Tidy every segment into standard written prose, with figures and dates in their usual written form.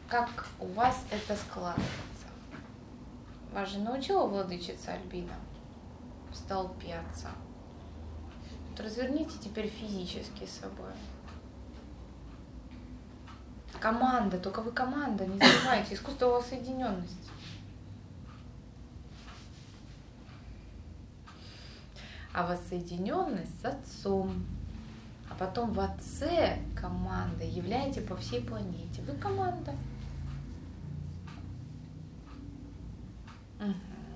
как у вас это складывается? Вас же научила владычица Альбина в столпе Отца. Вот разверните теперь физически собой. Команда, только вы команда, не забывайте, искусство воссоединенности. А воссоединенность с Отцом. А потом в Отце команда являете по всей планете. Вы команда. Угу.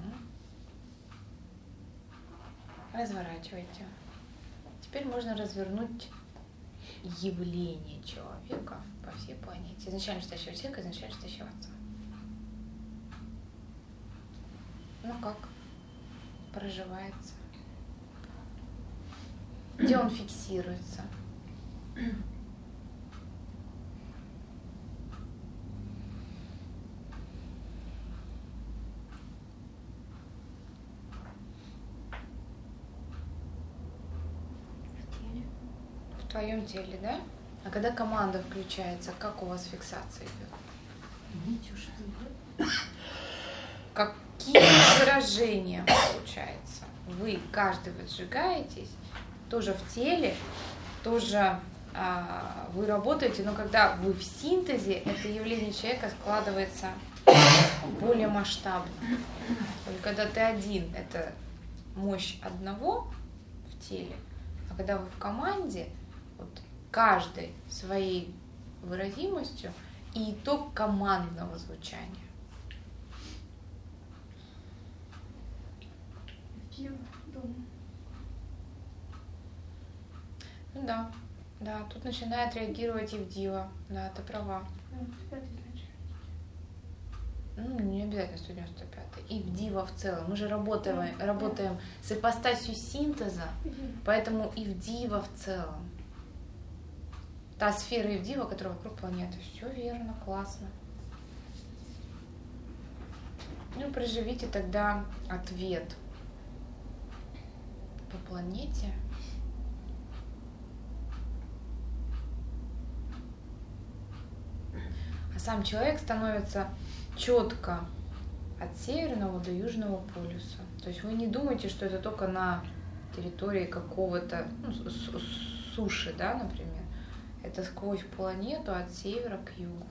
Разворачивайте. Теперь можно развернуть явление человека по всей планете. Изначально стоящего человека, изначально стоящего Отца. Ну как? Проживается. Где он фиксируется? В твоем теле, да? А когда команда включается, как у вас фиксация идет? Какие выражения получаются? Вы, каждый, вы сжигаетесь, тоже в теле, тоже вы работаете, но когда вы в синтезе, это явление человека складывается более масштабно. Когда ты один, это мощь одного в теле, а когда вы в команде, вот каждый своей выразимостью и итог командного звучания. Ну да, да, тут начинает реагировать и в дива. Да, ты права. Ну, не обязательно 195. И в дива в целом. Мы же работаем с ипостасью синтеза, поэтому и в дива в целом. Та сфера и в дива, которая вокруг планеты. Все верно, классно. Ну, проживите тогда ответ по планете. А сам человек становится четко от северного до южного полюса. То есть вы не думаете, что это только на территории какого-то суши, да, например. Это сквозь планету от севера к югу.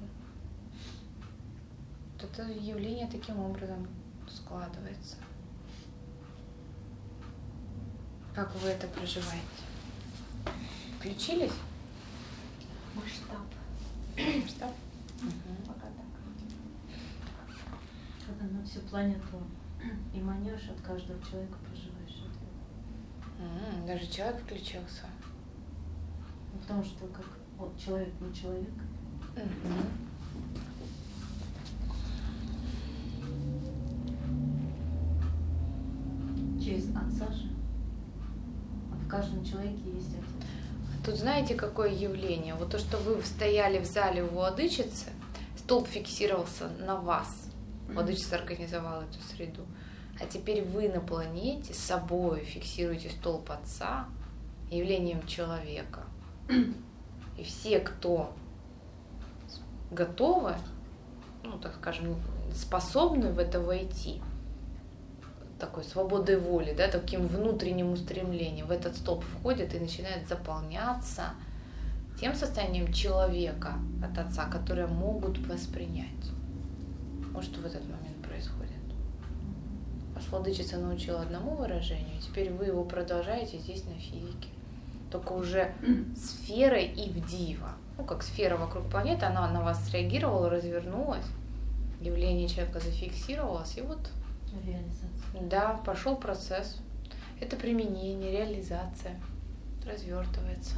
Вот это явление таким образом складывается. Как вы это проживаете? Включились? Масштаб? Пока так. Когда на всю планету эманируешь, от каждого человека проживаешь ответ. Даже человек включился. Ну, потому что как вот человек не человек. Через Отца же. А в каждом человеке есть Отец. Тут знаете, какое явление? Вот то, что вы стояли в зале у владычицы, столб фиксировался на вас. Владычица организовала эту среду. А теперь вы на планете с собой фиксируете столб Отца явлением человека. И все, кто готовы, ну, так скажем, способны в это войти, такой свободой воли, да, таким внутренним устремлением, в этот столб входит и начинает заполняться тем состоянием человека от Отца, которое могут воспринять. Вот что в этот момент происходит. Вас владычица научила одному выражению, и теперь вы его продолжаете здесь на физике. Только уже сферой и в дива. Ну, как сфера вокруг планеты, она на вас среагировала, развернулась, явление человека зафиксировалось, и вот Реализация. да, пошел процесс. Это применение, реализация развертывается.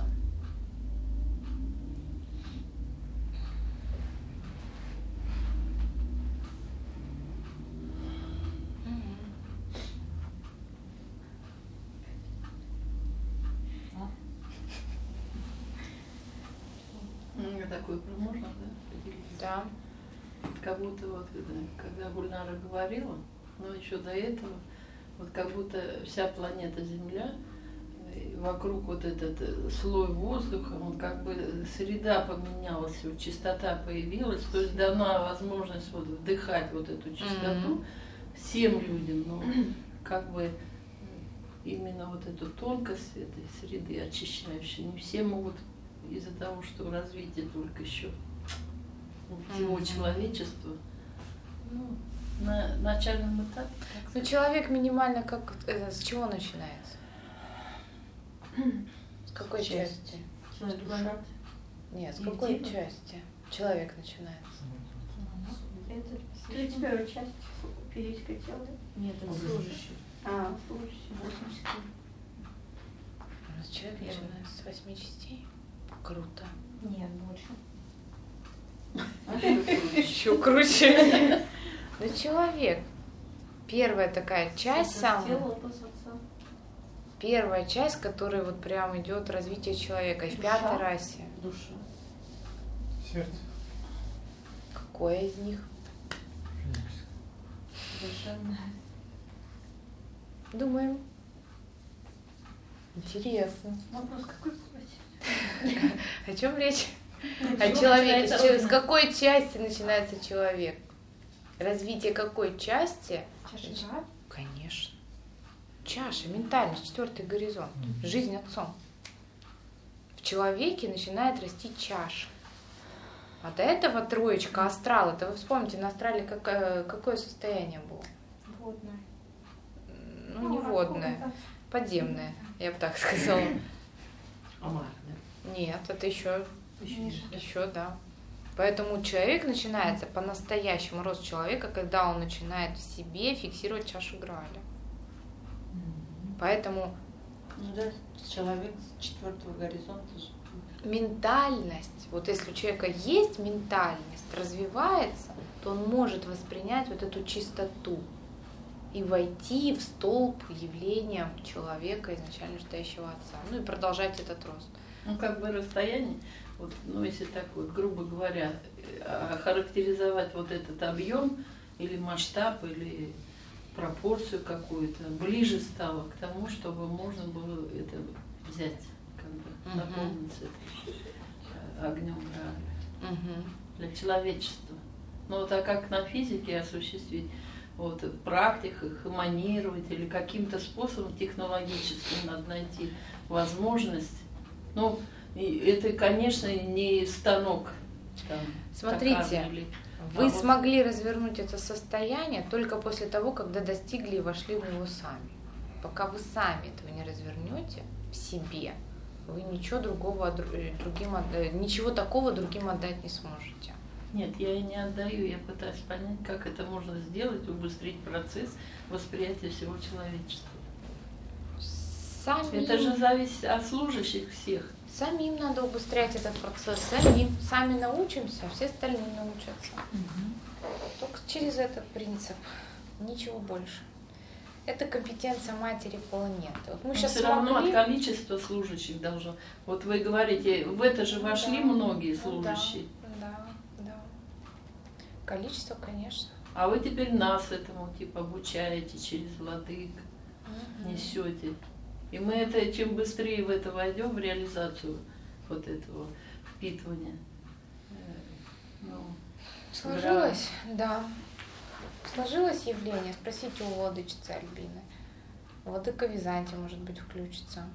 Такой можно, да, поделиться? Да. Как будто вот, когда Гульнара говорила, но еще до этого, вот как будто вся планета Земля вокруг вот этот слой воздуха, он как бы среда поменялась, вот чистота появилась, то есть дана возможность вот вдыхать вот эту чистоту всем людям, но как бы именно вот эту тонкость этой среды очищающей не все могут из-за того, что развитие только еще всего человечества. Ну, на начальном этапе. Ну, человек минимально с чего начинается? С какой части? Душа. Нет, с какой части человек начинается? Это 31 часть физическое тело. Нет, это служащий. Служащий. 84. У нас человек начинается с 8 частей. Круто. Нет, больше. Еще круче. Ну, человек. Первая такая часть самая. Первая часть, которая вот прям идет развитие человека. И в пятой расе. Душа. Сердце. Какое из них? Душевная. Думаем. Интересно. Вопрос какой спросить? О чем речь? Ну, О человеке. С какой части начинается человек? Развитие какой части? Чаша. Конечно. Чаша, ментальность, 4-й горизонт. Жизнь отцом. В человеке начинает расти чаша. А до этого троечка, астрал. Это вы вспомните, на астрале какое состояние было? Водная. Ну, не водное. Подземное, я бы так сказала. Амар, Нет, это еще, да? да. Поэтому человек начинается по-настоящему, рост человека, когда он начинает в себе фиксировать чашу Грааля. Поэтому Ну да, человек с 4-го горизонта же. ментальность, вот если у человека есть ментальность, развивается, то он может воспринять вот эту чистоту и войти в столб явления человека, изначально ждающего отца. Ну и продолжать этот рост. Ну, как бы расстояние, вот, ну, если так вот, грубо говоря, охарактеризовать вот этот объем или масштаб, или пропорцию какую-то, ближе стало к тому, чтобы можно было это взять, как бы, наполниться огнем Грааля для человечества. Но вот, а как на физике осуществить, вот, в практиках, эманировать или каким-то способом технологическим надо найти возможность. Ну, это, конечно, не станок. Там, Смотрите, или, вы смогли развернуть это состояние только после того, когда достигли и вошли в него сами. Пока вы сами этого не развернете в себе, вы ничего другого ничего такого другим отдать не сможете. Нет, я и не отдаю, я пытаюсь понять, как это можно сделать, убыстрить процесс восприятия всего человечества. Это же зависит от служащих всех. Самим надо убыстрять этот процесс, самим. Сами научимся, все остальные научатся. Только через этот принцип, ничего больше. Это компетенция матери планеты. Вот мы сейчас все равно от количества служащих должно. Вот вы говорите, в это же вошли многие служащие. Да. Количество, конечно. А вы теперь нас этому типа обучаете через владык, несете. И мы это, чем быстрее в это войдем, в реализацию вот этого впитывания. Сложилось, да. Сложилось явление. Спросите у владычицы Альбины. Владыка Византия, может быть, включится.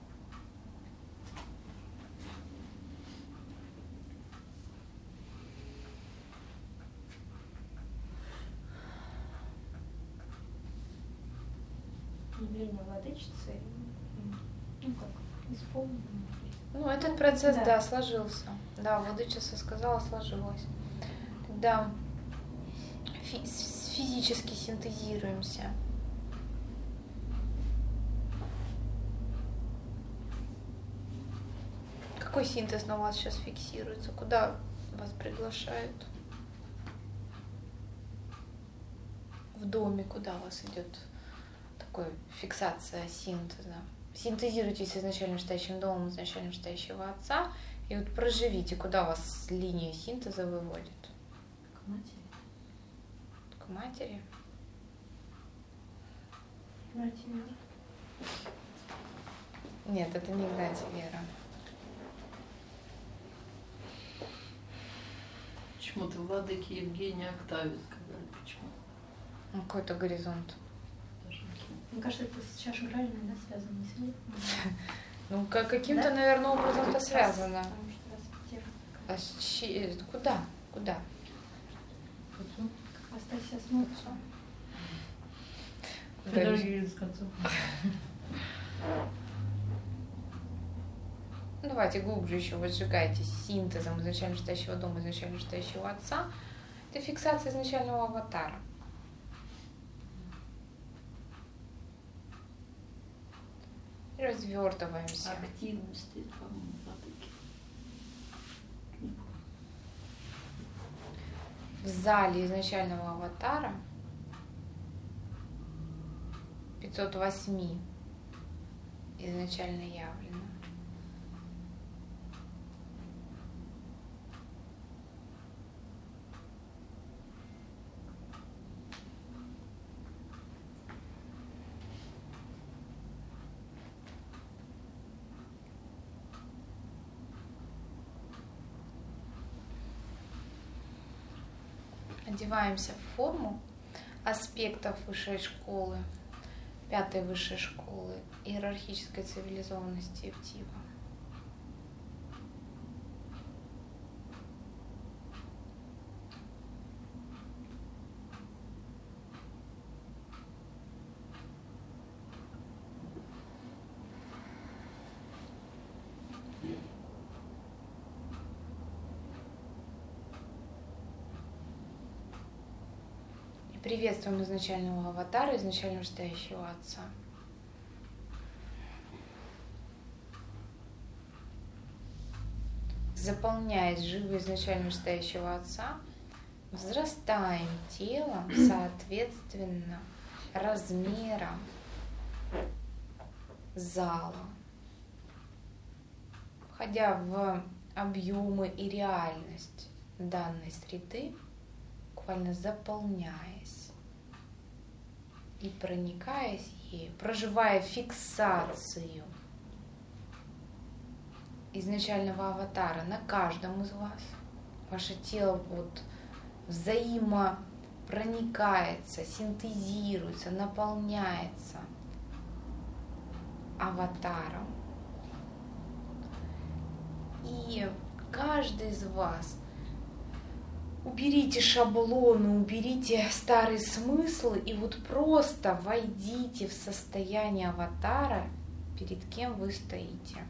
Явление владычицы. Ну как, исполнено. Ну, этот процесс, да, сложился. Да, владычица сказала, сложилось. Да, физически синтезируемся. Какой синтез на вас сейчас фиксируется? Куда вас приглашают? В доме куда у вас идет такая фиксация синтеза? Синтезируйтесь с изначально стоящим домом, изначально стоящего отца, и вот проживите, куда вас линия синтеза выводит. К матери. К матери? Нет, это не Игнатий, Вера. Почему-то владыки Евгения Октавия сказали. Почему? Ну, какой-то горизонт. Даже не знаю. Мне кажется, это с чашей гральной, да, связано, не с ней? Ну, каким-то, Да? наверное, образом это связано. Потому что раз А куда? Куда? как Астасия смотрится. Педагоги с концом. Ну, давайте глубже еще вы сжигаете синтезом изначально стоящего дома, изначально стоящего отца. Это фиксация изначального аватара. И развертываемся. Активности, по-моему, владыки. Не помню. В зале изначального аватара 508 изначально явлено. Одеваемся в форму аспектов высшей школы, пятой высшей школы иерархической цивилизованности Евтива. Приветствуем изначального аватара, изначально настоящего отца. Заполняясь живо изначально настоящего отца, взрастаем телом соответственно размерам зала, входя в объемы и реальность данной среды, буквально заполняясь и проникаясь ею, проживая фиксацию изначального аватара на каждом из вас. Ваше тело вот взаимопроникается, синтезируется, наполняется аватаром. И каждый из вас уберите шаблоны, уберите старые смыслы и вот просто войдите в состояние аватара, перед кем вы стоите.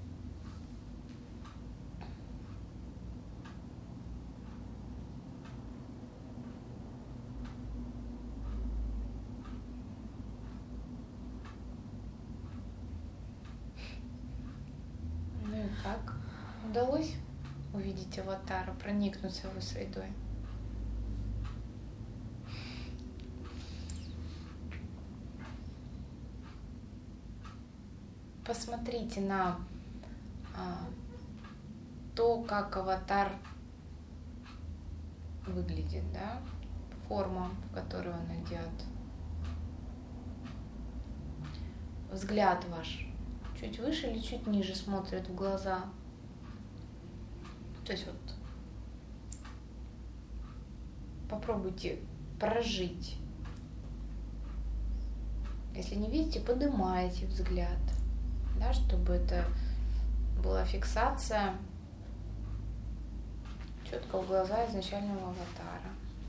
Ну и как? Удалось увидеть аватара, проникнуться его средой? Посмотрите на то, как аватар выглядит, да? Форма, в которую он одет. Взгляд ваш чуть выше или чуть ниже смотрит в глаза. То есть вот попробуйте прожить. Если не видите, поднимайте взгляд, да, чтобы это была фиксация четко в глаза изначального аватара.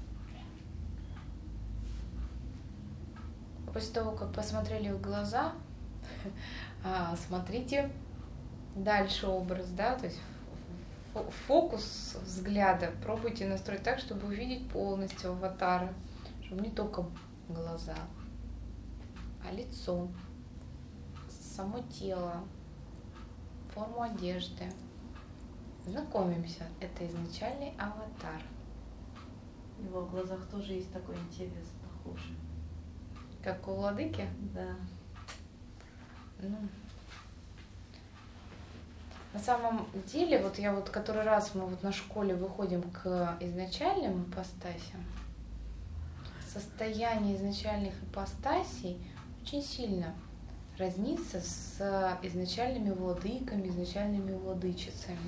После того, как посмотрели в глаза, смотрите дальше образ, да, то есть фокус взгляда пробуйте настроить так, чтобы увидеть полностью аватара, чтобы не только глаза, а лицо, само тело, форму одежды. Знакомимся, это изначальный аватар. В его глазах тоже есть такой интерес, похожий. Как у владыки? Да. Ну, на самом деле, вот я вот который раз мы вот на школе выходим к изначальным ипостасям, состояние изначальных ипостасей очень сильно разнится с изначальными владыками, изначальными владычицами.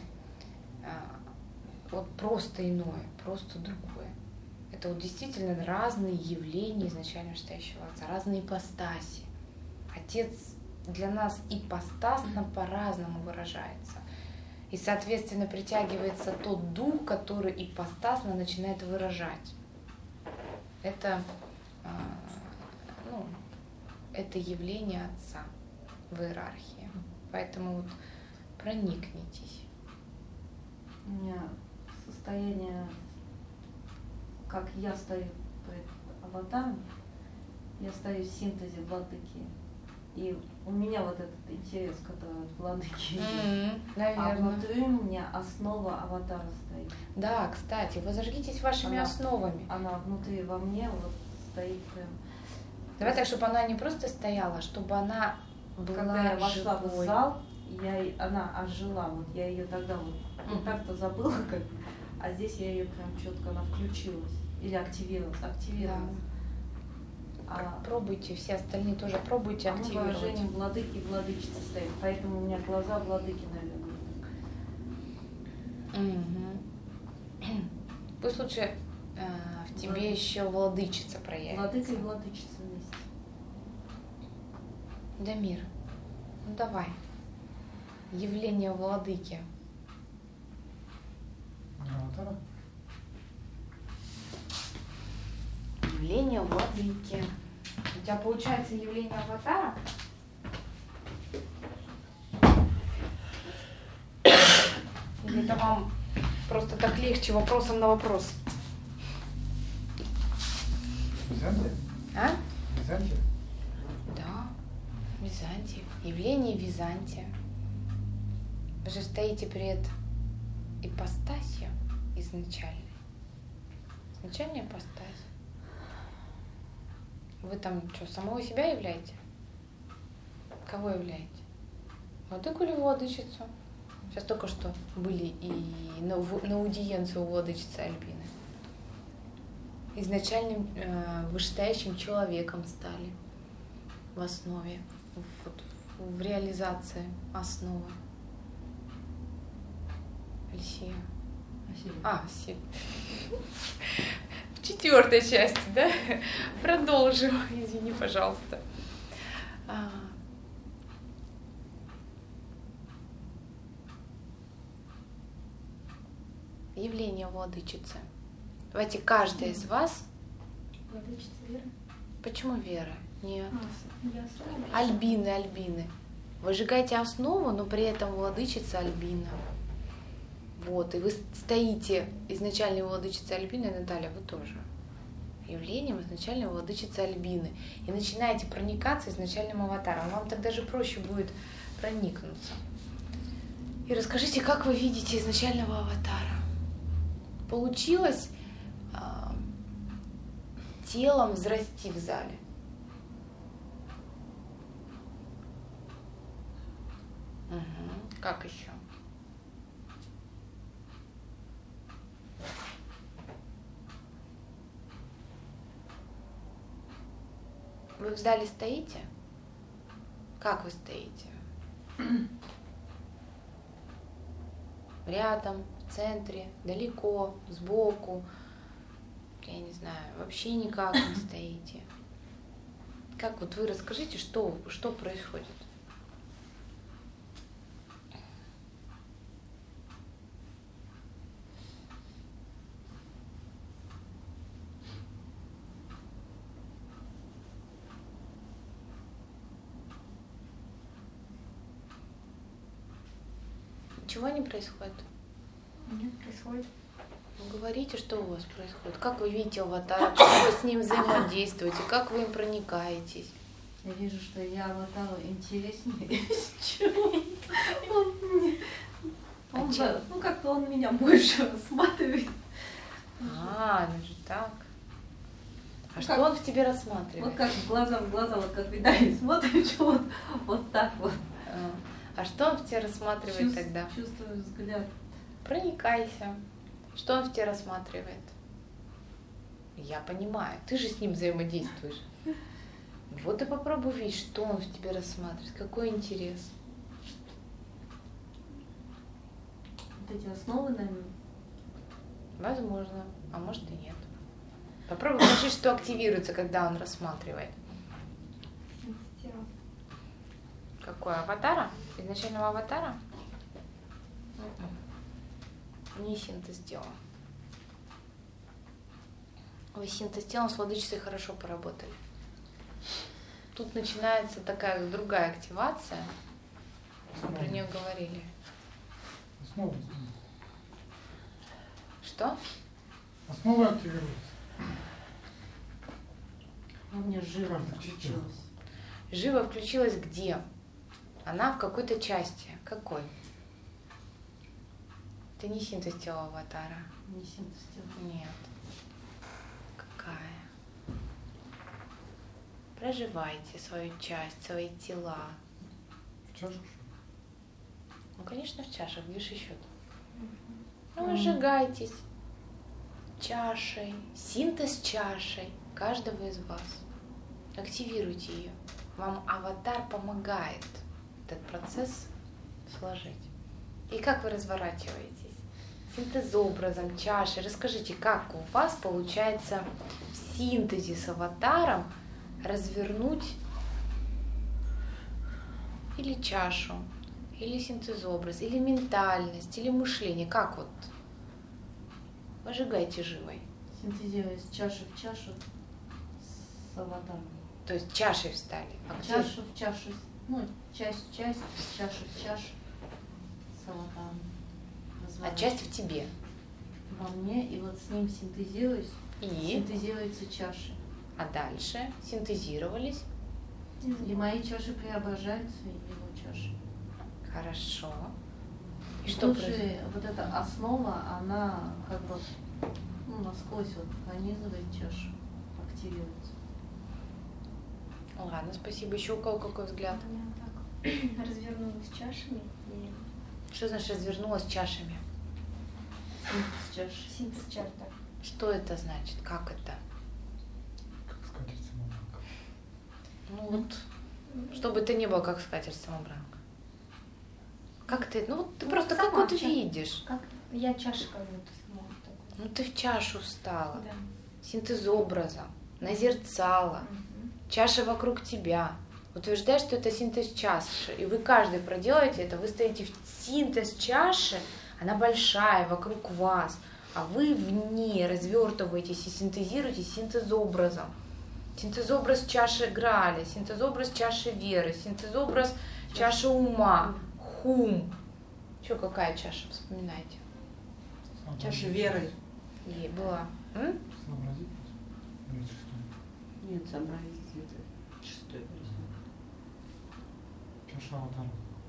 Вот просто иное, просто другое. Это вот действительно разные явления изначально вышестоящего Отца, разные ипостаси. Отец для нас ипостасно по-разному выражается. И, соответственно, притягивается тот дух, который ипостасно начинает выражать. Это явление Отца в иерархии. Поэтому вот проникнитесь. У меня состояние, как я стою перед аватаром, я стою в синтезе владыки. И у меня вот этот интерес, который от владыки идет. А Наверное. внутри у меня основа аватара стоит. Да, кстати, вы зажгитесь вашими основами. Она внутри во мне вот стоит прям. Давай так, чтобы она не просто стояла, чтобы она была Когда я вошла в живой. зал, она ожила. Вот я ее тогда вот так-то забыла, как, а здесь я ее прям четко, она включилась. Или активировалась. Да. Пробуйте, все остальные тоже пробуйте активировать. Выражением владыки и владычицы стоит. Поэтому у меня глаза владыки, наверное. Пусть лучше в тебе еще владычица проявится. Владыка и владычица вместе. Дамир, ну давай. Явление владыки. Аватара? Явление владыки. У тебя получается явление аватара? Или это вам просто так легче вопросом на вопрос? Византия? А? Византия? Да, Византия. Явление Византия. Вы же стоите перед ипостасью изначальной. Изначальная ипостась. Вы там что, самого себя являете? Кого являете? Владыку или владычицу? Сейчас только что были и на аудиенции у владычицы Альбины. Изначальным вышестоящим человеком стали в основе, в реализации основы. Алисия. Силь. В четвертой части, да? Продолжим. Извини, пожалуйста. Явление владычицы. Давайте каждая из вас. Владычица Вера. Почему Вера? Нет. Я основа. Альбины. Выжигайте основу, но при этом владычица Альбина. Вот, и вы стоите изначальной владычицей Альбины, Наталья, вы тоже. Явлением изначальной владычицы Альбины. И начинаете проникаться изначальным аватаром. Вам тогда же проще будет проникнуться. И расскажите, как вы видите изначального аватара. Получилось телом взрасти в зале? Угу. Как еще? Вы в зале стоите? Как вы стоите? Рядом, в центре, далеко, сбоку? Я не знаю, вообще никак не стоите. Как вот вы расскажите, что происходит? Ничего не происходит? Нет, происходит. Ну, говорите, что у вас происходит. Как вы видите аватара, как вы с ним взаимодействуете, как вы им проникаетесь. Я вижу, что я аватару интереснее, чем он мне. Ну, как-то он меня больше рассматривает. Даже так. А что он в тебе рассматривает? Вот как глаза в глаза, вот как Виталий смотришь, вот так вот. А что он в тебе рассматривает тогда? Чувствую взгляд. Проникайся. Что он в тебе рассматривает? Я понимаю, ты же с ним взаимодействуешь. Вот и попробуй видеть, что он в тебе рассматривает, какой интерес. Вот эти основы, наверное. Возможно, а может и нет. Попробуй посмотреть, что активируется, когда он рассматривает. Сделал. Какой? Аватара? Изначального аватара? Не синтез тела. Вы с синтез телом с владычицей хорошо поработали. Тут начинается такая другая активация. Мы про нее говорили. Основа. Что? Основа активируется. У меня жира Каждая включилась. Жива включилась где? Она в какой-то части. Какой? Это не синтез тела аватара. Не синтез тела. Нет. Какая? Проживайте свою часть, свои тела. В чашку. Ну, конечно, в чашах, где же еще? Ну, выжигайтесь чашей, синтез чашей каждого из вас. Активируйте ее. Вам аватар помогает этот процесс сложить. И как вы разворачиваетесь? Синтезобразом, чашей. Расскажите, как у вас получается в синтезе с аватаром развернуть или чашу, или синтезобраз, или ментальность, или мышление. Как вот? Выжигайте живой. Синтезируя с чаши в чашу с аватаром. То есть чашей встали. А где? Чашу в чашу, ну, часть в часть, чаша в чашу с аватаром. А часть в тебе. Во мне, и вот с ним синтезируюсь, И? синтезируются чаши. А дальше синтезировались. И мои чаши преображаются, и его чаши. Хорошо. И И что тут происходит? же вот эта основа, она как бы насквозь вот пронизывает чашу, активируется. Ладно, спасибо. Еще у кого какой взгляд? У меня так развернулась чашами и Что значит развернулась чашами? Синтез чаши. синтез чаш, да. Что это значит? Как это? Как скатерть самобранка. Ну вот, чтобы это не было как скатерть-самобранка. Как ты? Ну вот ты Ну, просто сама как вот чаша. видишь. Как я чаша как будто сама такой. Ну ты в чашу встала, Да. синтезобразом, назерцала, Мгм. чаша вокруг тебя. Утверждаешь, что это синтез чаши, и вы каждый проделаете это, вы стоите в синтез чаши, она большая, вокруг вас, а вы в ней развертываетесь и синтезируете синтезобразом. Синтезобраз чаши Грааля, синтезобраз чаши веры, синтезобраз чаши ума, хум. Еще какая чаша, вспоминайте? Чаша веры. Ей была. М? Сообразить. Или шестой. Нет, сообразить это шестой признак. Чаша аватара.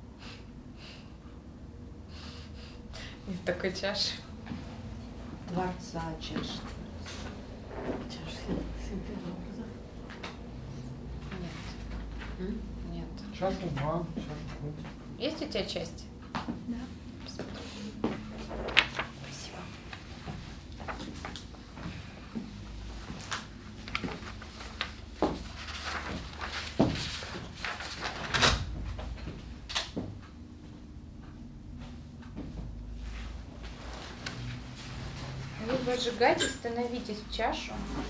Нет такой чаши. Творца чаши. Чаша синтезобраза. Нет. Нет. Чаша ума, чаша кум. Есть у тебя части? Да. Посмотрим. Спасибо. Вы выжигаете, становитесь в чашу.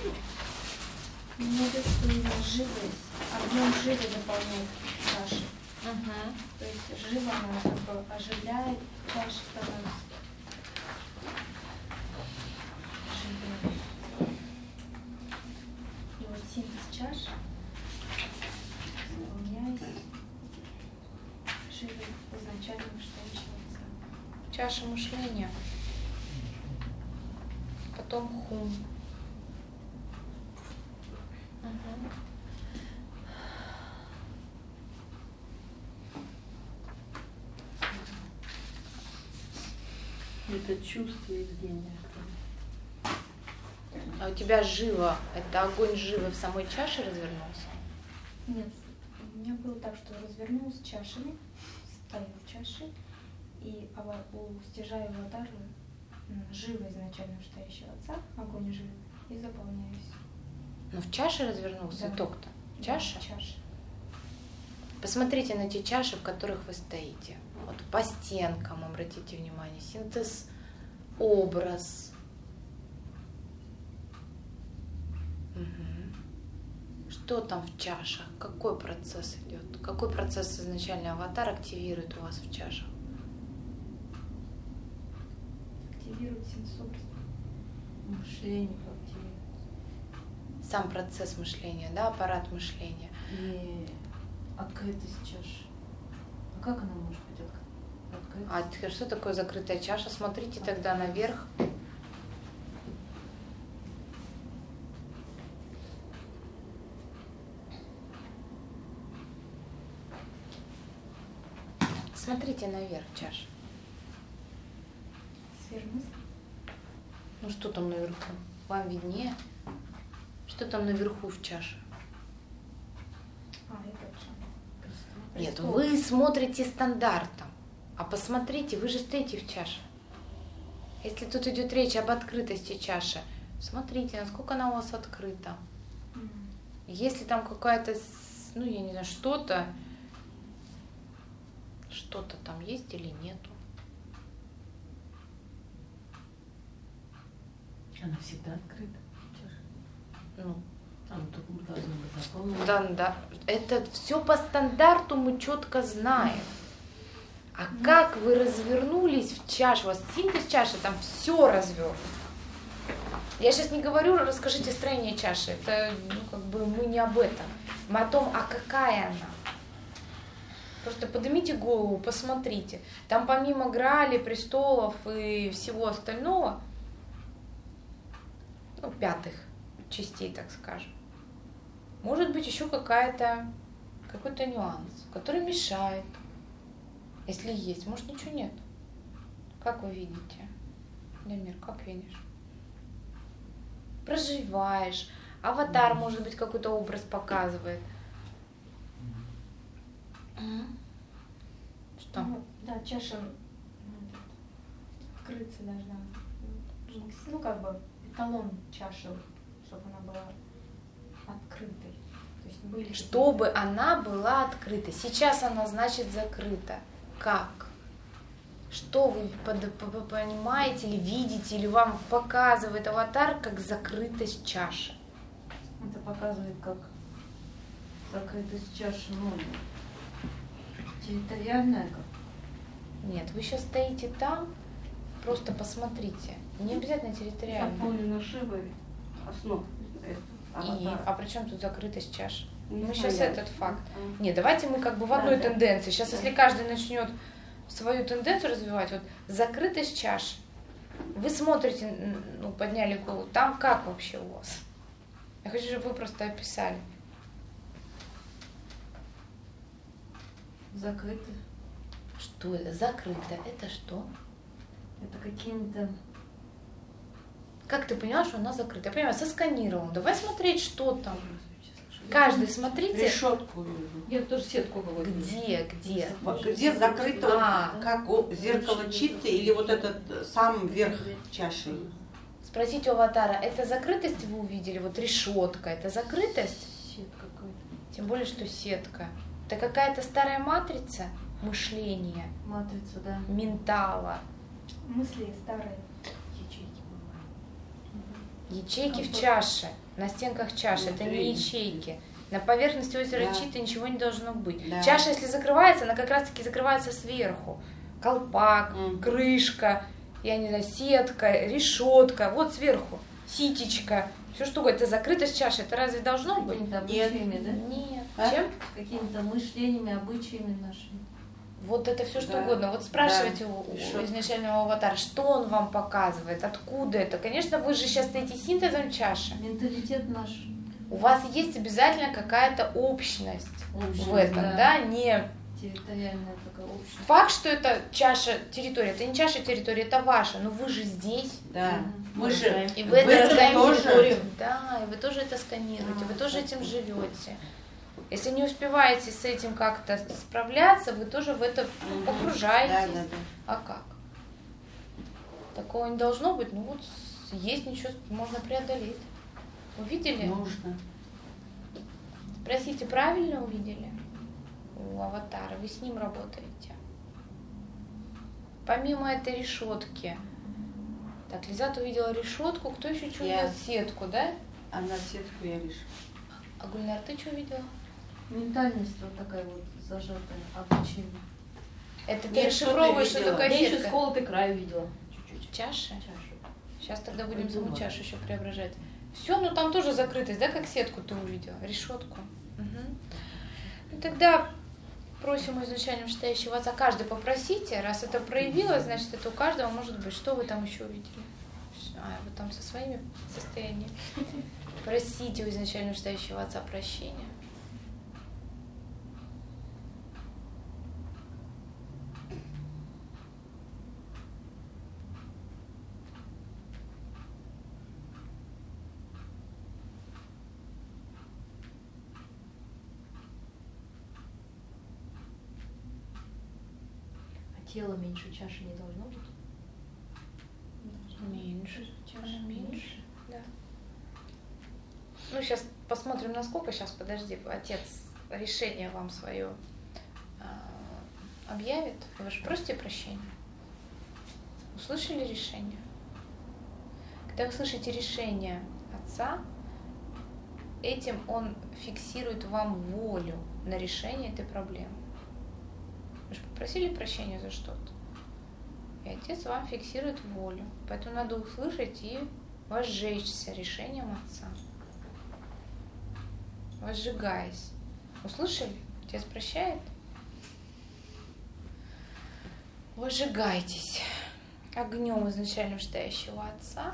Мне кажется, что именно живость, огнем живо заполняет чаши. Угу. То есть живо она как бы оживляет, чаша становится живее. И вот синтез чаш, заполняясь живым изначальным штучным отцом. Чаша мышления. Потом хум. Угу. Это чувство изгения. А у тебя живо, это огонь живы в самой чаше развернулся? Нет, у меня было так, что развернулась чашами, стою в чаше, и у стяжаю аватара живо изначально стоящего отца, огонь живы, и заполняюсь. Ну в чаше развернулся Да. итог-то. Чаша? Чаша. Посмотрите на те чаши, в которых вы стоите. Вот по стенкам обратите внимание. Синтез, образ. Мгм. Что там в чашах? Какой процесс идет? Какой процесс изначально аватар активирует у вас в чашах? Активирует сенсорность. Мышление активирует. Сам процесс мышления, да, аппарат мышления. И открытость чаши. А как она может быть открыта? А теперь что такое закрытая чаша? Смотрите тогда наверх. Смотрите наверх чаши. Сфера мысли. Ну что там наверху? Вам виднее? Что там наверху в чаше? Это же. Нет, Престол. вы смотрите стандартом. А посмотрите, вы же стоите в чаше. Если тут идет речь об открытости чаши, смотрите, насколько она у вас открыта. М. Если там какая-то, ну я не знаю, что-то там есть или нету. Она всегда открыта. Чаша. Ну, Она только должна быть заполнена. да. Это все по стандарту мы четко знаем. А как вы развернулись в чаше, у вас синтез чаши, там все развернуто. Я сейчас не говорю, расскажите строение чаши, это мы не об этом. Мы о том, а какая она. Просто поднимите голову, посмотрите. Там помимо Граали, престолов и всего остального, пятых частей, так скажем, может быть еще какой-то нюанс, который мешает. Если есть, может ничего нет. Как вы видите? Дамир, как видишь? Проживаешь. Аватар, может быть, какой-то образ показывает. Что? Ну, да, чаша открыться должна. Ну, эталон чаши, чтобы она была открытой. То есть были Чтобы она была открыта. Сейчас она, значит, закрыта. Как? Что вы понимаете или видите, или вам показывает аватар как закрытость чаши? Это показывает, как закрытость чаши, территориальная как. Нет, вы сейчас стоите там, просто посмотрите. Не обязательно территориально. Заполнена шивой основ. А при чем тут закрытость чаши? Не Мы знаю, сейчас я- этот факт. А. Нет, давайте мы в одной Да. тенденции. Сейчас, Да. если каждый начнет свою тенденцию развивать, вот закрытость чаши. Вы смотрите, подняли голову, там как вообще у вас? Я хочу, чтобы вы просто описали. Закрыто. Что это? Закрыто. Это что? Это какими-то. Как ты поняла, что она закрыта? Я понимаю, сосканировала. Давай смотреть, что там. Каждый смотрите. Решетку вижу. Я тоже сетку говорю. Где? Где закрыто, А. как зеркало читы или вот этот сам верх чаши? Спросите у аватара, это закрытость вы увидели? Вот решетка, это закрытость? Сетка какая-то. Тем более, что сетка. Это какая-то старая матрица мышления, Матрица, да. ментала, мысли старые. Ячейки бывают. ячейки в чаше, на стенках чаши. Это не ячейки. На поверхности озера Да. Читы ничего не должно быть. Да. Чаша, если закрывается, она как раз-таки закрывается сверху. Колпак, Мгм. крышка, я не знаю, сетка, решетка, вот сверху, ситечка. Все что угодно. Это закрытость чаши. Это разве должно быть? Какими-то Нет. обычаями, да? Нет. А? Чем? Какими-то мышлениями, обычаями нашими. Вот это все что Да. угодно. Вот спрашивайте Да. у Решетка. изначального аватара, что он вам показывает, откуда это. Конечно, вы же сейчас стоите синтезом чаши. Менталитет наш. У вас есть обязательно какая-то общность в этом, да? Не Территориальная такая общая. факт, что это чаша территория, это не чаша территория, это ваша, но вы же здесь. Да. Мгм. Мы же И в вы это этом тоже. сканируете. Да, и вы тоже это сканируете, вы тоже этим живете. Если не успеваете с этим как-то справляться, вы тоже в это погружаетесь. Да. А как? Такого не должно быть. Ну вот есть, ничего можно преодолеть. Увидели? Нужно. Простите, правильно увидели у аватара? Вы с ним работаете. Помимо этой решетки. Так, Лизат увидела решетку. Кто еще что увидел? Сетку, да? А на сетку я лишь. А Гульнар, ты что увидела? Ментальность вот такая вот зажатая, обучение. Это ты Нет, расшифровываешь, что что ты такое Я еще сетка? сколотый край увидела. Чуть-чуть. Чаши? Чашу. Сейчас тогда будем саму Придумала. чашу еще преображать. Все, ну там тоже закрытость, да, как сетку ты увидела? Решетку. Угу. Ну тогда просим у изначально вышестоящего отца, каждый попросите, раз это проявилось, значит это у каждого может быть. Что вы там еще увидели? Вы там со своими состояниями. Просите у изначально вышестоящего отца прощения. А тело меньше чаши не должно быть? Меньше. Чаша меньше. Да. Ну, сейчас посмотрим, насколько. Сейчас, подожди, отец решение вам свое объявит. Вы же просите прощения. Услышали решение? Когда вы слышите решение отца, этим он фиксирует вам волю на решение этой проблемы. Вы же попросили прощения за что-то. И отец вам фиксирует волю. Поэтому надо услышать и возжечься решением отца. Возжигаясь. Услышали? Отец прощает? Возжигайтесь огнем изначально вышестоящего отца.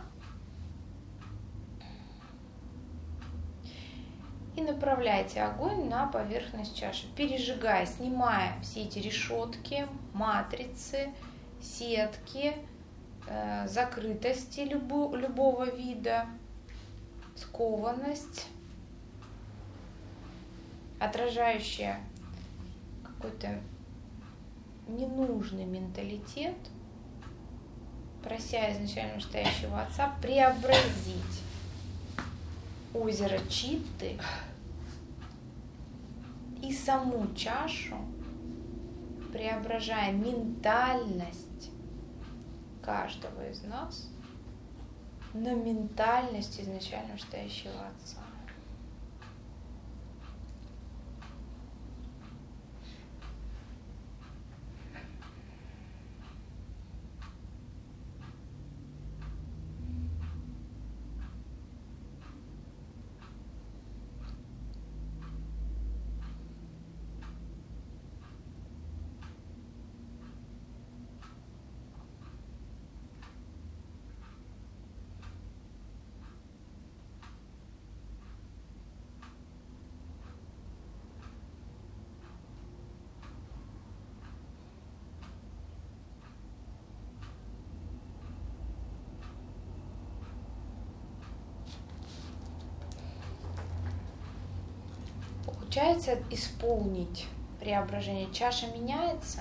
И направляйте огонь на поверхность чаши, пережигая, снимая все эти решетки, матрицы, сетки, закрытости любого вида, скованность, отражающая какой-то ненужный менталитет, прося изначально вышестоящего отца преобразить озеро Читты и саму чашу, преображая ментальность каждого из нас на ментальность изначально вышестоящего отца. Получается исполнить преображение. Чаша меняется.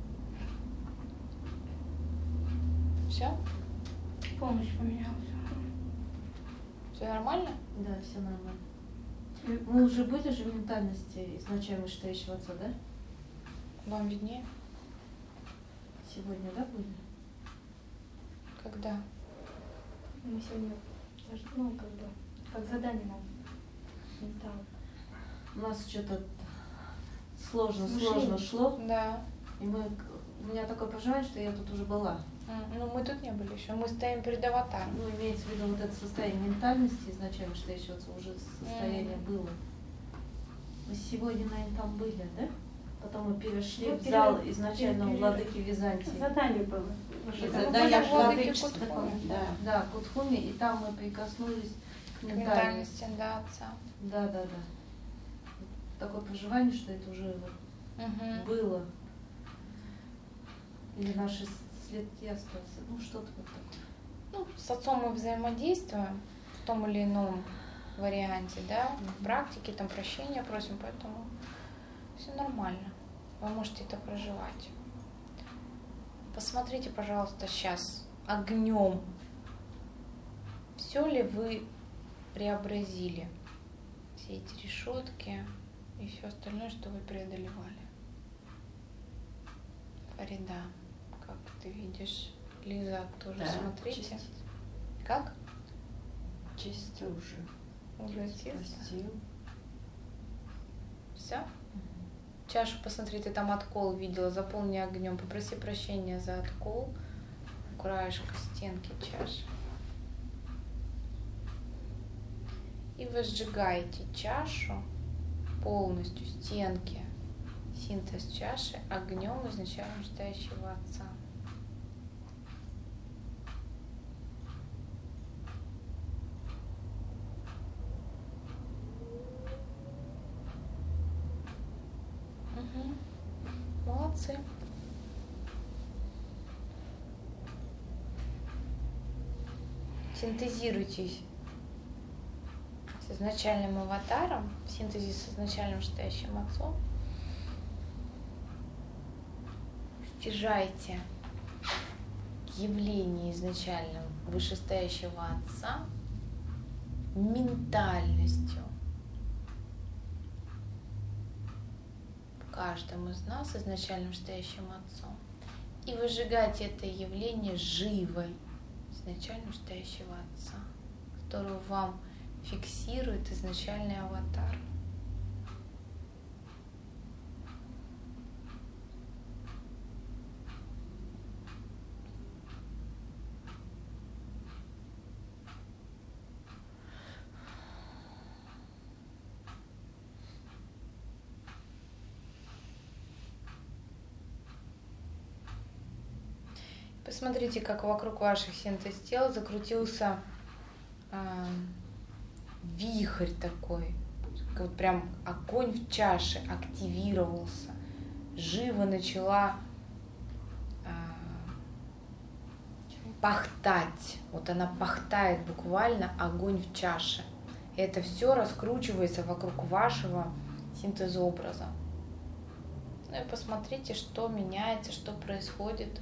Все? Полностью поменялся. Все нормально? Да, все нормально. Мы уже были же в ментальности изначально вышестоящего отца, да? Вам виднее? Сегодня, да, были? Когда? Мы сегодня, ну, как задание нам дал. У нас что-то сложно Мышление. шло, Да. и у меня такое проживание, что я тут уже была. Ну, мы тут не были еще. Мы стоим перед аватаром. Ну, имеется в виду вот это состояние ментальности изначально, что еще уже состояние было. Мы сегодня, наверное, там были, да? Потом мы перешли Мы в зал пере- изначально у владыки Византии. Задание было. Да, я Владыки владычество. Кутхуми. Да. Да, Кутхуми, и там мы прикоснулись к К ментальности. ментальности, да, отца. Да. Такое проживание, что это уже Угу. было. Или наши следы остался. Ну, что-то вот такое. Ну, с отцом мы взаимодействуем в том или ином варианте, да, в практике, там прощения просим, поэтому все нормально. Вы можете это проживать. Посмотрите, пожалуйста, сейчас огнем, все ли вы преобразили, все эти решетки, и все остальное, что вы преодолевали. Фарида, как ты видишь? Лиза, тоже Да, смотрите. чистит. Как? Чисто уже. Уже чисто? Простил. Все? Чашу посмотри, ты там откол видела, заполни огнем. Попроси прощения за откол. Краешка стенки чаши. И возжигайте чашу полностью, стенки, синтез чаши огнем изначально ждающего Отца. Угу. Молодцы. Синтезируйтесь с изначальным аватаром, в синтезе с изначальным ждающим Отцом. Стяжайте явление изначальным вышестоящего Отца ментальностью в каждом из нас изначальным ждающим Отцом. И выжигайте это явление живой изначально ждающего Отца, которую вам фиксирует изначальный аватар. Посмотрите, как вокруг ваших синтез-тел закрутился вихрь такой. Вот прям огонь в чаше активировался. Живо начала пахтать. Вот она пахтает буквально огонь в чаше. И это все раскручивается вокруг вашего синтезообраза. Ну и посмотрите, что меняется, что происходит.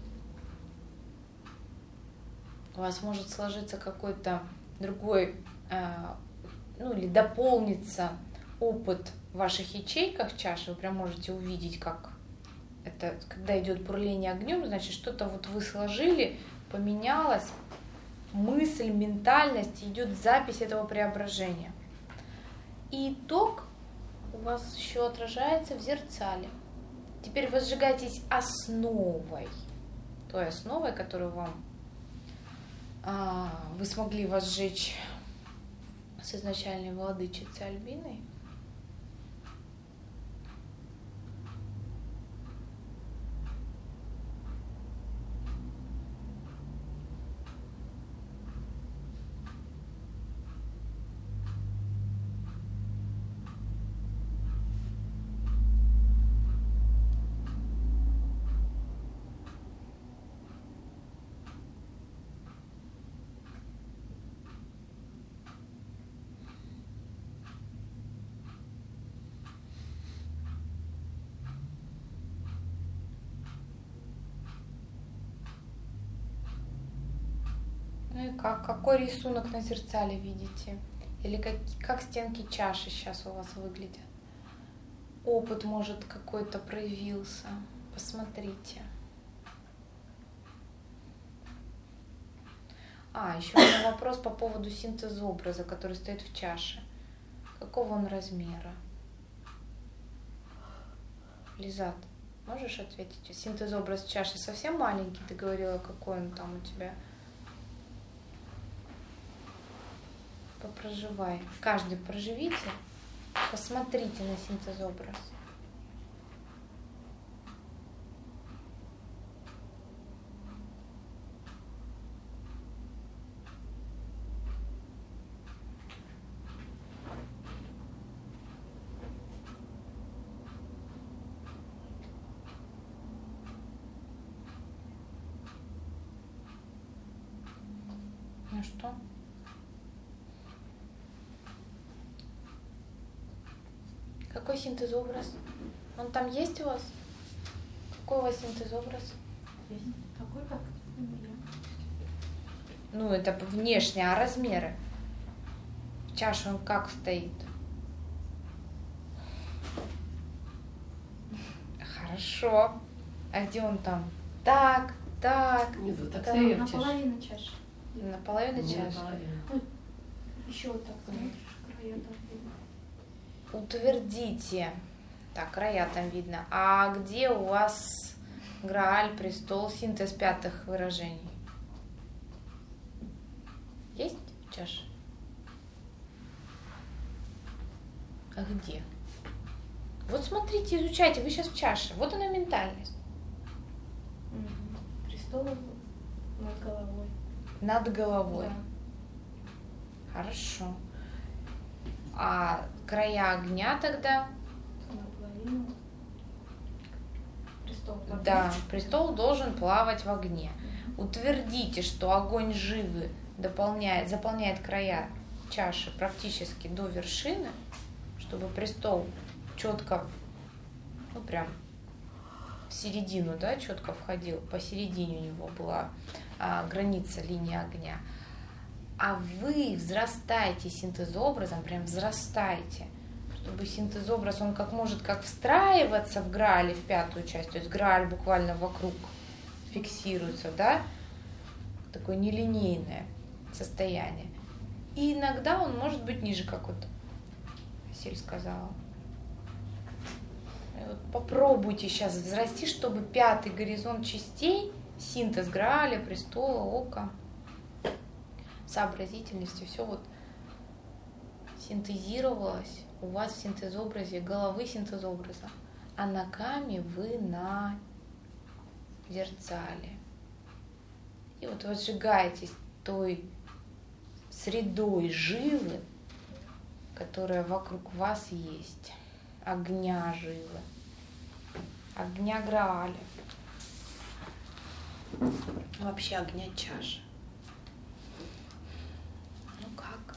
У вас может сложиться какой-то другой, ну или дополнится опыт в ваших ячейках чаши. Вы прям можете увидеть, как это, когда идет бурление огнем, значит, что-то вот вы сложили, поменялось, мысль, ментальность, идет запись этого преображения. И итог у вас еще отражается в зеркале. Теперь возжигайтесь основой, той основой, которую вы смогли возжечь с изначальной владычицей Альбиной. Ну и какой рисунок на зеркале видите? Или как стенки чаши сейчас у вас выглядят? Опыт, может, какой-то проявился. Посмотрите. Еще у меня вопрос по поводу синтезообраза, который стоит в чаше. Какого он размера? Лизат, можешь ответить? Синтезообраз чаши совсем маленький, ты говорила, какой он там у тебя? Попроживай. Каждый проживите, посмотрите на синтезообраз. Ну что? Какой синтезообраз? Он там есть у вас? Какой у вас синтезообраз? Есть такой, как у меня. Ну, это внешне, а размеры? В чаше он как стоит? Хорошо. А где он там? Так, так. Внизу так Да, стоят чаши. Наполовину чаши. Наполовину Не чаши. наполовину. Еще вот так смотришь, края там видно. Утвердите. Так, края там видно. А где у вас Грааль, престол, синтез пятых выражений? Есть чаша? А где? Вот смотрите, изучайте, вы сейчас в чаше. Вот она ментальность. Престол над головой. Над головой. Да. Хорошо. А края огня тогда? Наполовину. Престол. в огне. Да, престол должен плавать в огне. Утвердите, что огонь живы заполняет края чаши практически до вершины, чтобы престол четко, ну прям в середину, да, четко входил, посередине у него была граница линии огня. А вы взрастаете синтезобразом, прям взрастаете, чтобы синтезобраз, он как может как встраиваться в Граале, в пятую часть, то есть Грааль буквально вокруг фиксируется, да, такое нелинейное состояние. И иногда он может быть ниже, как вот Асель сказала. И вот попробуйте сейчас взрасти, чтобы пятый горизонт частей, синтез Грааля, престола, ока, сообразительности, все вот синтезировалось у вас в синтезобразе, головы синтезобраза, а ногами вы на зерцале. И вот вы сжигаетесь той средой живы, которая вокруг вас есть, огня живы, огня Грааля, вообще огня чаши. Ну как?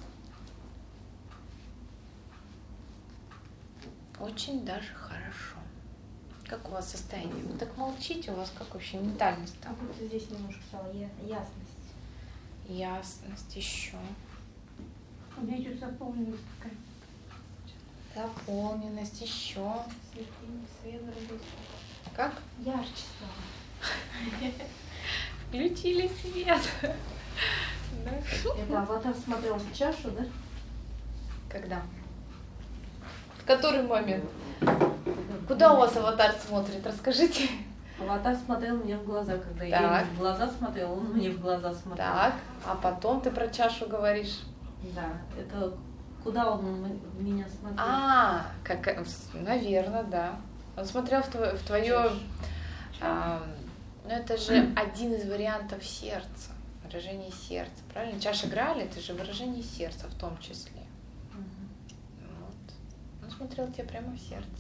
Очень даже хорошо. Как у вас состояние? Вы так молчите, у вас как вообще ментальность там? Как будто здесь немножко стала ясность. Ясность еще. У меня идет заполненность такая. Заполненность еще. Свет вроде Как? ярче стало. Включили свет. Да. Это аватар смотрел в чашу, да? Когда? В который момент? Куда у вас аватар смотрит? Расскажите. Аватар смотрел мне в глаза, когда я Так. ему в глаза смотрела, он мне в глаза смотрел. Так, а потом ты про чашу говоришь. Да, это куда он в меня смотрел? Наверное, да. Он смотрел в твое... Ну, это же один из вариантов сердца, выражение сердца, правильно? Чаша Грааля — это же выражение сердца в том числе. Мгм. Вот. Он смотрел тебе прямо в сердце.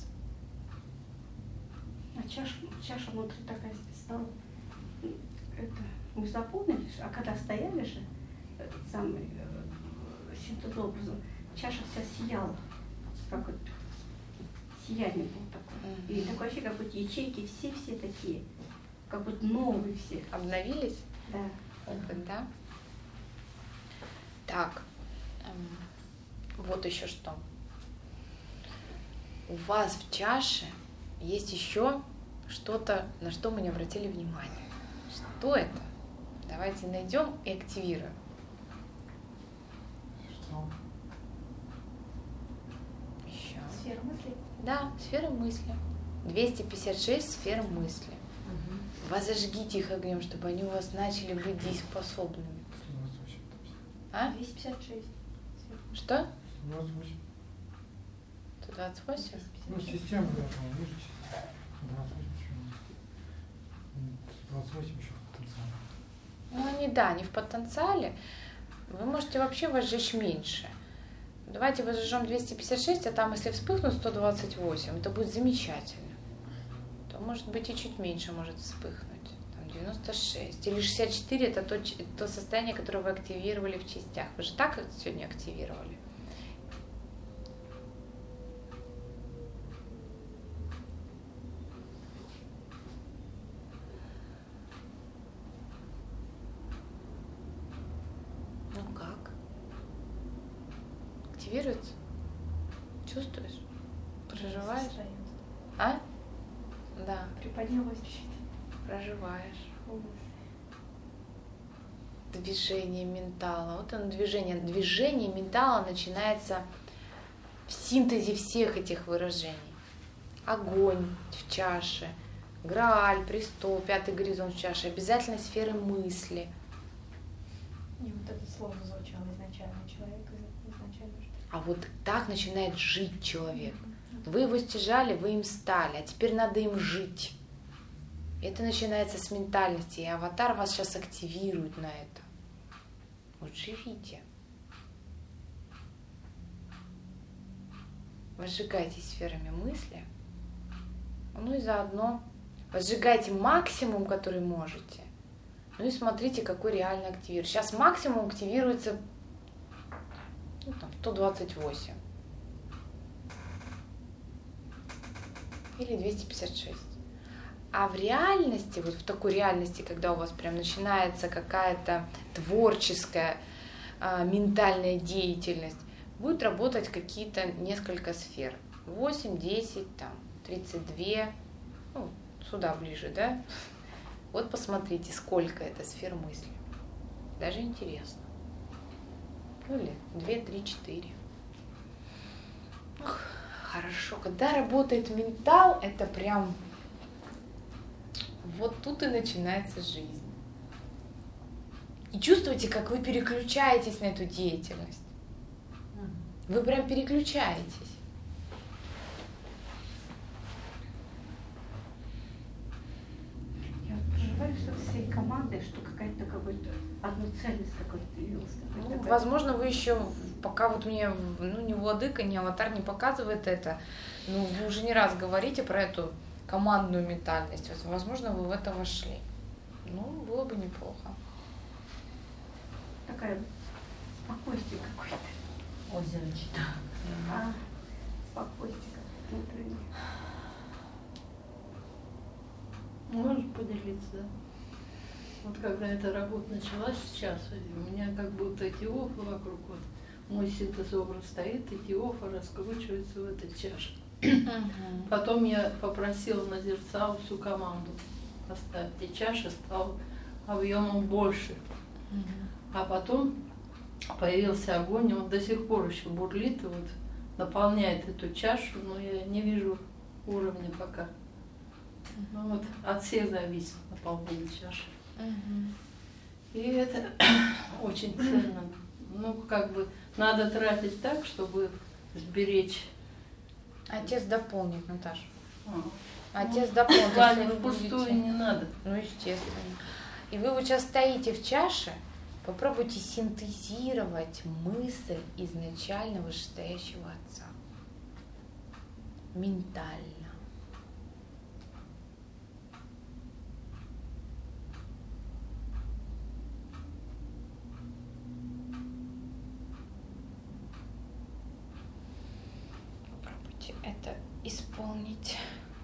А чаша внутри такая стала. Это мы заполнили, а когда стояли же, этот самый синтезобразом, чаша вся сияла. Как вот сияние было такое. И такое ощущение, как вот ячейки все такие, как вот новые все. Обновились? Да. Опыт, да? Так, вот еще что. У вас в чаше есть еще что-то, на что мы не обратили внимания. Что это? Давайте найдем и активируем. Что? Еще. Сфера мыслей. Да, сфера мысли. 256 сфер мысли. Мгм. Возожгите их огнем, чтобы они у вас начали быть дееспособными. 128 там. А? 256. Что? 128. 128? Ну, система, да, там ниже система. 128 почему? 128 еще в потенциале. Ну, они, да, не в потенциале. Вы можете вообще возжечь меньше. Давайте возжжем 256, а там, если вспыхнут 128, это будет замечательно. То, может быть, и чуть меньше может вспыхнуть. Там 96. Или 64 это то состояние, которое вы активировали в частях. Вы же так сегодня активировали. Ну как? Активируется? Чувствуешь? Проживаешь? А? Да, Приподнялась чуть-чуть. проживаешь. Волосы. Движение ментала. Вот оно движение. Движение ментала начинается в синтезе всех этих выражений. Огонь в чаше, Грааль, престол, пятый горизонт в чаше, обязательно сферы мысли. И вот это слово звучало изначально, человек изначально что? А вот так начинает жить человек. Вы его стяжали, вы им стали, а теперь надо им жить. Это начинается с ментальности, и аватар вас сейчас активирует на это. Вот живите. Возжигайте сферами мысли. Ну и заодно возжигайте максимум, который можете. Ну и смотрите, какой реально активирует. Сейчас максимум активируется 128. Или 256. А в реальности, вот в такой реальности, когда у вас прям начинается какая-то творческая, ментальная деятельность, будет работать какие-то несколько сфер. 8, 10, там, 32, ну, сюда ближе, да? Вот посмотрите, сколько это сфер мысли. Даже интересно. Ну или 2, 3, 4. Ох, хорошо. Когда работает ментал, это прям... Вот тут и начинается жизнь. И чувствуете, как вы переключаетесь на эту деятельность. Вы прям переключаетесь. Я вот проживаю, что всей командой, что какая-то одну цельность какой-то появилась. Ну, возможно, вы еще, пока вот мне, ни владыка, ни аватар не показывает это, но вы уже не раз говорите про эту командную ментальность. Возможно, вы в это вошли. Ну, было бы неплохо. Такая спокойствие какое-то. Озеро читаю. Спокойствие какое-то внутреннее. Можешь поделиться, да? Вот когда эта работа началась сейчас, у меня как будто эти офы вокруг, вот мой синтез-образ стоит, эти офы раскручиваются в этой чаше. Потом я попросила, назерцала всю команду поставить, и чаша стала объемом больше. А потом появился огонь, и он до сих пор еще бурлит, и вот наполняет эту чашу, но я не вижу уровня пока. Ну вот от всех зависит наполнение чаши. И это очень ценно. Ну, как бы надо тратить так, чтобы сберечь. Отец дополнит, Наташа. А, Отец в дополнит. плане если вы впустую будете- не надо. Ну, естественно. И вы вот сейчас стоите в чаше, попробуйте синтезировать мысль изначально вышестоящего отца. Ментально. Попробуйте это исполнить.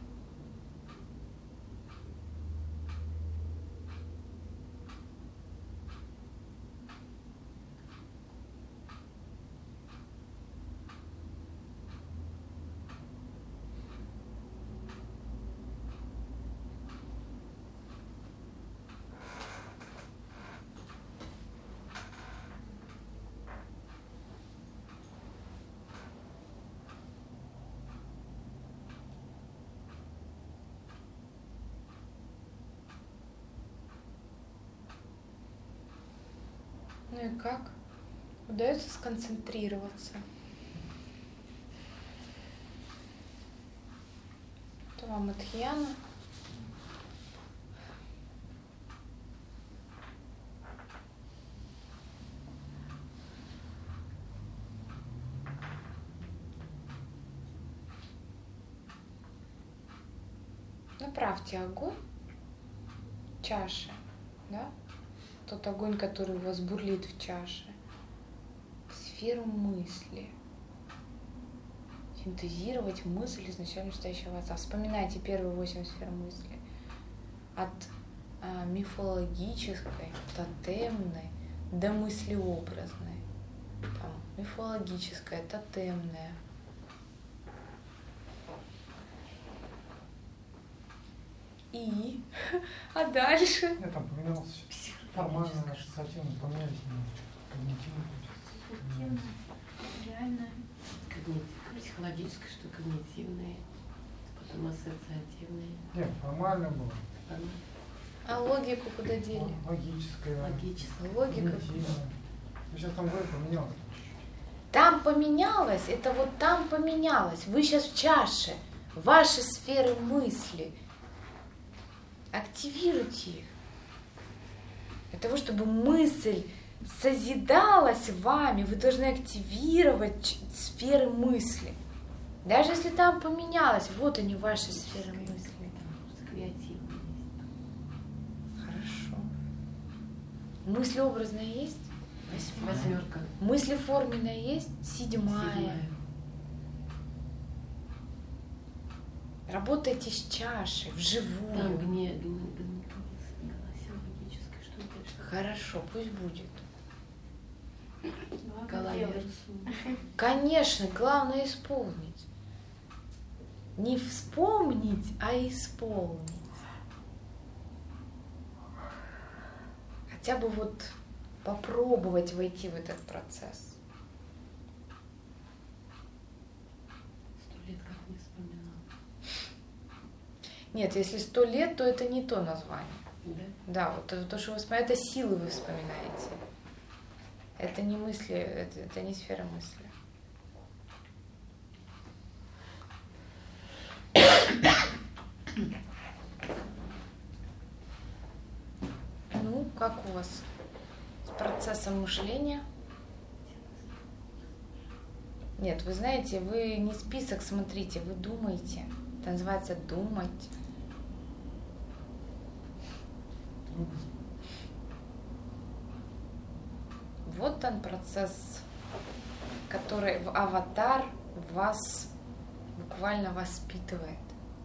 Ну и как? Удается сконцентрироваться? Это вам от Хьяна. Направьте огонь чаши, да? Тот огонь, который у вас бурлит в чаше, в сферу мысли. Синтезировать мысль изначально стоящего отца. Вспоминайте первые 8 сфер мысли. От мифологической, тотемной до мыслеобразной. Там, мифологическая, тотемная. И? А дальше? Я там поменялся сейчас. Формально, ассоциативно поменялись немножечко. Когнитивно. Когнитивное, реальное. Психологическое, что когнитивное, потом ассоциативное. Нет, формально было. А логику куда дели? Логическое. Логика. Когнитивное. Ну, сейчас там вроде поменялось. Там поменялось, это вот там поменялось. Вы сейчас в чаше, ваши сферы мысли. Активируйте их. Для того, чтобы мысль созидалась вами, вы должны активировать сферы мысли. Даже если там поменялось, вот они, ваши сферы мысли. Креативное. Хорошо. Мысли образные есть? Восьмерка. Мысли форменные есть? Седьмая. Работайте с чашей, вживую. Там логическое, что дальше? Хорошо, пусть будет. Голове. Конечно, главное исполнить. Не вспомнить, а исполнить. Хотя бы вот попробовать войти в этот процесс. 100 лет как не вспоминала. Нет, если 100 лет, то это не то название. Да? Да, вот то, что вы вспоминаете, это силы вы вспоминаете. Это не мысли, это не сфера мысли. Ну, как у вас с процессом мышления? Нет, вы знаете, вы не список смотрите, вы думаете. Это называется думать. Вот он процесс, который аватар вас буквально воспитывает.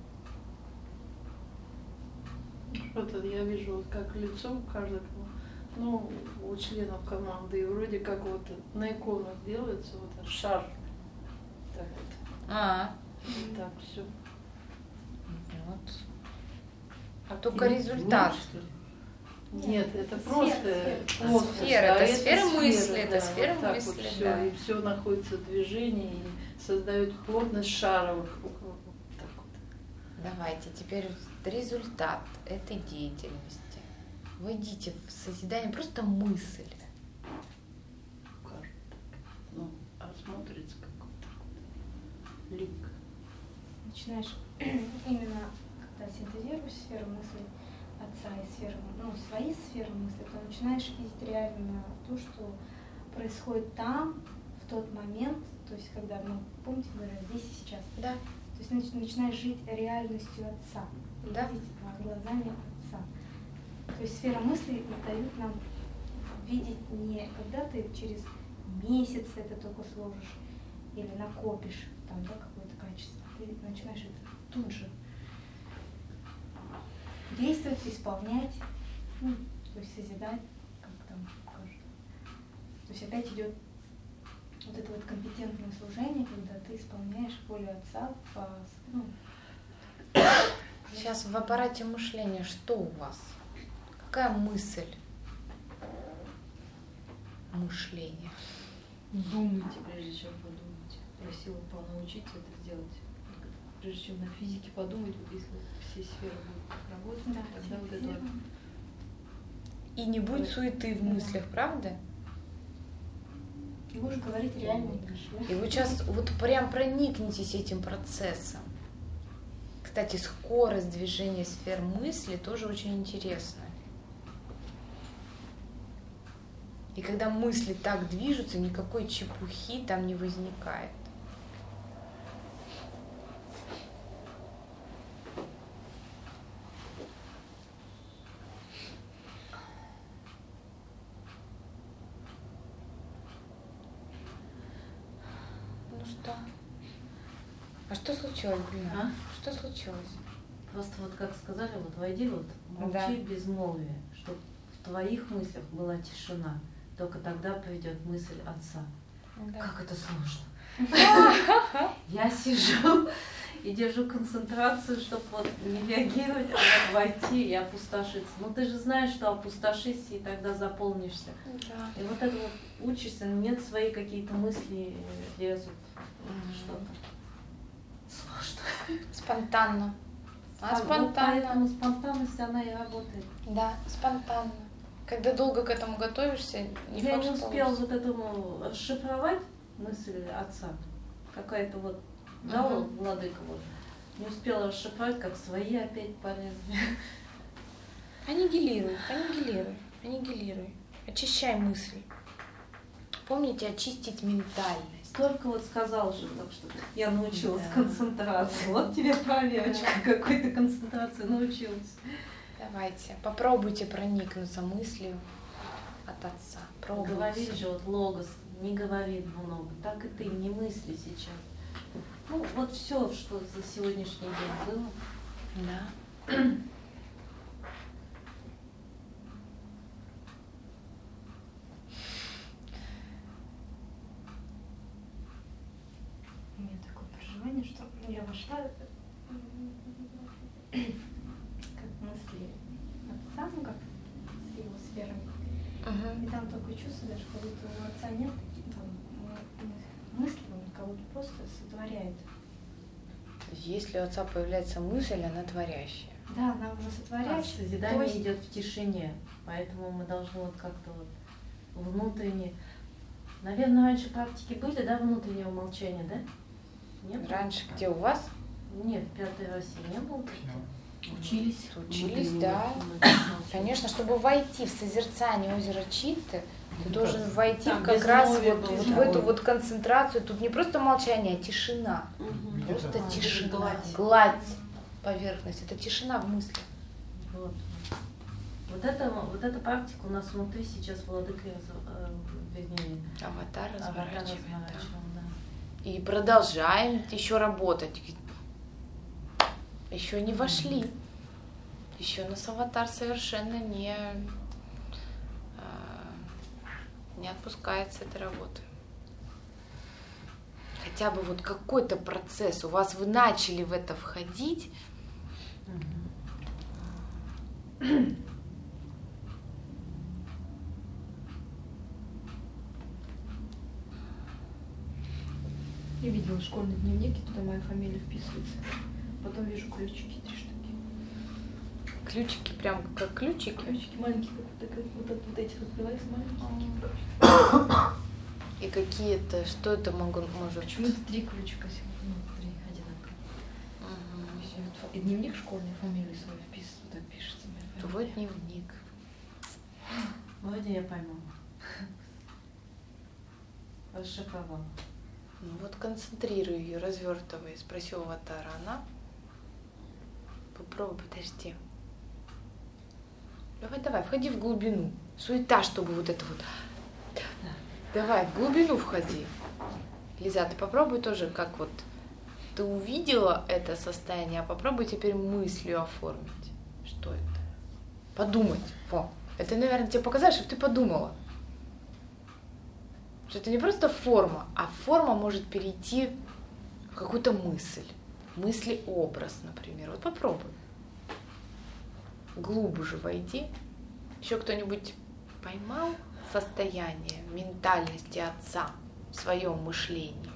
Вот это я вижу, вот как лицо у каждого, ну, у членов команды, и вроде как вот на иконах делается вот этот шар. Так вот. Так, все. Вот. Только результат. Нет, это сфера, просто сфера. плоскость, Сфера, а это сфера мысли, это да, сфера вот так мысли, вот всё, да. и все находится в движении и создает плотность шара вокруг. Вот так вот. Давайте теперь результат этой деятельности. Войдите в созидание, просто мысль. Кажется так. Ну, а смотрится как вот так вот. Лик. Начинаешь именно, когда синтезируешь сферу мыслей отца и сферу, ну, свои сферы мысли, то начинаешь видеть реально то, что происходит там, в тот момент, то есть когда, ну, помните, говорят, здесь и сейчас. Да. То есть начинаешь жить реальностью отца, Да. видеть глазами отца. То есть сфера мыслей дают нам видеть не когда ты через месяц это только сложишь или накопишь там, да, какое-то качество. Ты начинаешь это тут же действовать, исполнять, ну, то есть созидать, как там кажется. То есть опять идет вот это вот компетентное служение, когда ты исполняешь волю отца по, ну, Сейчас в аппарате мышления что у вас? Какая мысль мышления? Думайте, прежде чем подумать. Просила научиться это сделать. Прежде чем на физике подумать, вот если все сферы будут так работать, да, тогда вот это вот. И не будет суеты в мыслях, правда? и будешь говорить реальные вещи. И вы сейчас вот прям проникнетесь этим процессом. Кстати, скорость движения сфер мысли тоже очень интересная. И когда мысли так движутся, никакой чепухи там не возникает. Ну что? А что случилось, Гульнара? Что случилось? Просто вот как сказали, вот войди, вот молчи, Да. безмолвие, чтобы в твоих мыслях была тишина. Только тогда поведет мысль отца. Да. Как это сложно. Я сижу и держу концентрацию, чтобы вот не реагировать, а вот войти и опустошиться. Ну ты же знаешь, что опустошишься и тогда заполнишься. Да. И вот это вот учишься, нет свои какие-то мысли лезут, что-то. Сложно. Спонтанно. А Вот спонтанно. поэтому спонтанность, она и работает. Да, спонтанно. Когда долго к этому готовишься, не Я факт, не что успела получится. вот этому расшифровать мысль отца. Какая-то вот, да, Ага. вот, владыка вот. Не успела расшифровать, как свои опять полезли. Аннигилируй, аннигилируй, аннигилируй. Очищай мысли. Помните, очистить ментальность. Только вот сказал же, так что я научилась Да. концентрации. Вот тебе проверочка, какой-то концентрации научилась. Давайте, попробуйте проникнуться мыслью от отца. Пробуйте. Говорит же, вот логос, не говорит много. Так и ты, не мысли сейчас. Ну, вот все, что за сегодняшний день было. Да. У меня такое переживание, что я вошла как мысли отца, ну как с его сферами. Мгм. И там такое чувство даже, как будто у отца нет там, мысли, он как будто просто сотворяет. Если у отца появляется мысль, она творящая. Да, она уже сотворяет. Созидание То есть- идет в тишине, поэтому мы должны вот как-то вот внутренне. Наверное, раньше практики были, да, внутреннего молчания, да? Нет? Раньше где у вас? Нет, в Пятой России не было. Учились. Учились, да. Конечно, чтобы войти в созерцание озера Читты, ты должен войти Там как без раз мови вот, был, вот да. в эту вот концентрацию. Тут не просто молчание, а тишина. Мгм. Просто А, тишина. гладь. Гладь поверхность. Это тишина в мысли. Вот. Вот эта практика у нас внутри сейчас владыка, вернее, Аватар аватар разворачивает. да. разворачивал, да. И продолжаем еще работать. Еще не вошли. Еще у нас аватар совершенно не отпускает с этой работы. Хотя бы вот какой-то процесс. У вас вы начали в это входить. Я видела школьный дневник, и туда моя фамилия вписывается. Потом вижу ключики, 3 штуки. Ключики прям как ключики. Ключики маленькие, как вот эти открываются маленькие. И какие-то, что это может? Почему-то 3 ключика сегодня, 3 одинаковые. Мгм. Всё, и дневник школьный, фамилию свою вписывает, так пишется моя фамилия. Твой дневник. Вроде я поймала. Расшифровала. Ну вот концентрируй ее, развертывай. Спроси у аватара, она. Попробуй, подожди. Давай, входи в глубину. Суета, чтобы вот это вот. Давай, в глубину входи. Лиза, ты попробуй тоже, как вот ты увидела это состояние, а попробуй теперь мыслью оформить. Что это? Подумать. Во. Это, наверное, тебе показать, чтобы ты подумала. Что это не просто форма, а форма может перейти в какую-то мысль. Мысли-образ, например. Вот попробуй. Глубже войди. Еще кто-нибудь поймал состояние ментальности отца в своем мышлении?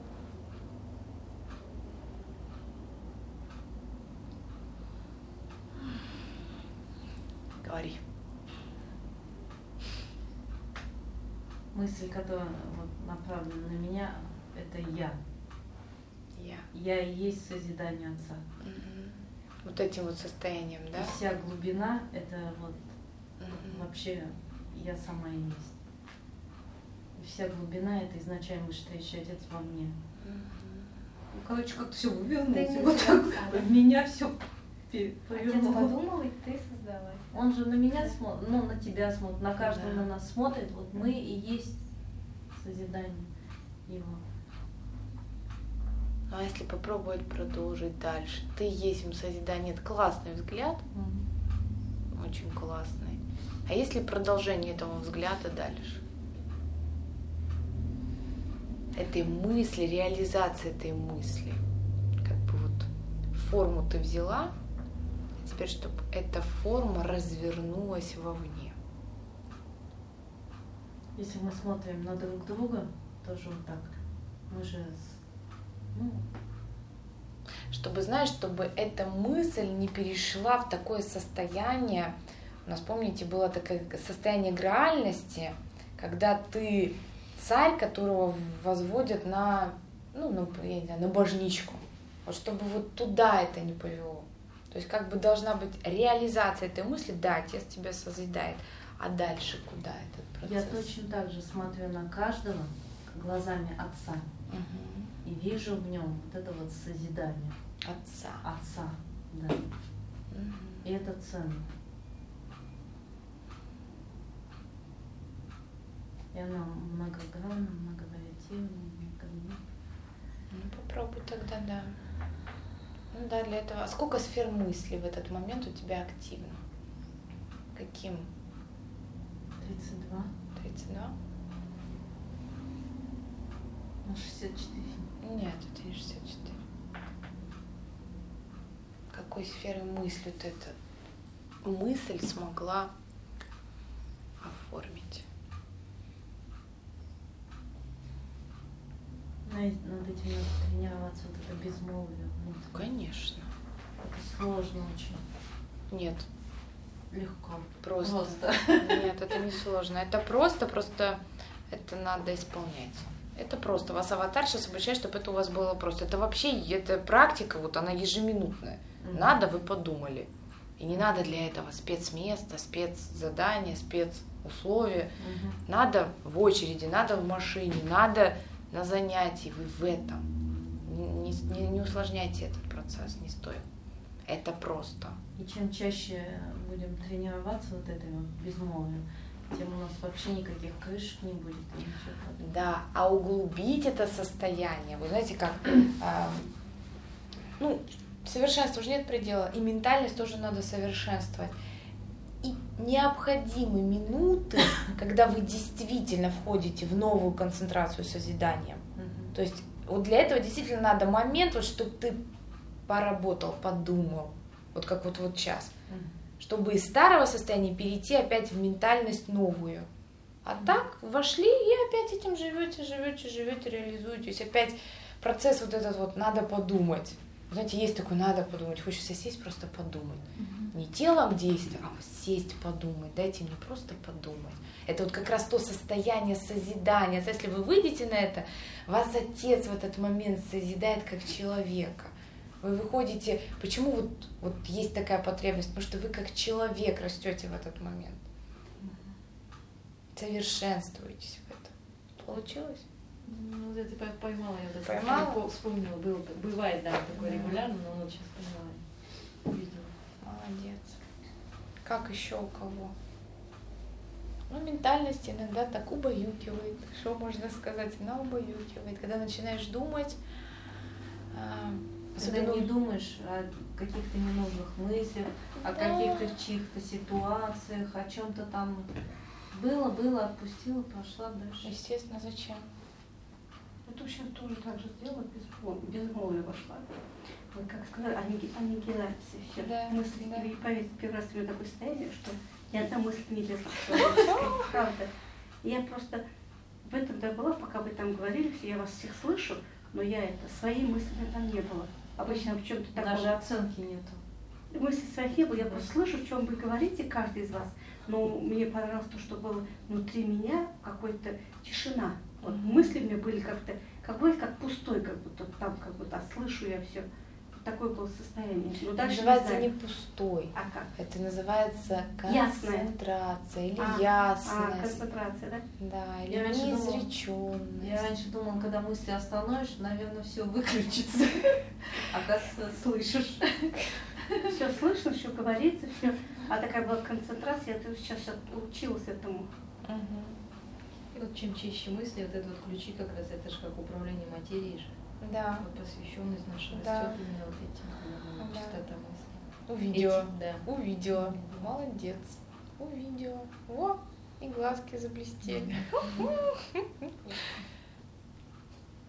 Говори. Мысль, которая вот направлена на меня, это я. Я. Я и есть созидание отца. Мгм. Вот этим вот состоянием, да? И вся глубина это вот Мгм. вообще я сама и есть. И вся глубина это изначально вышедший отец во мне. Мгм. Ну, короче, как-то все Ты вывернулось. не Вот так отца, да? в меня все Отец повернулось. подумал, и ты создала. Он же на меня смотрит, ну, на тебя смотрит, на каждого Да. на нас смотрит. Вот мы и есть созидание его. А если попробовать продолжить дальше? Ты есть им созидание. Это классный взгляд, очень классный. А если продолжение этого взгляда дальше? этой мысли, реализация этой мысли. Как бы вот форму ты взяла, а теперь, чтобы эта форма развернулась вовне. Если мы смотрим на друг друга, тоже вот так, мы же, ну, Чтобы, знаешь, чтобы эта мысль не перешла в такое состояние, у нас, помните, было такое состояние граальности, когда ты царь, которого возводят на, ну, я не знаю, на божничку. Вот чтобы вот туда это не повело. То есть как бы должна быть реализация этой мысли, да, Отец тебя созидает, а дальше куда этот процесс? я точно так же смотрю на каждого глазами Отца Мгм. и вижу в нем вот это вот созидание Отца. да. Мгм. И это ценно. И она многогранна, многовариативна, многогранна. Ну, попробуй тогда, да. Ну да, для этого. А сколько сфер мысли в этот момент у тебя активно? Каким? 32 32? на 64. Нет, это не 64. Какой сферы мысли ты эта мысль смогла оформить? Над этим надо тренироваться, вот это безмолвие. Конечно. Это сложно очень. Нет, Легко. просто. Нет, это не сложно. Это просто это надо исполнять. Это просто. Вас аватар сейчас обучает, чтобы это у вас было просто. Это вообще, это практика, вот она ежеминутная. Надо, вы подумали. И не надо для этого спецместо, спецзадание, спецусловия. Надо в очереди, надо в машине, надо на занятии. Вы в этом. Не усложняйте этот процесс, не стоит. Это просто. И чем чаще будем тренироваться вот этой вот безмолвием, тем у нас вообще никаких крышек не будет. И ничего подобного. Да, а углубить это состояние, вы знаете, как, ну, совершенству уже нет предела, и ментальность тоже надо совершенствовать. И необходимы минуты, когда вы действительно входите в новую концентрацию созидания. То есть вот для этого действительно надо момент, вот, чтобы ты поработал, подумал, вот как вот сейчас, чтобы из старого состояния перейти опять в ментальность новую. А так вошли и опять этим живете, реализуетесь. Опять процесс вот этот вот надо подумать. Знаете, есть такой надо подумать, хочется сесть, просто подумать. Не телом действовать, а вот сесть, подумать. Дайте мне просто подумать. Это вот как раз то состояние созидания. Если вы выйдете на это, вас Отец в этот момент созидает как человека. Вы выходите, почему вот есть такая потребность? Потому что вы как человек растете в этот момент. Совершенствуетесь в этом. Получилось? Ну, это поймала я. Вот Поймала? это вспомнила. Бывает, да, такое регулярно, но вот сейчас поймала. Увидела. Молодец. Как еще у кого? Ну, ментальность иногда так убаюкивает. Что можно сказать? Она убаюкивает. Когда начинаешь думать, Когда не думаешь о каких-то ненужных мыслях, о каких-то чьих-то ситуациях, о чем-то там было, отпустила, пошла дальше. естественно, зачем? Это сейчас тоже так же сделала, безмолвие вошла. Вот как сказали, аннигиляция, все Да, мысли. да. И поверьте, первый раз в такое состояние, что ни одна мысль не лезла. Правда. И я просто в этом да была, пока вы там говорили, я вас всех слышу, но я своей мысли там не было. Обычно в чем-то таком. Даже оценки нету. Мысли своих не было, я просто слышу, в чем вы говорите, каждый из вас. Но мне понравилось то, что было внутри меня какая-то тишина. Вот мысли у меня были как-то, как пустой, как будто там, как будто слышу я все. Такое было состояние. Но дальше Называется не не пустой. А как? Это называется Ясная. концентрация или А, ясность. концентрация, да? Да, или Я раньше думала- неизреченность. Я раньше думала, когда мысли остановишь, наверное, все выключится. Оказывается, слышишь. Все слышно, все говорится, все. А такая была концентрация, я сейчас училась этому. Мгм. И вот чем чище мысли, вот это вот ключи как раз, это же как управление материей же. Да, Вот посвященность наша Да. растет именно вот этим, Да. чистота мысли. увидела. Этим, да. Увидела. Молодец. Увидела. Во, и глазки заблестели.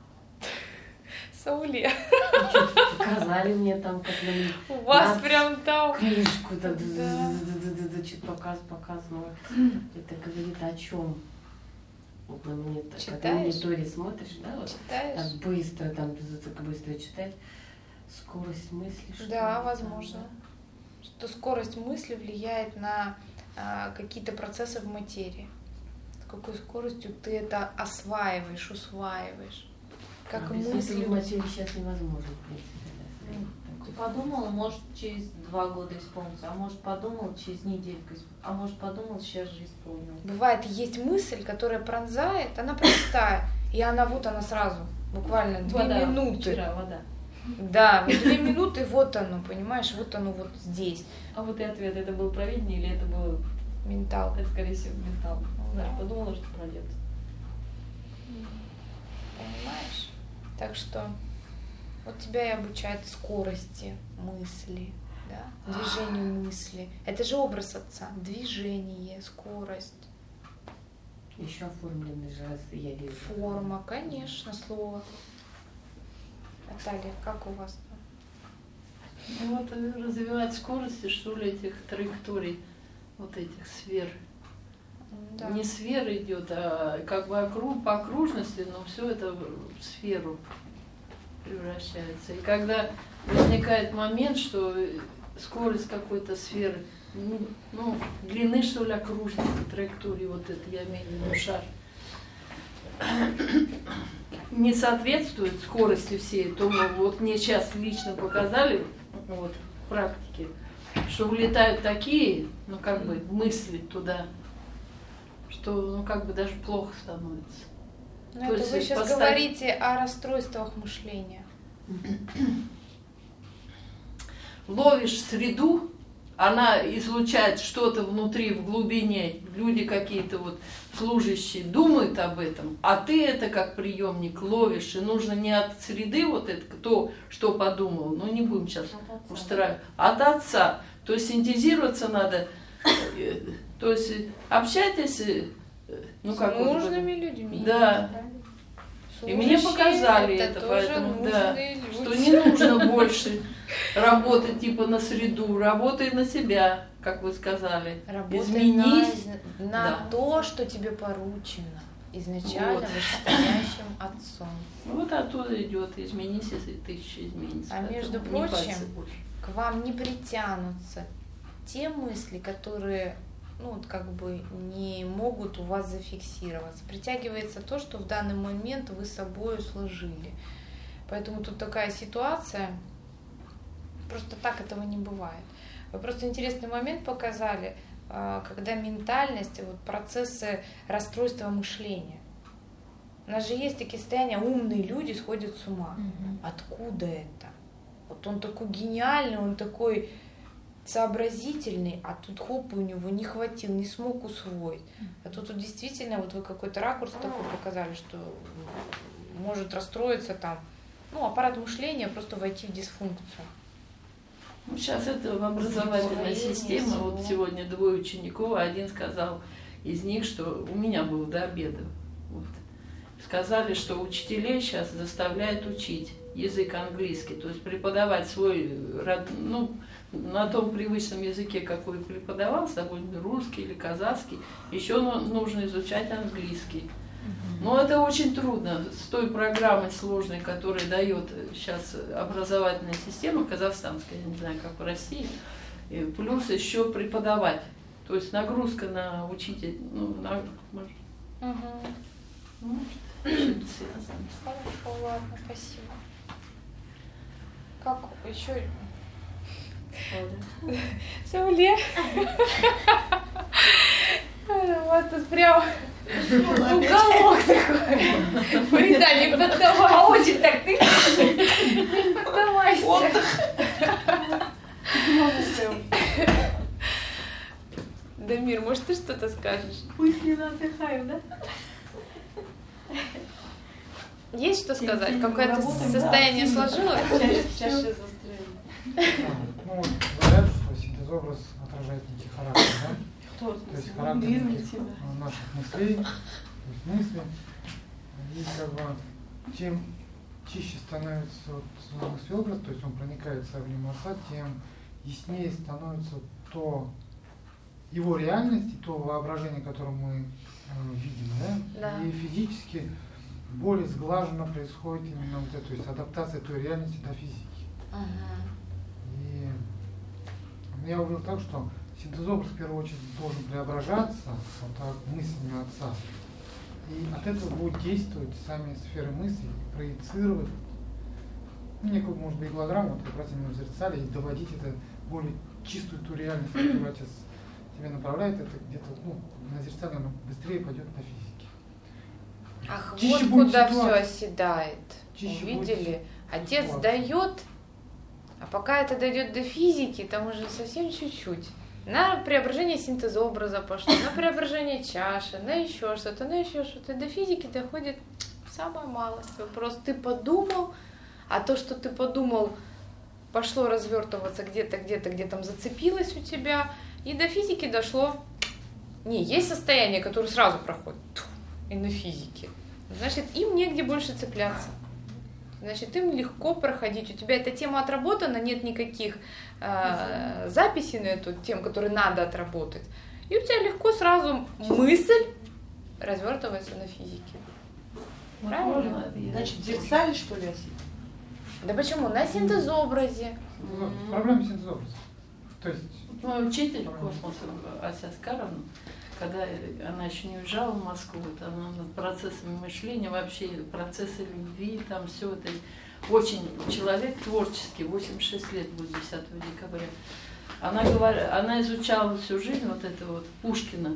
Сауле, Показали мне там, как на у вас прям там... книжку, Да. что-то показывала. Это говорит о чем? Вот на мне, как на Читаешь? мониторе смотришь, да, вот Читаешь? так быстро, там так быстро читать. Скорость мысли, что Да, ли, возможно. там, Что скорость мысли влияет на какие-то процессы в материи. С какой скоростью ты это осваиваешь, усваиваешь. да. Как А без мысли... этого в материи сейчас невозможно, в принципе, да. Ты Такой. подумала, может, через 2 года исполнится, а может, подумал, через недельку исполнится, а может, подумал, сейчас же исполнил. Бывает, есть мысль, которая пронзает, она простая, и она вот она сразу, буквально 2 Вода, минуты. вчера вода. Да, вот 2 минуты, вот оно, понимаешь, вот оно вот здесь. А вот и ответ, это был провидение или это был, Ментал. это, скорее всего, ментал? Да. Даже подумала, что пройдет. Понимаешь? Так что вот тебя и обучают скорости мысли, да, движению мысли. Это же образ отца. Движение, скорость, Еще оформленный же, раз я вижу. форма, конечно, слово. Наталья, как у вас там? Ну, вот развивать скорости, что ли, этих траекторий, вот этих сфер. Да. Не сфера идет, а как бы по окружности, но все это в сферу превращается. И когда возникает момент, что скорость какой-то сферы, ну, длины, что ли, окружности, траектории, вот это, я имею в виду шар, не соответствует скорости всей, то вот мне сейчас лично показали, вот, в практике, что улетают такие, ну, как бы, мысли туда, что, ну, как бы даже плохо становится. Ну, То это есть вы сейчас поставь- говорите о расстройствах мышления. Ловишь среду, она излучает что-то внутри, в глубине, люди какие-то вот служащие думают об этом, а ты это как приемник ловишь, и нужно не от среды вот это, кто что подумал, ну не будем сейчас устраивать, а от отца. То есть синтезироваться надо, то есть общайтесь, ну как С вот нужными людьми. Да. И мне Служащие показали это, тоже поэтому да, нужные люди. что не нужно больше работать типа на среду, работай на себя, как вы сказали. Работай Изменись. на Да. то, что тебе поручено изначально Вот. вышестоящим отцом. Ну, вот оттуда идет, изменись, если ты еще изменится. А между Поэтому не прочим, парься больше. к вам не притянутся те мысли, которые, ну, вот как бы не могут у вас зафиксироваться. Притягивается то, что в данный момент вы с собой сложили. Поэтому тут такая ситуация, просто так этого не бывает. Вы просто интересный момент показали, когда ментальность, вот процессы расстройства мышления. У нас же есть такие состояния, умные люди сходят с ума. Откуда это? Вот он такой гениальный, он такой сообразительный, а тут хоп, у него не хватило, не смог усвоить. А тут вот действительно, вот вы какой-то ракурс такой показали, что может расстроиться там, ну, аппарат мышления, просто войти в дисфункцию. Ну, сейчас это в образовательной Усвоение системе. всего. Вот сегодня 2 учеников, один сказал из них, что у меня было до обеда. Вот. Сказали, что учителей сейчас заставляют учить язык английский, то есть преподавать свой, ну, на том привычном языке, какой преподавал, с собой русский или казахский, еще нужно изучать английский. Но это очень трудно с той программой сложной, которую дает сейчас образовательная система казахстанская, я не знаю, как в России, и плюс еще преподавать. То есть нагрузка на учителя, ну, чем-то связано. Хорошо, ладно, спасибо. Как еще? Сауле. У вас тут прям уголок такой. Фарида, не поддавайся. А очень так ты не поддавайся. Дамир, может, ты что-то скажешь? Пусть не отдыхаем, да? Есть что сказать? Тем Какое-то работаем, состояние да, сложилось? Чаще застряли. Ну, вот говорят, что синтез-образ отражает некий характер, да? Кто То есть характер неких, наших мыслей, то есть мысли. И как бы чем чище становится вот мыслеобраз, то есть он проникает в сравнение отца, тем яснее становится то его реальность и то воображение, которое мы видим, да? Да. И физически более сглаженно происходит именно вот это, то есть адаптация той реальности до физики. И я увидел так, что синтезобраз в первую очередь должен преображаться вот так, мыслями отца. И от этого будут действовать сами сферы мысли, проецировать некую, может быть, голограмму, вот как раз именно в зеркале, и доводить это более чистую ту реальность, которую отец тебе направляет, это где-то на зеркале оно быстрее пойдет до физики. Ах, Чище вот будет куда ситуация. все оседает. Чище Увидели? будет Отец ситуация. дает, а пока это дойдет до физики, там уже совсем чуть-чуть. На преображение синтезобраза пошло, на преображение чаши, на еще что-то, на еще что-то. До физики доходит самая малость. Вопрос, ты подумал, а то, что ты подумал, пошло развертываться где-то, где там зацепилось у тебя, и до физики дошло. Не, есть состояние, которое сразу проходит, и на физике. Значит, им негде больше цепляться. Значит, им легко проходить. У тебя эта тема отработана, нет никаких записей на эту тему, которые надо отработать. И у тебя легко сразу мысль развертывается на физике. Правильно? Значит, в зеркале, что ли, осидит? Да почему? На синтезобразе. Проблема синтезобраза. То есть Мой учитель космоса Ася Аскаровна, когда она еще не уезжала в Москву, там над процессами мышления, вообще процессы любви, там все это. Очень человек творческий, 86 лет будет 10 декабря. Она изучала всю жизнь вот это вот Пушкина,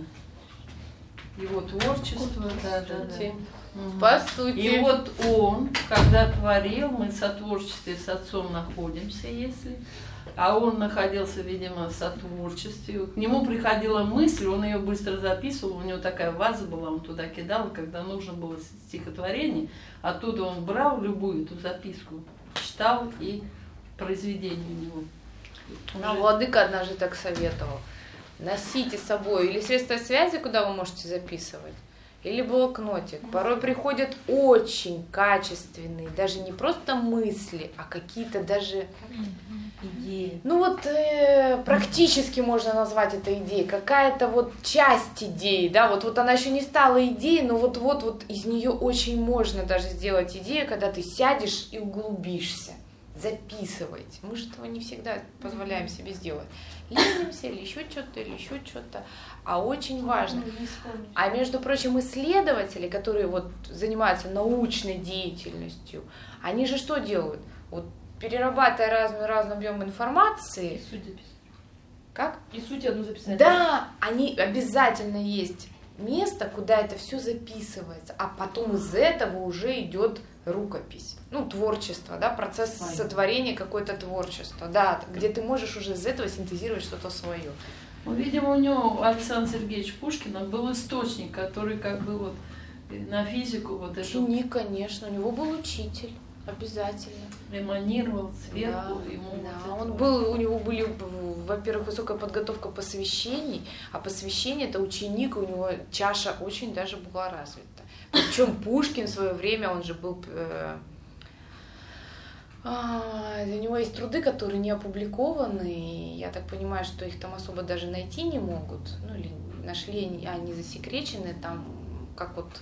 его творчество. Да. По сути. И вот он, когда творил, мы в сотворчестве с отцом находимся, если... А он находился, видимо, в сотворчестве. К нему приходила мысль, он ее быстро записывал, у него такая ваза была, он туда кидал, когда нужно было стихотворение, оттуда он брал любую эту записку, читал, и произведение у него. Ну, владыка однажды так советовал. Носите с собой или средства связи, куда вы можете записывать, или блокнотик. Порой приходят очень качественные, даже не просто мысли, а какие-то даже Идеи. ну вот практически можно назвать это идеей, какая-то вот часть идеи, да, вот она еще не стала идеей, но вот из нее очень можно даже сделать идею, когда ты сядешь и углубишься, записывайте. Мы же этого не всегда позволяем себе сделать. Ленимся или еще что-то, а очень важно. А между прочим, исследователи, которые вот занимаются научной деятельностью, они же что делают? Вот перерабатывая разный объем информации. И суть записать. Как? И суть одну записать. Да, они обязательно есть место, куда это все записывается, а потом из этого уже идет рукопись, ну, творчество, да, процесс сотворения какое-то творчество, да, где ты можешь уже из этого синтезировать что-то свое. Ну, видимо, у него Александр Сергеевич Пушкин, он был источник, который как бы вот на физику вот это Ученик, конечно, у него был учитель. Обязательно. эманировал сверху, Да, ему да. вот это Он вот. был, у него были, во-первых, высокая подготовка посвящений, а посвящение это ученик, у него чаша очень даже была развита. Причем Пушкин в свое время, он же был, у него есть труды, которые не опубликованы, и я так понимаю, что их там особо даже найти не могут, ну или нашли, они засекречены там, как вот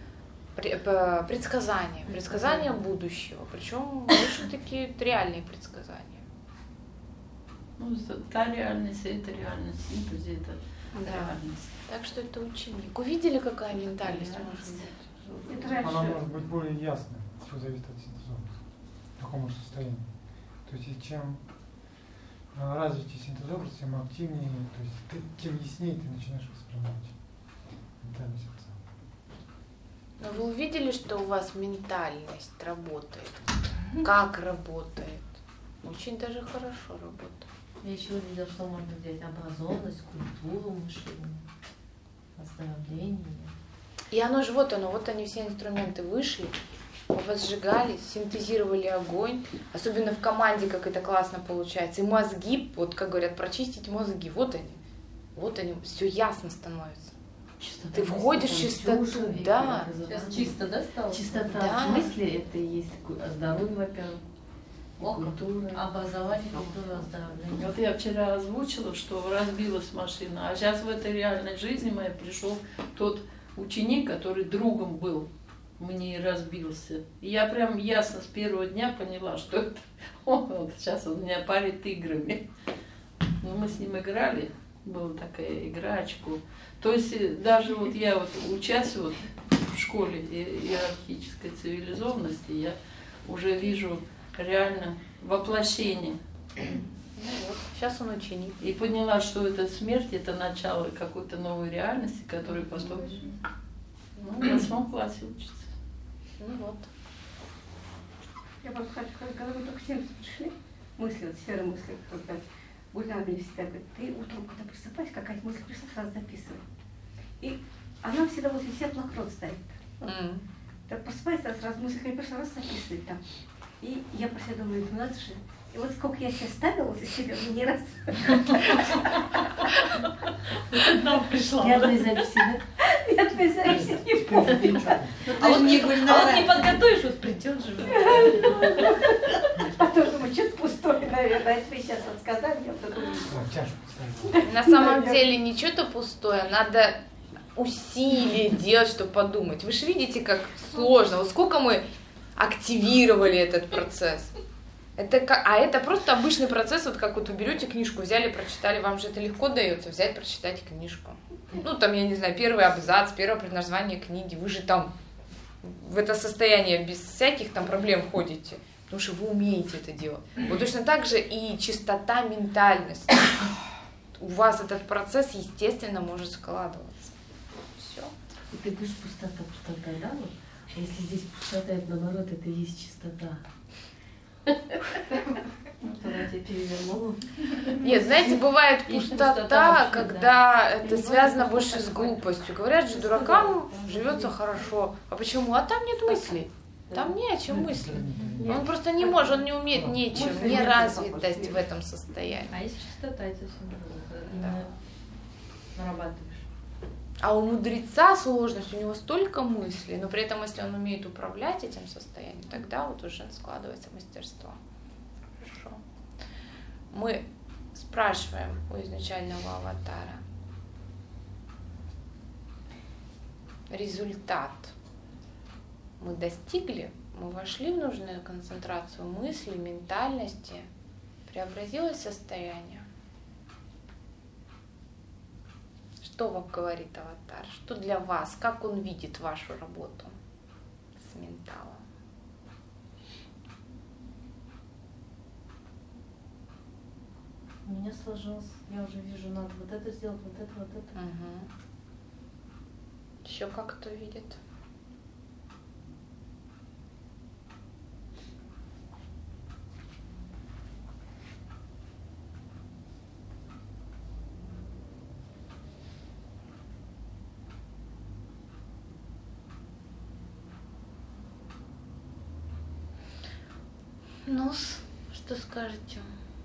предсказания будущего, причем очень такие реальные предсказания. Ну, та реальность, это реальность, синтезе, это реальность. Так что это ученик. Увидели, какая ментальность может быть? Это она раньше может быть более ясной, все зависит от синтезобраза, в таком же состоянии. То есть и чем развитие синтезобраза, тем активнее, то есть тем яснее ты начинаешь воспринимать ментальность отца. Но вы увидели, что у вас ментальность работает? Как работает? Очень даже хорошо работает. Я еще увидела, что можно взять образованность, культуру мышления, оздоровление. И оно же вот они все инструменты вышли, возжигали, синтезировали огонь. Особенно в команде, как это классно получается. И мозги, вот как говорят, прочистить мозги. Вот они, все ясно становится. Чистота Ты входишь в мысли, чистоту, чушь, да. Сейчас чисто, да, стало? Чистота Да. мысли это и есть здоровье, во-первых, и О, культура. Образование, культура, оздоровление. Вот я вчера озвучила, что разбилась машина, а сейчас в этой реальной жизни моей пришел тот ученик, который другом был, мне и разбился. И я прям ясно с первого дня поняла, что это он, вот сейчас он меня парит играми. Ну, мы с ним играли, была такая игра очко. То есть даже вот я вот учась вот в школе иерархической цивилизованности, я уже вижу реально воплощение. Ну вот, сейчас он ученик. И поняла, что это смерть, это начало какой-то новой реальности, которая потом в 8 классе учится. Ну вот. Я просто хочу сказать, когда вы только к 70 пришли, мысли, вот сфера мысли, когда Гульнара мне всегда говорит, ты утром, когда просыпаешься, какая-то мысль пришла, сразу записывай. И она всегда возле себя блокнот стоит. Так просыпается, сразу мысль, какая пришла, раз записывает там. И я про себя думаю, ну надо же. И вот сколько я себе ставила за себя, ну не раз. Нам пришла. Ни одной записи, да? Я твои записи не помню. А вот не подготовишь, вот придет же. Потом думаю, что-то пустое, наверное. Это вы сейчас вот сказали, я потом думаю. Чашку поставила. На самом деле не что-то пустое, надо усилие делать, чтобы подумать. Вы же видите, как сложно. Вот сколько мы активировали этот процесс. А это просто обычный процесс, вот как вот вы берете книжку, взяли, прочитали, вам же это легко дается, взять, прочитать книжку. Ну, там, я не знаю, первый абзац, первое предназвание книги, вы же там в это состояние без всяких там проблем входите, потому что вы умеете это делать. Вот точно так же и чистота ментальности. У вас этот процесс, естественно, может складываться. Все. И ты говоришь, пустота, да? Вот? А если здесь пустота, это наоборот, это и есть чистота. Она тебя перевернула. Нет, знаете, бывает Есть пустота, пустота вообще, когда это Бывает связано пустота больше с такой. глупостью. Говорят же, дуракам живется хорошо. А почему? А там нет мыслей. Там не о чем мыслить. Он просто не может, он не умеет нечем, Мысли не нет, развитость нет. в этом состоянии. А есть чистота, это совсем другое, когда ты Да. нарабатываешь. А у мудреца сложность, у него столько мыслей, но при этом, если он умеет управлять этим состоянием, тогда вот уже складывается мастерство. Хорошо. Мы спрашиваем у изначального аватара результат. Мы достигли, мы вошли в нужную концентрацию мысли, ментальности, преобразилось состояние. Что вам говорит аватар? Что для вас? Как он видит вашу работу с менталом? У меня сложилось, я уже вижу, надо вот это сделать, вот это, вот это. Еще как кто видит? Ну, что скажете?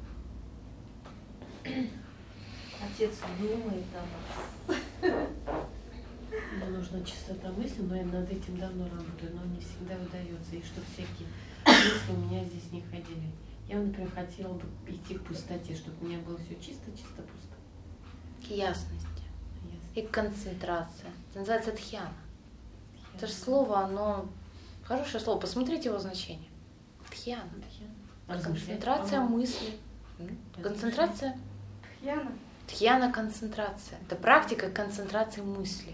Отец думает о вас. Мне нужна чистота мысли, но я над этим давно работаю, но не всегда удается. И чтобы всякие мысли у меня здесь не ходили. Я, например, хотела бы идти к пустоте, чтобы у меня было все чисто, чисто, пусто. К ясности и к концентрации. Это называется дхьяна. Это же слово, оно хорошее слово. Посмотрите его значение. Дхьяна. Концентрация мысли. Концентрация. Дхьяна. Дхьяна концентрация. Это практика концентрации мысли.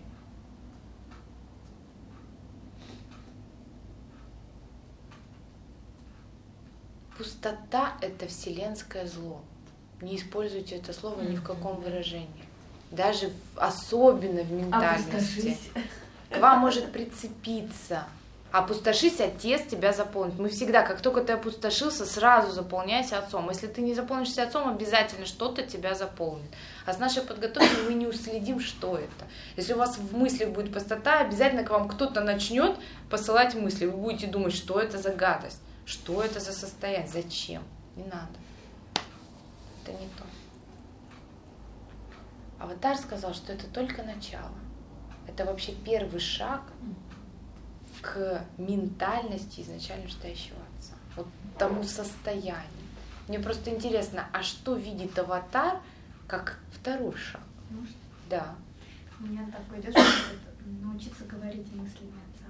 Пустота – это вселенское зло. Не используйте это слово ни в каком выражении. Даже особенно в ментальности. К вам может прицепиться. Опустошись, Отец тебя заполнит. Мы всегда, как только ты опустошился, сразу заполняйся Отцом. Если ты не заполнишься Отцом, обязательно что-то тебя заполнит. А с нашей подготовкой мы не уследим, что это. Если у вас в мыслях будет пустота, обязательно к вам кто-то начнет посылать мысли. Вы будете думать, что это за гадость, что это за состояние, зачем. Не надо. Это не то. Аватар сказал, что это только начало. это вообще первый шаг к ментальности изначально стоящего отца, вот тому состоянию. Мне просто интересно, а что видит аватар как второй шаг? Может, Да. у меня такой идет, что научиться говорить мыслями отца.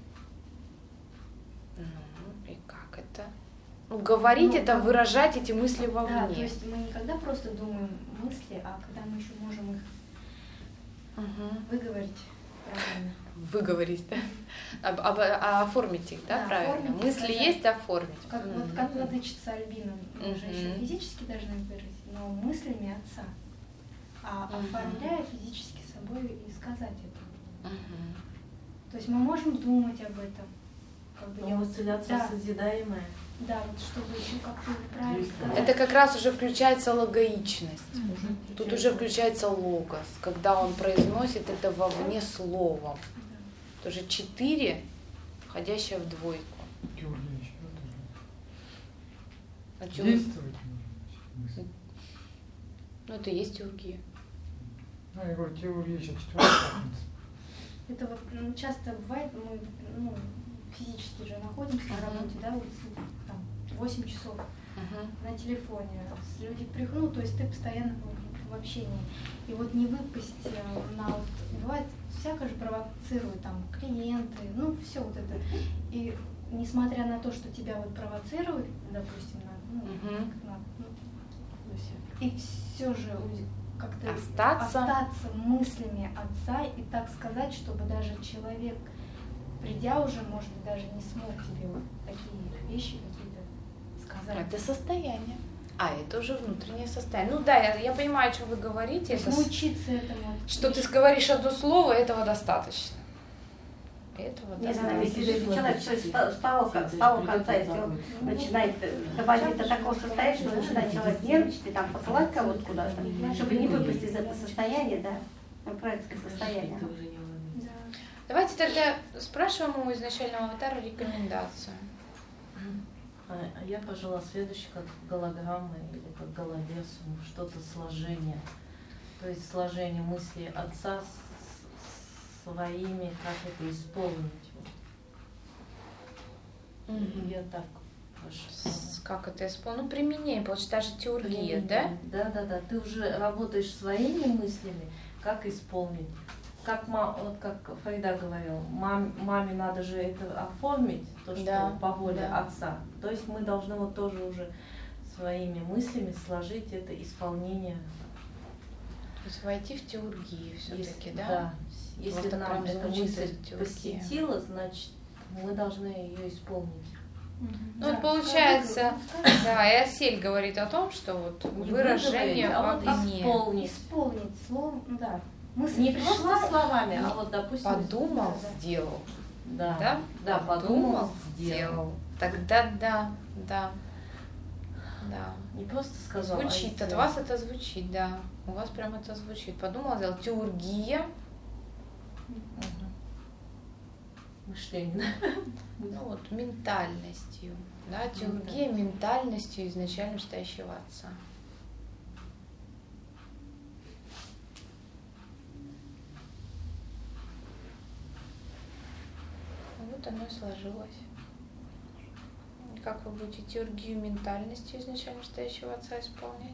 Ну, и как это? Ну, говорить Ну, это как- выражать эти мысли вовне. Да, то есть мы никогда просто думаем мысли, а когда мы еще можем их Мгм. выговорить правильно. Выговорить, да? Оформить их, да, Да, правильно? оформить, Мысли сказать. есть, оформить. Как, вот как владычица Альбина, мы же еще Мгм. физически должны выразить, но мыслями отца. А Мгм. оформляя физически собой и сказать это. Мгм. То есть мы можем думать об этом. Как бы Но я вот- мысль отца да, созидаемая. да, вот чтобы еще как-то правильно сказать. Это как раз уже включается логоичность. Тут уже включается логос, когда он произносит это вовне словом. Тоже 4, входящее в двойку. Теория еще тоже. А тю- Действовать может быть. Ну, это и есть теургия. Ну, я говорю, теория еще 4-й принцип. Это вот часто бывает, мы физически же находимся на работе, да, вот там 8 часов Мгм. на телефоне, люди приходят, ну, то есть ты постоянно в общении. И вот не выпасть на вот, бывает, всякое же провоцирует, там, клиенты, ну, все вот это. И несмотря на то, что тебя вот провоцируют, допустим, Мгм. и все же как-то Остаться. мыслями отца и так сказать, чтобы даже человек, придя уже, может быть, даже не смог тебе вот такие вещи какие-то сказать. Это состояние. А, это уже внутреннее состояние. Ну да, я понимаю, о чем вы говорите. То есть Это научиться этому. что ты говоришь одно слово, этого достаточно. Этого Не знаю, достаточно. если человек с того конца, если он начинает доводить до такого состояния, что начинает человек нервничать и там посылать кого-то куда-то, чтобы не выпасть из этого состояния, да, практическое состояние. Это уже не ладно. Да. Давайте тогда спрашиваем у изначального аватара рекомендацию. А я пожила следующий, как голограмма или как гололес, что-то сложение. То есть сложение мыслей отца с своими, как это исполнить. Мгм. Я так прошу. Как это исполнить? Ну, применение, получается, та же теургия, да? Да. Ты уже работаешь своими мыслями, как исполнить. Как, вот как Фарида говорила, маме надо же это оформить, то, что Да, по воле да. отца. То есть мы должны вот тоже уже своими мыслями сложить это исполнение. То есть войти в теургию все-таки, да? Да. Если Вот так нам прям эта звучит, мысль эта теургия. посетила, значит, мы должны ее исполнить. Ну, вот получается, да, и Асель говорит о том, что вот Не выражение выговорить, а вот вовне. исполнить. Исполнить словом, ну да. Мысль Не пришла, просто словами, а вот, допустим, Подумал, Да. сделал. да, Да? подумал, сделал. Тогда да. Не просто сказал, Звучит, а от сделал. вас это звучит, да. У вас прям это звучит. Подумал, сделал. Теургия. Мгм. Мышление. Ну вот, ментальностью. Да, теургия ментальностью изначально стоящего отца. Вот оно и сложилось. Как вы будете теургию ментальностью изначально стоящего отца исполнять?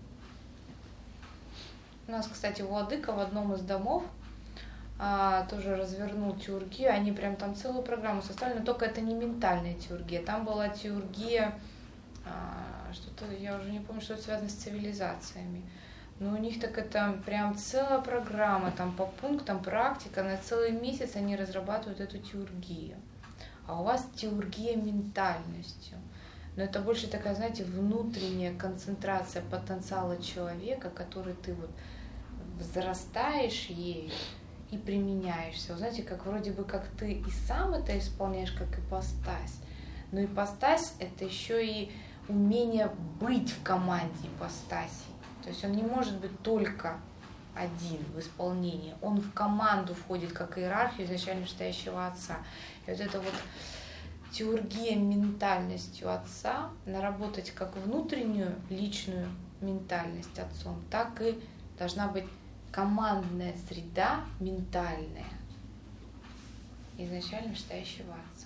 У нас, кстати, владыка в одном из домов тоже развернул теургию. Они прям там целую программу составили, но только это не ментальная теургия. Там была теургия, что-то, я уже не помню, что это связано с цивилизациями. Но у них так это прям целая программа, там по пунктам практика, на целый месяц они разрабатывают эту теургию. А у вас теургия ментальностью. Но это больше такая, знаете, внутренняя концентрация потенциала человека, который ты вот взрастаешь ею и применяешься. Вы знаете, как вроде бы как ты и сам это исполняешь, как ипостась. Но ипостась — это еще и умение быть в команде ипостаси. То есть он не может быть только один в исполнении. Он в команду входит как иерархию изначально стоящего отца. И вот это вот теургия ментальностью отца, наработать как внутреннюю личную ментальность отцом, так и должна быть командная среда ментальная изначально вышестоящего Отца,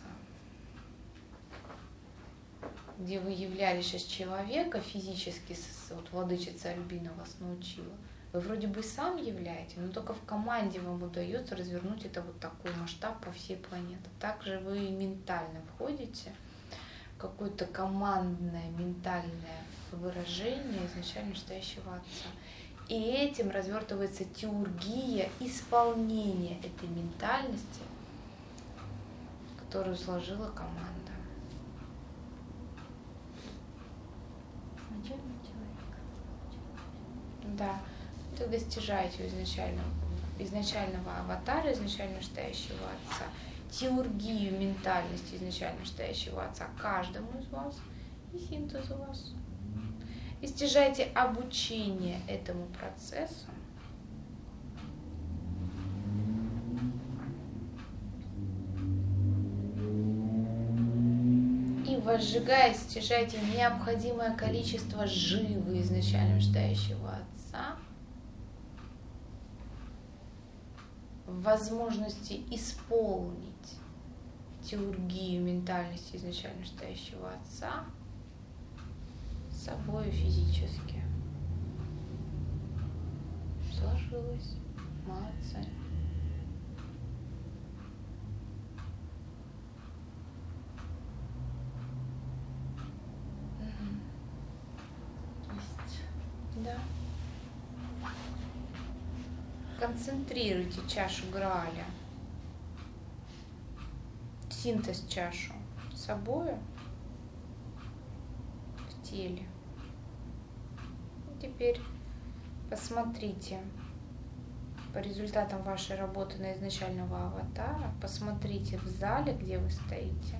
где вы являлись из человека физически, вот владычица Альбина вас научила, вы вроде бы сам являете, но только в команде вам удается развернуть это вот такой масштаб по всей планете. Также вы ментально входите в какое-то командное ментальное выражение изначально вышестоящего Отца. И этим развертывается теургия исполнения этой ментальности, которую сложила команда. Начальный человек. Да, вы достигаете изначального аватара, изначально вышестоящего Отца, теургию ментальности изначально вышестоящего Отца каждому из вас и синтезу вас. Достижаете обучение этому процессу, и возжигая, стяжайте необходимое количество живы изначально вышестоящего Отца, в возможности исполнить теургию ментальности изначально вышестоящего Отца собой физически. Сложилось. Молодцы. Да. Концентрируйте чашу Грааля, синтез чашу собою в теле. Теперь посмотрите по результатам вашей работы на изначального аватара, посмотрите в зале, где вы стоите.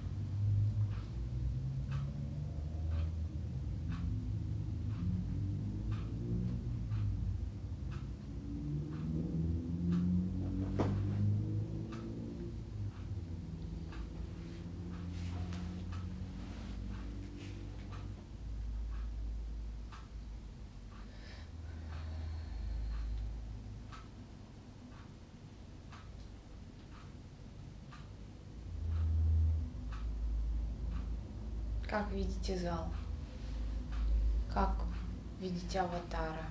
Как видите зал? Как видите аватара?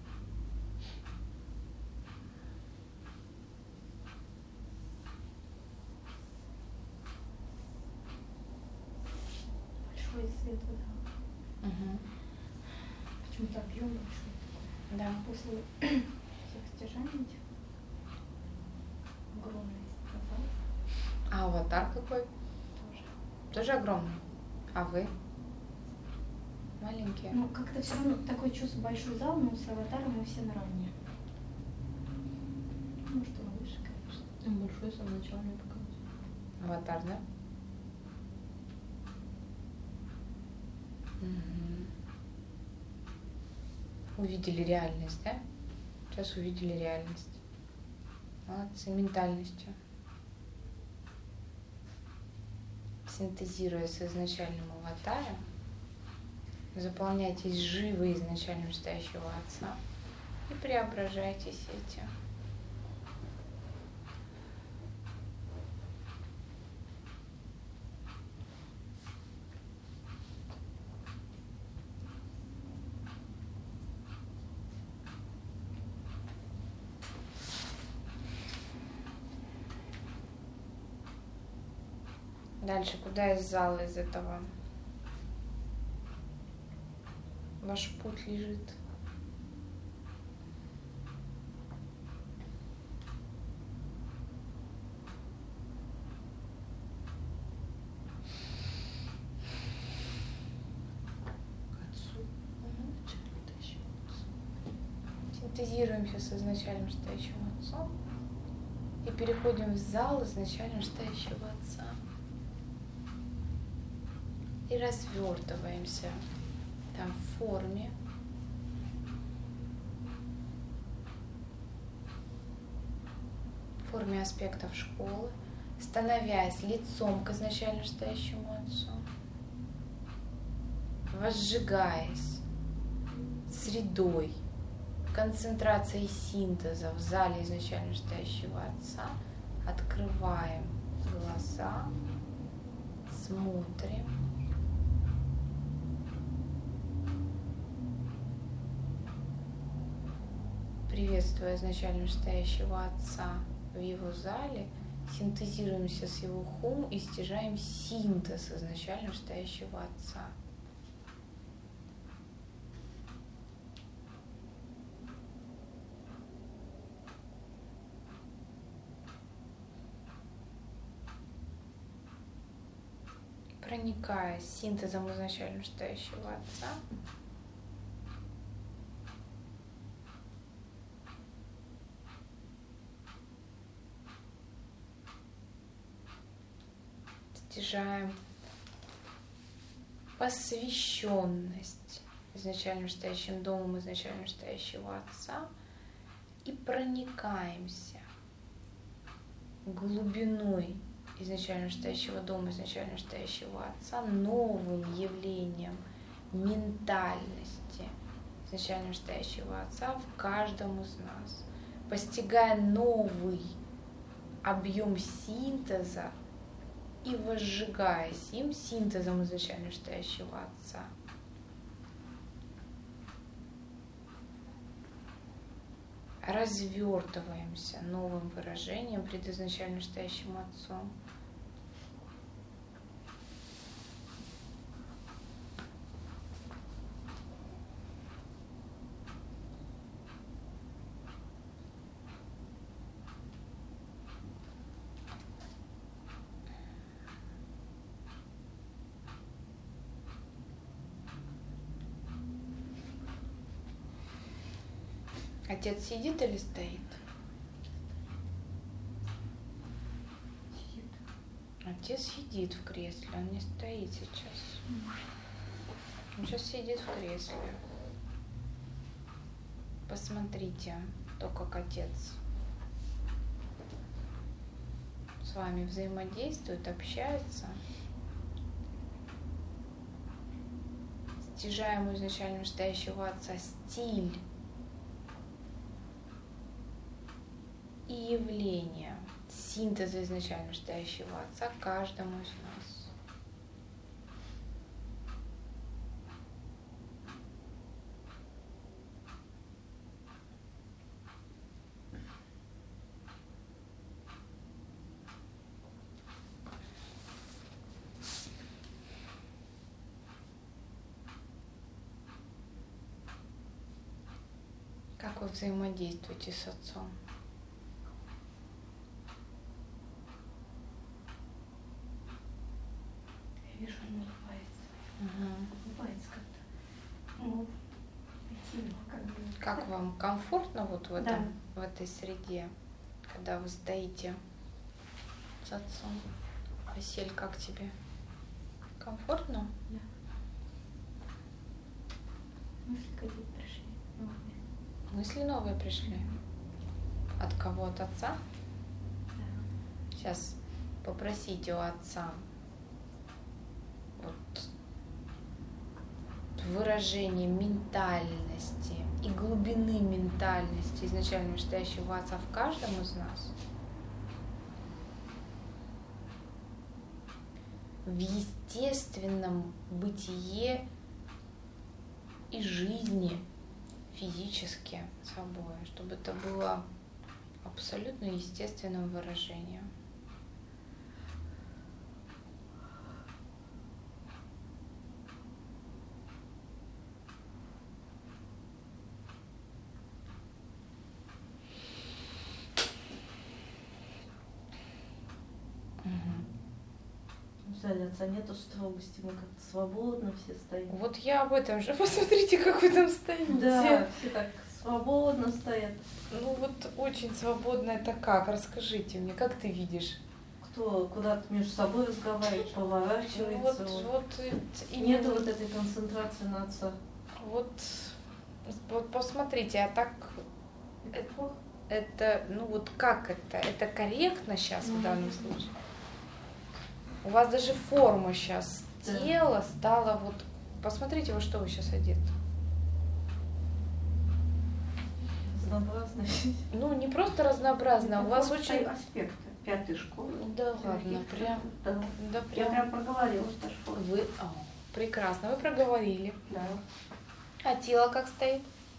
Большой свет выдал. Угу. Почему-то объем большой. Да. После всех стяжаний этих огромный пропал. А аватар какой? Тоже огромный. А вы? Маленькие? Ну, как-то все равно такое чувство, большой зал, но с аватаром мы все наравне. Ну, что он выше, конечно. Большой сам начал мне показать. Аватар, да? Угу. Увидели реальность, да? Сейчас увидели реальность. Молодцы, ментальностью. Синтезируя с изначальным аватаром, заполняйтесь живо изначально вышестоящего Отца и преображайтесь этим. Дальше, куда из зала, из этого? Ваш путь лежит. К Отцу. Синтезируемся с изначальным вышестоящим Отцом и переходим в зал изначально вышестоящего Отца. И развертываемся там в форме. В форме аспектов школы, становясь лицом к изначально вышестоящему Отцу, возжигаясь средой концентрации синтеза в зале изначально стоящего Отца открываем глаза, смотрим. Приветствуя изначально стоящего Отца в его зале, синтезируемся с его хум и стяжаем синтез изначально стоящего Отца. Проникая синтезом изначально стоящего Отца, стяжаем посвященность изначально стоящим домом изначально стоящего Отца и проникаемся глубиной изначально стоящего дома изначально стоящего Отца новым явлением ментальности изначально стоящего Отца в каждом из нас, постигая новый объем синтеза и возжигаясь им синтезом изначально стоящего Отца. Развертываемся новым выражением пред изначально стоящим Отцом. Отец сидит или стоит? Сидит. Отец сидит в кресле, он не стоит сейчас. Он сейчас сидит в кресле. Посмотрите, то, как Отец с вами взаимодействует, общается. Стяжаем у изначально настоящего Отца стиль и явление синтеза изначально настоящего Отца каждому из нас. Как вы взаимодействуете с Отцом? Я вижу, он улыбается. Улыбается как-то. Ну, красиво, как бы. Как вам комфортно вот в Да. в этой среде, когда вы стоите с Отцом? Василь, как тебе? Комфортно? Да. Мысли какие-то пришли новые. Мысли новые пришли? От кого? От Отца? Да. Сейчас попросите у Отца вот выражение ментальности и глубины ментальности изначально настоящего Отца в каждом из нас, в естественном бытие и жизни физически собой, чтобы это было абсолютно естественным выражением. В зале Отца нету строгости, мы как-то свободно все стоим. Вот я об этом же. Посмотрите, как вы там стоите. Да, все так свободно стоят. Ну вот очень свободно это как? Расскажите мне, как ты видишь? Кто куда-то между собой разговаривает, поворачивается. Именно Нету вот этой концентрации на Отца. Вот посмотрите, а так Это плохо? это, ну вот как это? Это корректно сейчас в данном случае? У вас даже форма сейчас Да. тела стала вот. Посмотрите, во что вы сейчас одеты. разнообразно. Ну, не просто разнообразно, у вас Вот очень... аспекты 5-й школы. Да ладно, прям... Да. Да, Я прям... прям проговорила, что школа. Вы... прекрасно, вы проговорили. Да. А тело как стоит?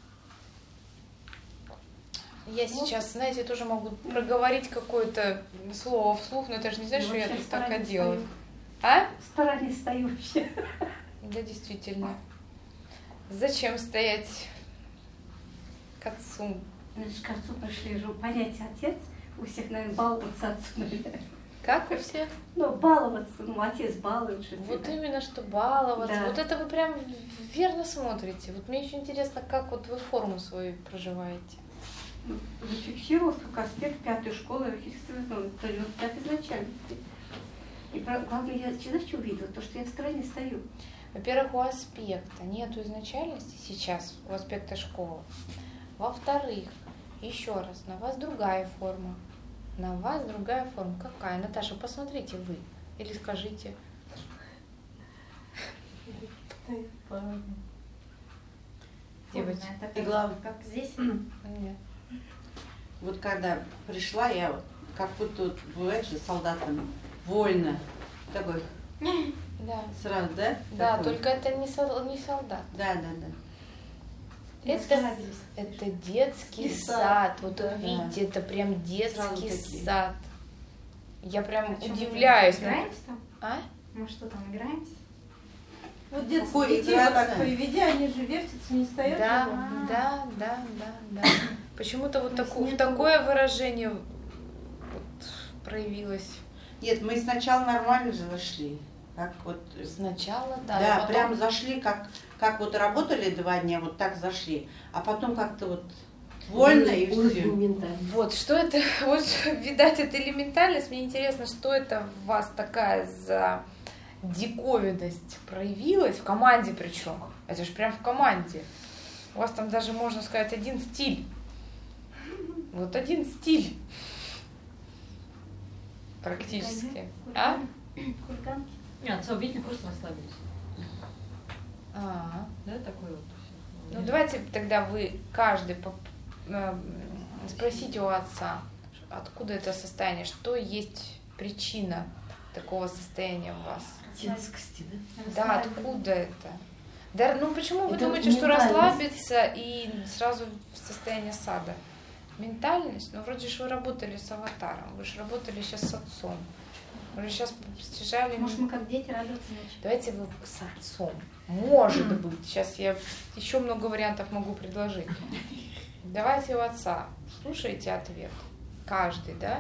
Я сейчас, знаете, тоже могу проговорить какое-то слово вслух, но это же не значит, что я Вообще тут так стараюсь делаю. стою. А? В стороне стою вообще. Да, действительно. Зачем стоять к отцу? Значит, к отцу пришли же понятие отец. У всех, наверное, баловаться отцу, наверное. Как у всех? Ну, баловаться, ну, отец балует же. Вот всегда. именно, что баловаться. Да. Вот это вы прям верно смотрите. Вот мне еще интересно, как вот вы форму свою проживаете. Ну, зафиксировалось как аспект 5-й школы архитектуры, то есть 5 изначально. И главное, я всегда что увидела, то, что я в стороне стою. Во-первых, у аспекта нету изначальности сейчас, у аспекта школы. Во-вторых, еще раз, на вас другая форма. На вас другая форма. Какая? Наташа, посмотрите вы. Или скажите. Девочки. И главное, Как здесь? Нет. вот когда пришла, я вот, как будто вот, бывает же солдатам, вольно, такой, Да. сразу, да? Да, Такой. только это не солдат. Да, да, да. Это детский Сад. сад. Вот Да. увидите, это прям Сразу детский такие. сад. Я прям А чё, мы удивляюсь. Играемся там? А? Мы что там, играемся? Вот детские Какой детей вот играться? так приведи, они же вертятся, не стоят. Да, рядом. да. Почему-то вот То есть в нету- такое выражение вот проявилось. Нет, мы сначала нормально же зашли. Как вот, Сначала, да. да, а потом- прям зашли, как вот работали 2 дня, вот так зашли. А потом как-то вот вольно и Уровень все. ментальный. Вот, что это, вот, видать, это элементарность. Мне интересно, что это в вас такая за диковинность проявилась, в команде причем. Это же прям в команде. У вас там даже, можно сказать, один стиль. Вот один стиль. Практически. А? Хулиганки. Нет, отца увидели, просто расслабились. А. Да, такой вот. Ну давайте тогда вы каждый спросите у отца, откуда это состояние, что есть причина такого состояния у вас. Детскости, да? Да, откуда это? Да, ну почему вы Это думаете, что ментальность. расслабиться и сразу в состояние сада? Ментальность? Ну вроде же вы работали с аватаром, вы же работали сейчас с отцом. Вы же сейчас постижали... Может, мы как дети радоваться начнем? Давайте вы с отцом. Может быть. Сейчас я еще много вариантов могу предложить. Давайте у отца. Слушайте ответ. Каждый, да?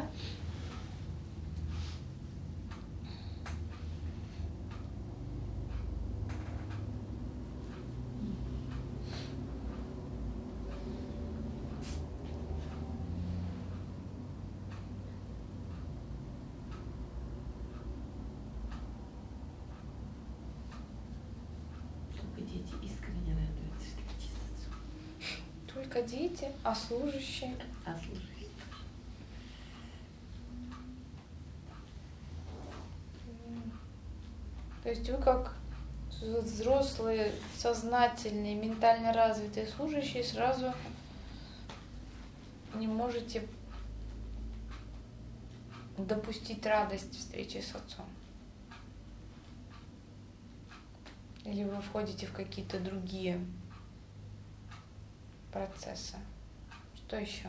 Только дети искренне радуются, что это чисто отцу. Только дети, а служащие? А слушай. То есть вы как взрослые, сознательные, ментально развитые служащие сразу не можете допустить радость встречи с отцом. Или вы входите в какие-то другие процессы. Что еще?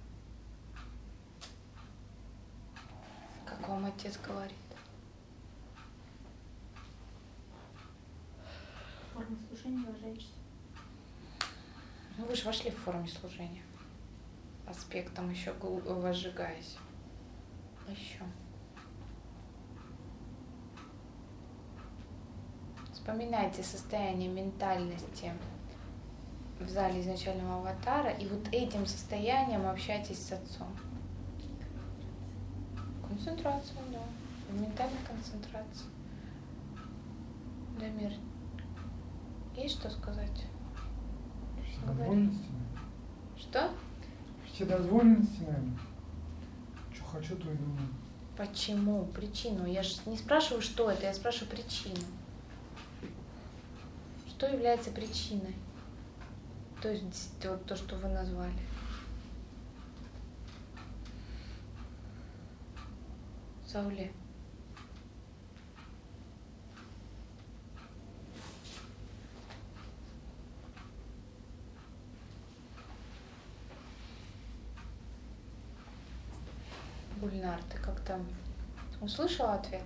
Как вам отец говорит? Форма служения уважаешься. Ну, вы же вошли в форме служения. Аспектом еще возжигаясь. Еще. Вспоминайте состояние ментальности в зале изначального аватара, и вот этим состоянием общайтесь с отцом. Концентрация, да. В ментальной концентрации. Дамир, есть что сказать? Вседозволенности. Что? Вседозволенности, наверное. Что хочу, то и думаю. Почему? Причину. Я же не спрашиваю, что это, я спрашиваю причину. Что является причиной? То есть вот то, что вы назвали. Зауле. Гульнар, ты как-то услышала ответ?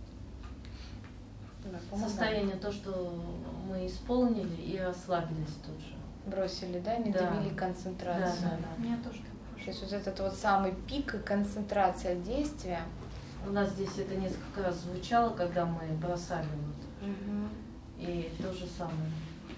Да, помогай. Состояние то, что мы исполнили и расслабились тут же. Бросили, да, не Да. довели концентрацию. Да, да, да. У меня тоже так То вышло. есть вот этот вот самый пик и концентрация действия. У нас здесь это несколько раз звучало, когда мы бросали. Вот. И то же самое.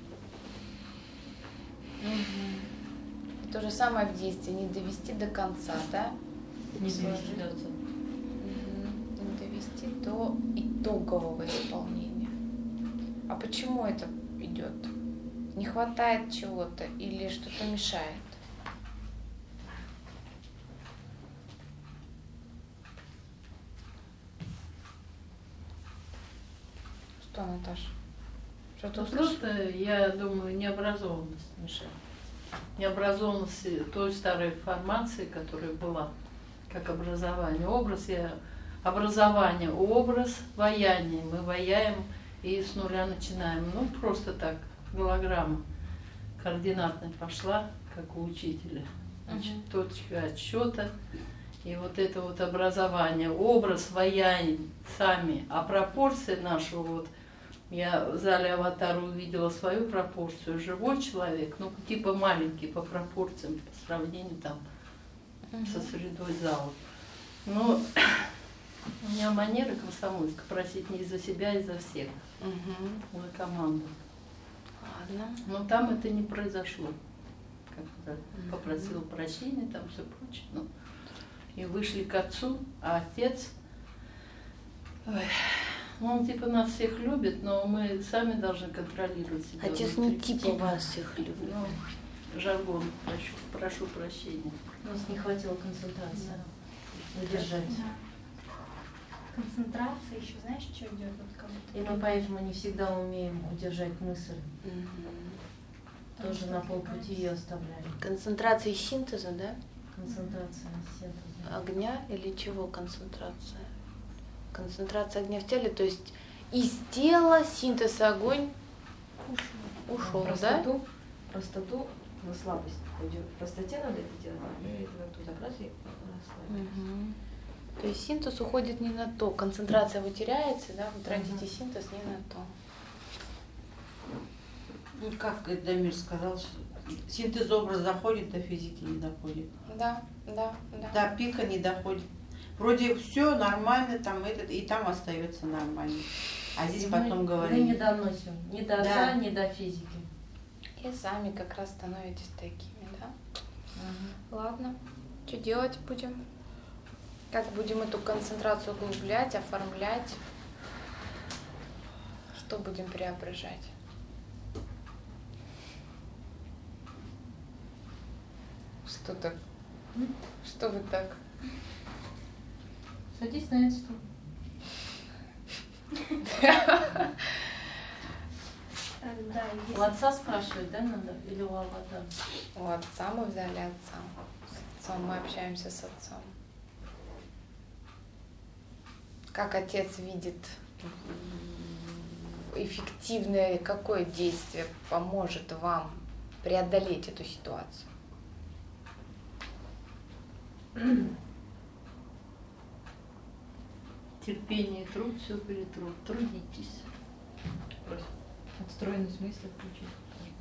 То же самое в действии, не довести до конца, да? Не довести до конца. Не довести до итогового исполнения. А почему это идет? Не хватает чего-то или что-то мешает? Что, Наташа? Что-то Ну, услышала? просто, я думаю, необразованность мешает. Необразованность той старой формации, которая была, как образование. Образование, образ, ваяние. Мы ваяем и с нуля начинаем. Ну, просто так, голограмма координатная пошла, как у учителя. Значит, точка отсчета. И вот это вот образование, образ, ваяние сами. А пропорции нашего вот, я в зале «Аватар» увидела свою пропорцию. Живой человек, ну, типа маленький по пропорциям, по сравнению там со средой зала. Но у меня манера комсомольска просить не за себя, а за всех, за команду. Ладно. Но там это не произошло. Как-то попросил прощения, там все прочее. Ну, и вышли к отцу, а отец... Ой, ну, он типа нас всех любит, но мы сами должны контролировать себя. Отец внутри. не типа вас всех любит. Ну, жаргон, прошу прощения. У нас не хватило концентрации. Удержать. Концентрация еще, знаешь, что идет? Вот как будто И мы поэтому не всегда умеем удержать мысль. Тоже на полпути ее оставляем. Концентрация и синтеза, да? Концентрация, синтеза. Огня или чего концентрация? Концентрация огня в теле, то есть из тела синтез и огонь ушел, да? Простоту, на слабость уйдем. В простоте надо это делать, и тут как раз и расслабились. То есть синтез уходит не на то, концентрация вы теряете, да, вы тратите синтез не на то. Ну, как Дамир сказал, что синтез образа доходит, до физики не доходит. Да. До пика не доходит. Вроде все нормально, там этот, и там остается нормально. А здесь И потом мы говорим. не доносим ни до отца, ни до физики. И сами как раз становитесь такими, да? Ладно, что делать будем? Как будем эту концентрацию углублять, оформлять? Что будем преображать? Что так? Что вы так? Садись на этот стул. Да, У отца спрашивать, да, надо? Или у аватара? У отца мы взяли отца. С отцом мы общаемся с отцом. Как отец видит эффективное какое действие поможет вам преодолеть эту ситуацию? Терпение и труд все перетрут. Трудитесь. Отстроенность мысли включить.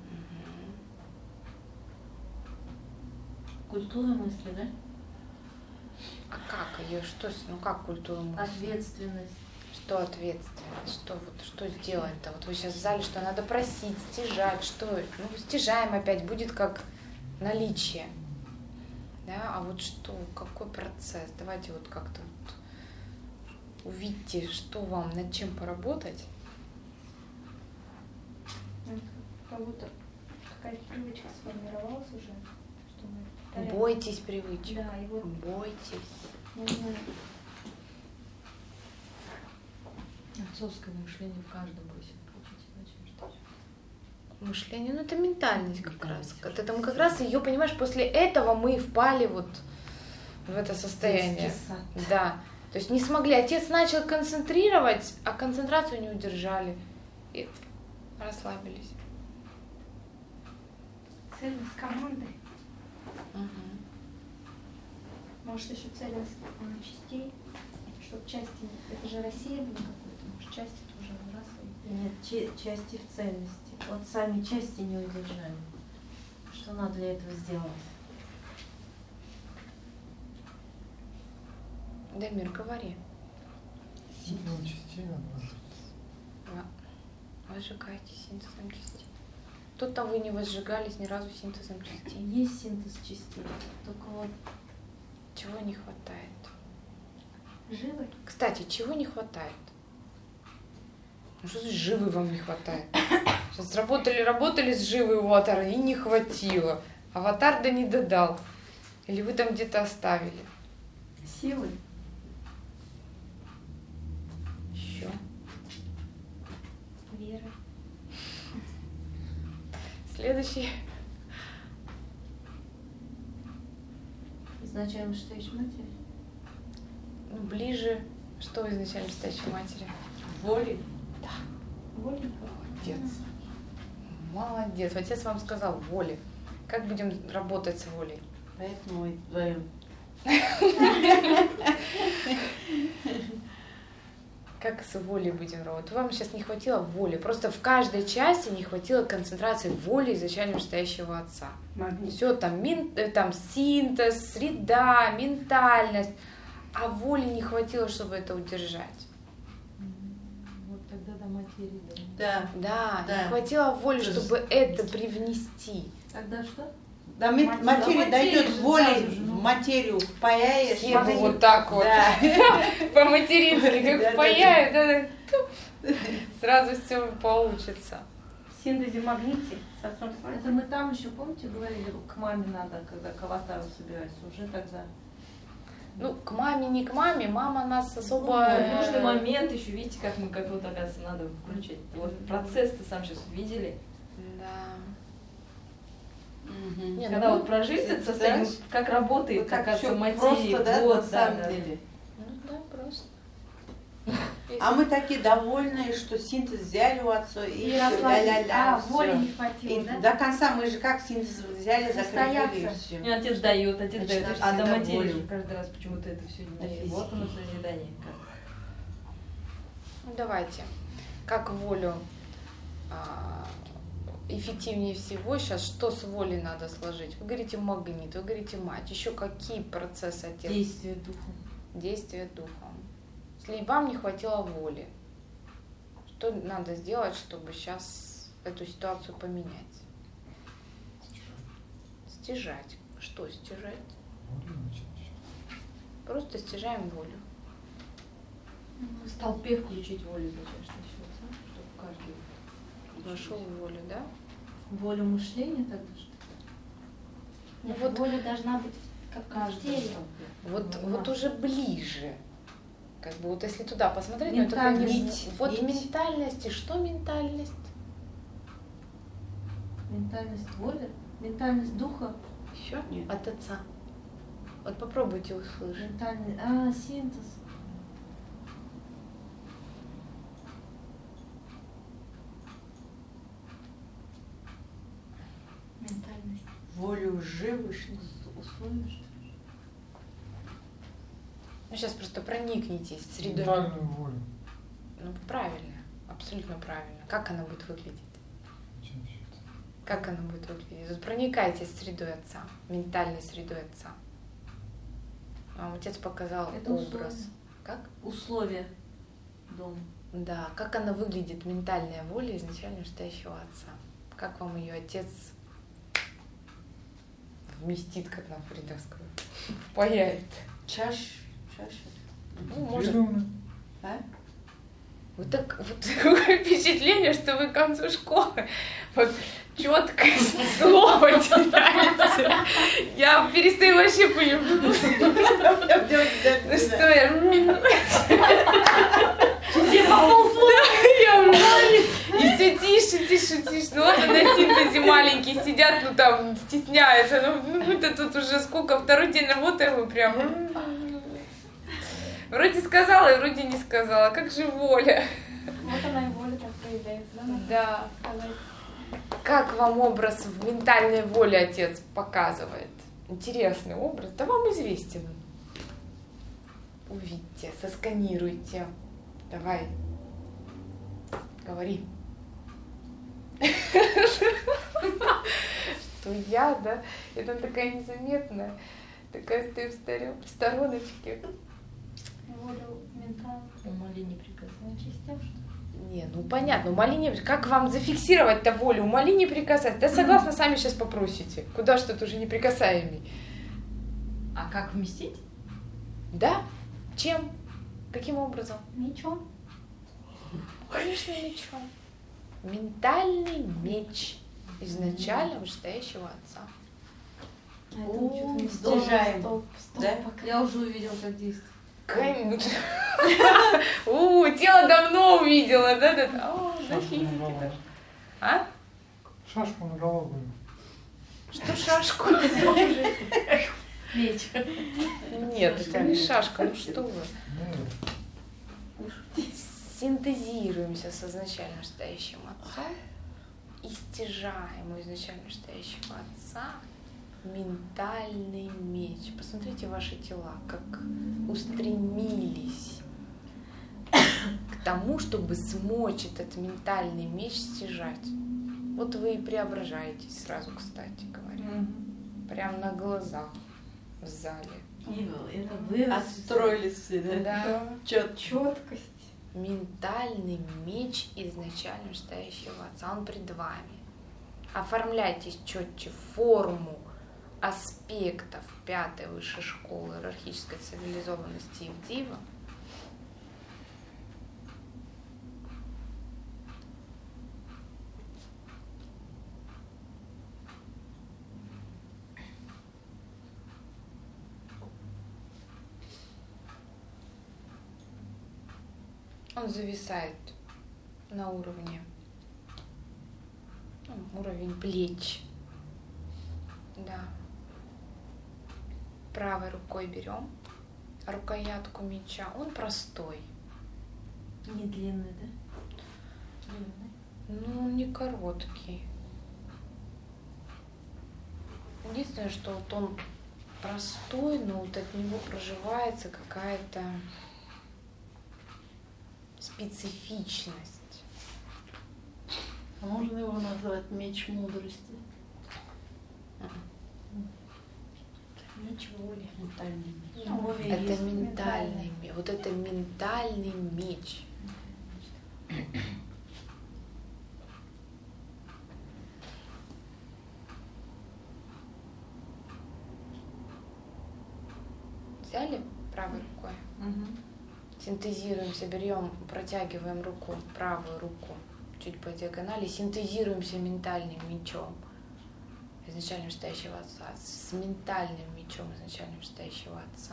Культура мысли, да? А как ее, что, как культура мысли? Ответственность. Что ответственность? Что сделать-то? Вот вы сейчас в зале, что надо просить, стяжать, что? Ну, стяжаем опять, будет как наличие. Да, а вот что, какой процесс? Давайте вот как-то вот увидьте, что вам, над чем поработать. как будто какая-то привычка сформировалась уже, что мы повторяем. Бойтесь привычек. Да, и вот Бойтесь. нужно Отцовское мышление в каждом просит получить, иначе что? Мышление, ну это ментальность как Ментальность. раз. Вот это мы как раз ее, понимаешь, после этого мы впали вот в это состояние. Детский сад. Да. То есть не смогли. Отец начал концентрировать, а концентрацию не удержали. И расслабились. Цельность команды. Мгм. Может, еще цельность частей, чтобы части, это же рассеивание какое-то, может, части тоже выбрасывают. Нет, части в цельности. Вот сами части не удержали. Что надо для этого сделать? Дамир, говори. Синтезом частей надо выжить. Возжигайте синтезом частей. Тут-то вы не возжигались ни разу синтезом частей. Есть синтез частей, только вот Чего не хватает? Живы? Кстати, чего не хватает? Ну что значит живы вам не хватает? Сейчас работали с живой у аватара и не хватило. Аватар да не додал. Или вы там где-то оставили. силы. Еще. Вера. Следующий. Изначально стоишь матери. Ну, ближе. Что изначально стоящей матери? Воли. Воля. Молодец. Молодец. Отец вам сказал воли. Как будем работать с волей? Поэтому и вдвоем. Как с волей будем работать? Вам сейчас не хватило воли. Просто в каждой части не хватило концентрации воли изначально стоящего отца. Магнит. Все там, там синтез, среда, ментальность. А воли не хватило, чтобы это удержать. Вот тогда до материи. Да. Да. Да, не хватило воли, чтобы это привнести. Тогда что? Да, материя дойдет волей в материю, впаяешь. Все бы вот так вот. Да. По-матерински, как Да, впаяют, сразу все получится. В синтезе магните с отцом с Это мы там еще, помните, говорили, к маме надо, когда к аватару собираться, уже тогда. Ну, к маме, не к маме, мама нас особо... В нужный момент еще, видите, как мы, как вот, оказывается, надо включать. Вот процесс-то сам сейчас увидели. Да. Мгм. Не, Когда ну, вот прожить это состояние, знаешь, как работает, Вот так оказывается, всё материя, просто, да, вот, на да, самом да. деле. Ну да, просто. А мы такие довольные, что синтез взяли у отца и И всё, расслабились. ля-ля-ля, Воли всё. не хватило, И да? до конца мы же как синтез взяли, закрепили и Состояться. все. И отец дает, Значит, дает. надо А до всегда материи волю. же каждый раз почему-то это все На не... физике. Вот оно созидание. Ну, давайте. Как волю эффективнее всего сейчас, что с волей надо сложить? Вы говорите магнит, вы говорите мать. Еще какие процессы отец? Действие духом. Действие духом. Если вам не хватило воли, что надо сделать, чтобы сейчас эту ситуацию поменять? Стяжать. Что стяжать? Волю начать. Просто стяжаем волю. В толпе включить волю зачем начнется, чтобы каждый Вошел в волю, да? Волю мышления тогда что? Ну Нет, вот- воля должна быть как в Каждый теле. Вот уже ближе. Как бы вот если туда посмотреть, ну, это такая Ментальность. вот Нить. ментальность. И что ментальность? Ментальность воли, ментальность духа, Еще Нет. от отца. Вот попробуйте услышать. ментальность, синтез. Ментальность. Волю живущих. Условия, что ли? Ну, сейчас просто проникнитесь в среду. Центральную волю. Ну, правильно, абсолютно правильно. Как она будет выглядеть? Чем считать? Как она будет выглядеть? Вот проникайтесь в средой отца, ментальной средой отца. Вам отец показал Это образ. условия. Как? Условия дома. Да, как она выглядит, ментальная воля изначально стоящего отца. Как вам ее отец вместит, как нам Фрида сказала, впаяет. Чаша. Ну, может, Центрированную. А? вы так, вот такое впечатление, что вы к концу школы вот четкость слова теряете. Я перестаю вообще понимать, что я... И все тише. Ну ладно, на синтезе маленькие сидят, ну там стесняются. Ну мы-то тут уже сколько, второй день работаем, и прям... Вроде сказала, и вроде не сказала. Как же воля? Вот она и воля так проявляется, да? Надо Да. сказать. Как вам образ в ментальной воле отец показывает? Интересный образ. Да вам известен. Увидьте, сосканируйте. Давай. Говори. Что я, да? Это такая незаметная. Такая стою в стороночке. Волю ментальную. Умоли не приказывай. Частям, что ли? Не, ну понятно, умоли не... Как вам зафиксировать-то волю? Умоли не прикасать. Да согласна, сами сейчас попросите. Куда что-то уже неприкасаемый. А как вместить? Да? Чем? Каким образом? Мечом. Конечно, мечом. Ментальный меч изначально вышестоящего отца. А это мы что-то не Снижаем. стол Да? Я уже увидела, как действует. Конечно. Тело давно увидела, да? О, Шашку защитники на голову. даже. А? Шашку на голову. Что шашку? Меч. Нет, это не шашка, ну что вы. Нет. Синтезируемся с изначально вышестоящим отцом и стяжаем у изначально вышестоящего отца ментальный меч. Посмотрите ваши тела, как устремились к тому, чтобы смочь этот ментальный меч стяжать. Вот вы и преображаетесь сразу, кстати говоря. Прям на глазах в зале. Это вы Отстроились все, да? Да. Четкость. Ментальный меч изначально вышестоящего отца, он пред вами. Оформляйтесь четче форму аспектов 5-й высшей школы иерархической цивилизованности Ивдива. Он зависает на уровне, уровень плеч. Да. Правой рукой берем рукоятку меча. Он простой. не длинный, да? Длинный. Ну, он не короткий. Единственное, что вот он простой, но вот от него проживается какая-то специфичность. А можно его назвать меч мудрости? Меч воли. Ментальный меч. Ну, воля Это есть ментальный меч. Вот это ментальный меч. Взяли правой рукой? Синтезируемся, берем, протягиваем руку, правую руку чуть по диагонали, синтезируемся ментальным мечом изначально вышестоящего отца, с ментальным мечом изначально вышестоящего отца.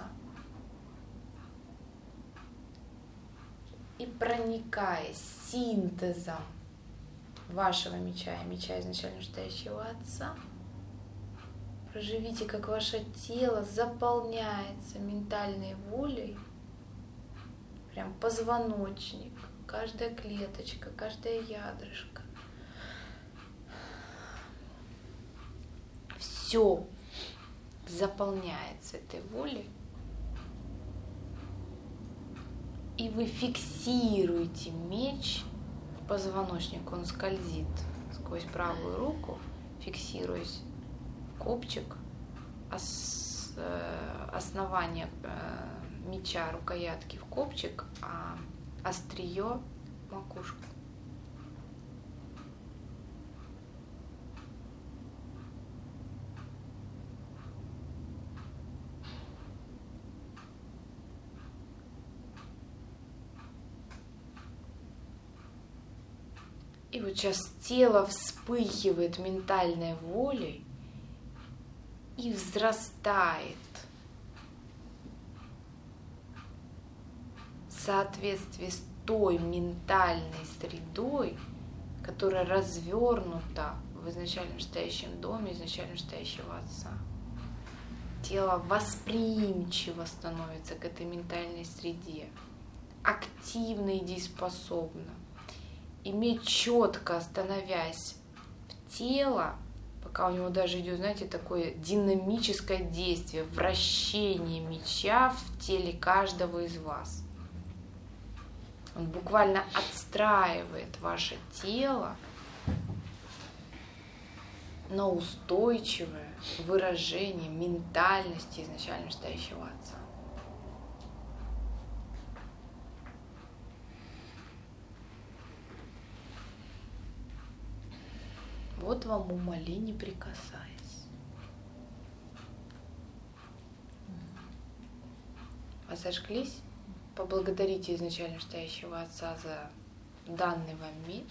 И проникая синтезом вашего меча и меча изначально вышестоящего отца, проживите, как ваше тело заполняется ментальной волей, прям позвоночник, каждая клеточка, каждая ядрышко. Все заполняется этой волей. И вы фиксируете меч в позвоночник. Он скользит сквозь правую руку, фиксируясь в копчик, основание меча, рукоятки в копчик, а острие макушку. И вот сейчас тело вспыхивает ментальной волей и взрастает в соответствии с той ментальной средой, которая развернута в изначально вышестоящем доме изначально вышестоящего отца. тело восприимчиво становится к этой ментальной среде, активно и дееспособно. Иметь четко, становясь в тело, пока у него даже идет, знаете, такое динамическое действие, вращение меча в теле каждого из вас. Он буквально отстраивает ваше тело на устойчивое выражение ментальности изначально стоящего Отца. Вот вам умоли, не прикасаясь. Вы зажглись? Поблагодарите изначально стоящего Отца за данный вам меч.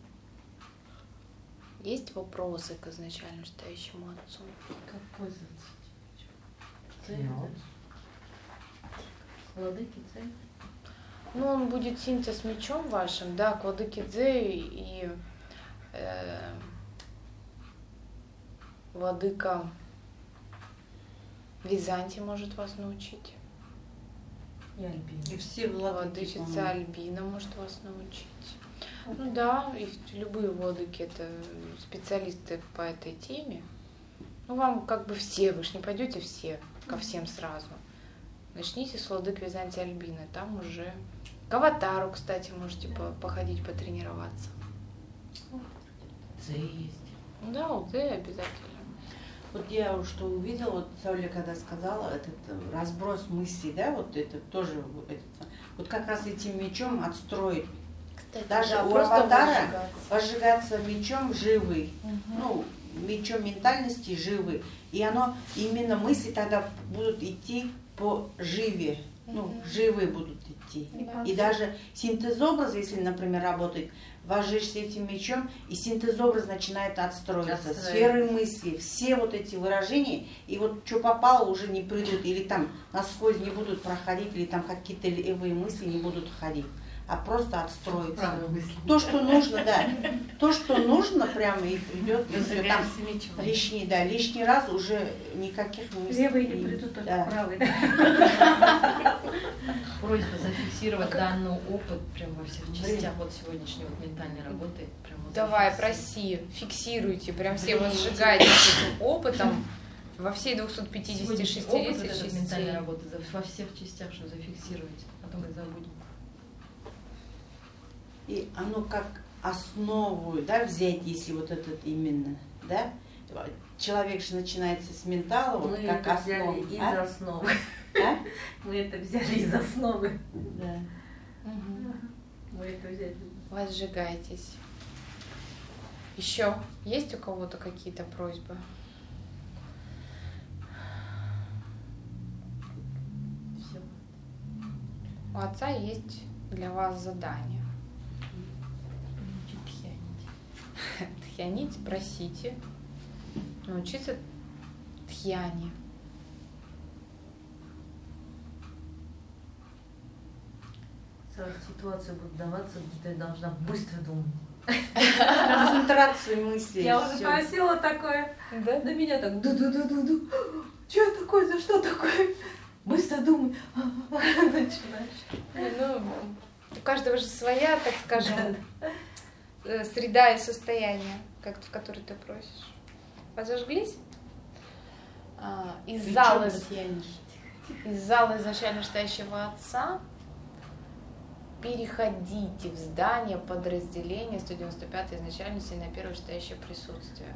Есть вопросы к изначально стоящему Отцу? Как пользоваться? Нет. Владыки цель. Ну, он будет синтез мечом вашим, да, к Владыке Дзэ и Владыка Византии может вас научить. И Альбина. И все владыки, Владычица Альбина может вас научить. Ну да, и любые владыки это специалисты по этой теме. Ну вам как бы все, вы ж не пойдете все ко всем сразу. Начните с владык Византии Альбины, там уже к Аватару, кстати, можете походить, потренироваться. Ц есть. Да, у Дзэ обязательно. Вот я что увидела, вот Сауля когда сказала, этот разброс мыслей, да, вот это тоже, вот как раз этим мечом отстроить. Кстати, Даже да, у просто Аватара возжигаться мечом живый, ну, мечом ментальности живый. И оно, именно мысли тогда будут идти по живе, ну, живые будут идти. И даже синтез-образ, если, например, работает, вожжишься этим мечом, и синтез-образ начинает отстроиться. Сферы мысли, все вот эти выражения, и вот что попало, уже не придут, или там насквозь не будут проходить, или там какие-то левые мысли не будут ходить, а просто отстроиться. То, что нужно, да. То, что нужно, прямо и придет, и все там лишний раз уже никаких мыслей. Левые не придут, только да. правые. Просьба зафиксировать данный опыт прям во всех частях вот сегодняшней вот ментальной работы. Прям вот Давай, проси, фиксируйте, прям все возжигайте этим опытом во всей 256 опыт вот этой ментальной частей. работы во всех частях, что зафиксировать, а то мы забудем. И оно как основу, да, взять, если вот этот именно, да, человек же начинается с ментала, вот Мы как это основа. взяли из А? основы. А? Мы это взяли из основы. Да. Мы это взяли. Возжигайтесь. Еще есть у кого-то какие-то просьбы? Все. У Отца есть для вас задание. Тхьянить, просите научиться тхьяне. Сразу ситуация будет даваться, где ты должна быстро думать. Концентрацию мыслей. Я уже всё. просила такое. Да? На меня так ду-ду-ду-ду-ду. Что это такое? За что такое? Быстро думай. Начинаешь. Ну, у каждого же своя, так скажем, среда и состояние, в которой ты просишь. Возожглись? Из зала изначально стоящего Отца переходите в здание подразделения 195 изначальности на первое стоящее присутствие.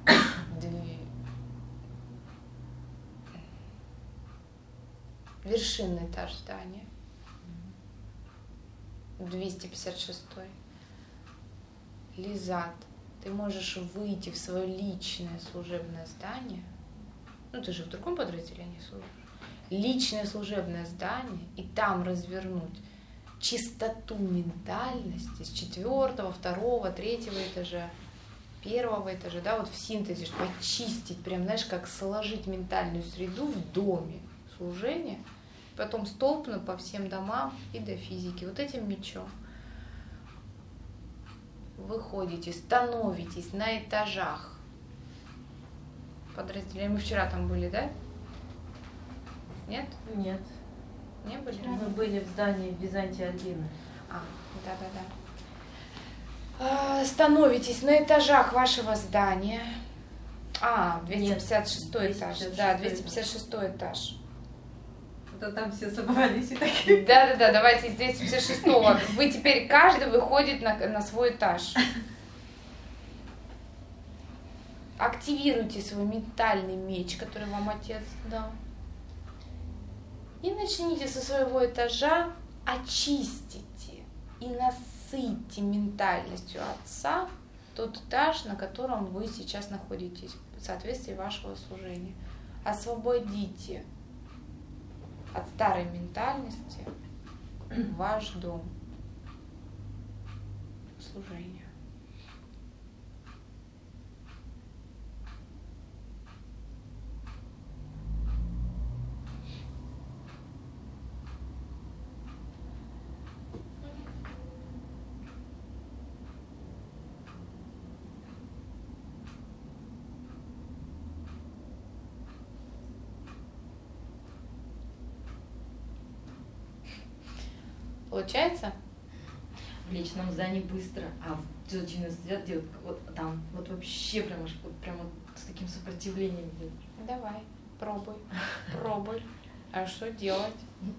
Вершинный этаж здания. 256. Лизат, ты можешь выйти в свое личное служебное здание. Ну, ты же в другом подразделении служишь. Личное служебное здание, и там развернуть чистоту ментальности с 4-го, 2-го, 3-го этажа, 1-го этажа, да, вот в синтезе, чтобы очистить, прям, знаешь, как сложить ментальную среду в доме служения, потом столпно по всем домам и до физики, вот этим мечом. Выходите, становитесь на этажах подразделения. Мы вчера там были, да? Нет? Нет. Не были? Мы были в здании Византии Альбины. Да. Становитесь на этажах вашего здания. 256 этаж. 256 Да, 256 этаж. Это там все собрались и такие. Да, давайте с 256-го. Вы теперь, каждый выходит на свой этаж. Активируйте свой ментальный меч, который вам отец дал. И начните со своего этажа, очистите и насытьте ментальностью отца тот этаж, на котором вы сейчас находитесь, в соответствии вашего служения. Освободите от старой ментальности ваш дом служения. Получается? В личном здании быстро, а в 90 делают вот там, вот вообще прям вот с таким сопротивлением идет. Давай, пробуй. А что делать?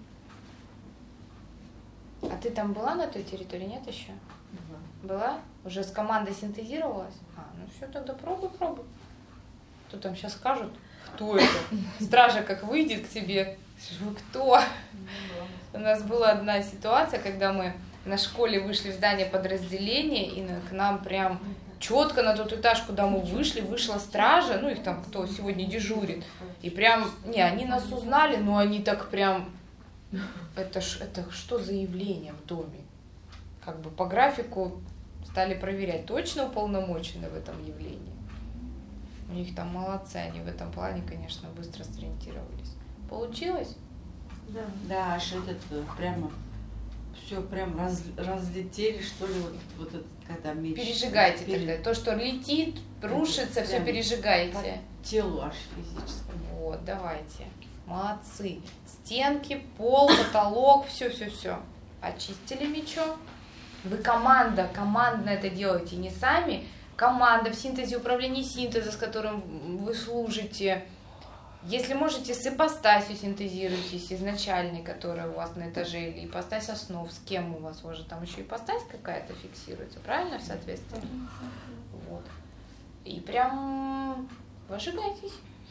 А ты там была на той территории, нет еще? Была? Уже с командой синтезировалась? Ну все, тогда пробуй. Что там сейчас скажут? Кто это? Стража как выйдет к тебе. Вы кто? У нас была одна ситуация, когда мы на школе вышли в здание подразделения, и к нам прям четко на тот этаж, куда мы вышли, вышла стража, их там кто сегодня дежурит. И прям, они нас узнали, но они так прям, это что за явление в доме? Как бы по графику стали проверять, точно уполномочены в этом явлении. У них там молодцы, они в этом плане, конечно, быстро сориентировались. Получилось? Да. Да, аж прямо все прям разлетели, что ли, вот это, когда меч. Пережигайте тогда. То, что летит, рушится, все пережигайте. По телу аж физически. Вот, давайте. Молодцы. Стенки, пол, потолок, все. Очистили мечом. Вы командно это делаете, не сами. Команда в синтезе, управлении синтеза, с которым вы служите. Если можете, с ипостасью синтезируйтесь, изначальной, которая у вас на этаже, или ипостась основ, с кем у вас уже там еще ипостась какая-то фиксируется, правильно, в соответствии? Вот. И прям вожигайтесь.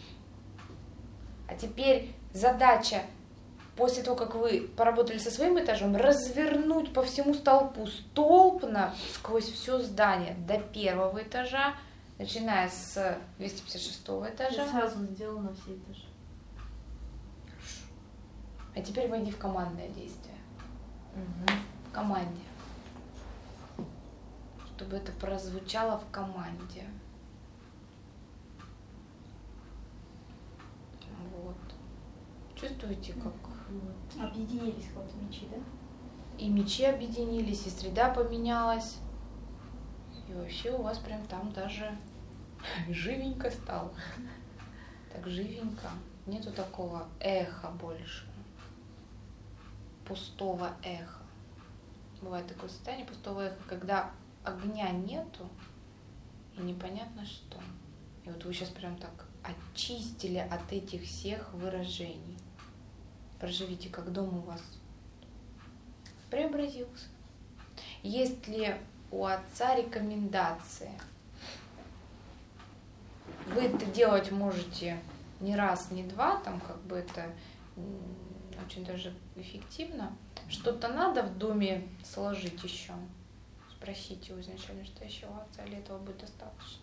А теперь задача, после того, как вы поработали со своим этажом, развернуть по всему столпу столбно сквозь все здание до первого этажа, начиная с 256 этажа. Я сразу сделала на все этажи. Хорошо. А теперь войди в командное действие. В команде. Чтобы это прозвучало в команде. Вот. Чувствуете, как... Объединились вот мечи, да? И мечи объединились, и среда поменялась. И вообще у вас прям там даже живенько стало. Так живенько. Нету такого эха больше. Пустого эха. Бывает такое состояние пустого эха, когда огня нету и непонятно что. И вот вы сейчас прям так очистили от этих всех выражений. Проживите, как дом у вас преобразился. Есть ли у отца рекомендации? Вы это делать можете не раз, не два, там как бы это очень даже эффективно. Что-то надо в доме сложить еще? Спросите у изначально стоящего отца, или этого будет достаточно?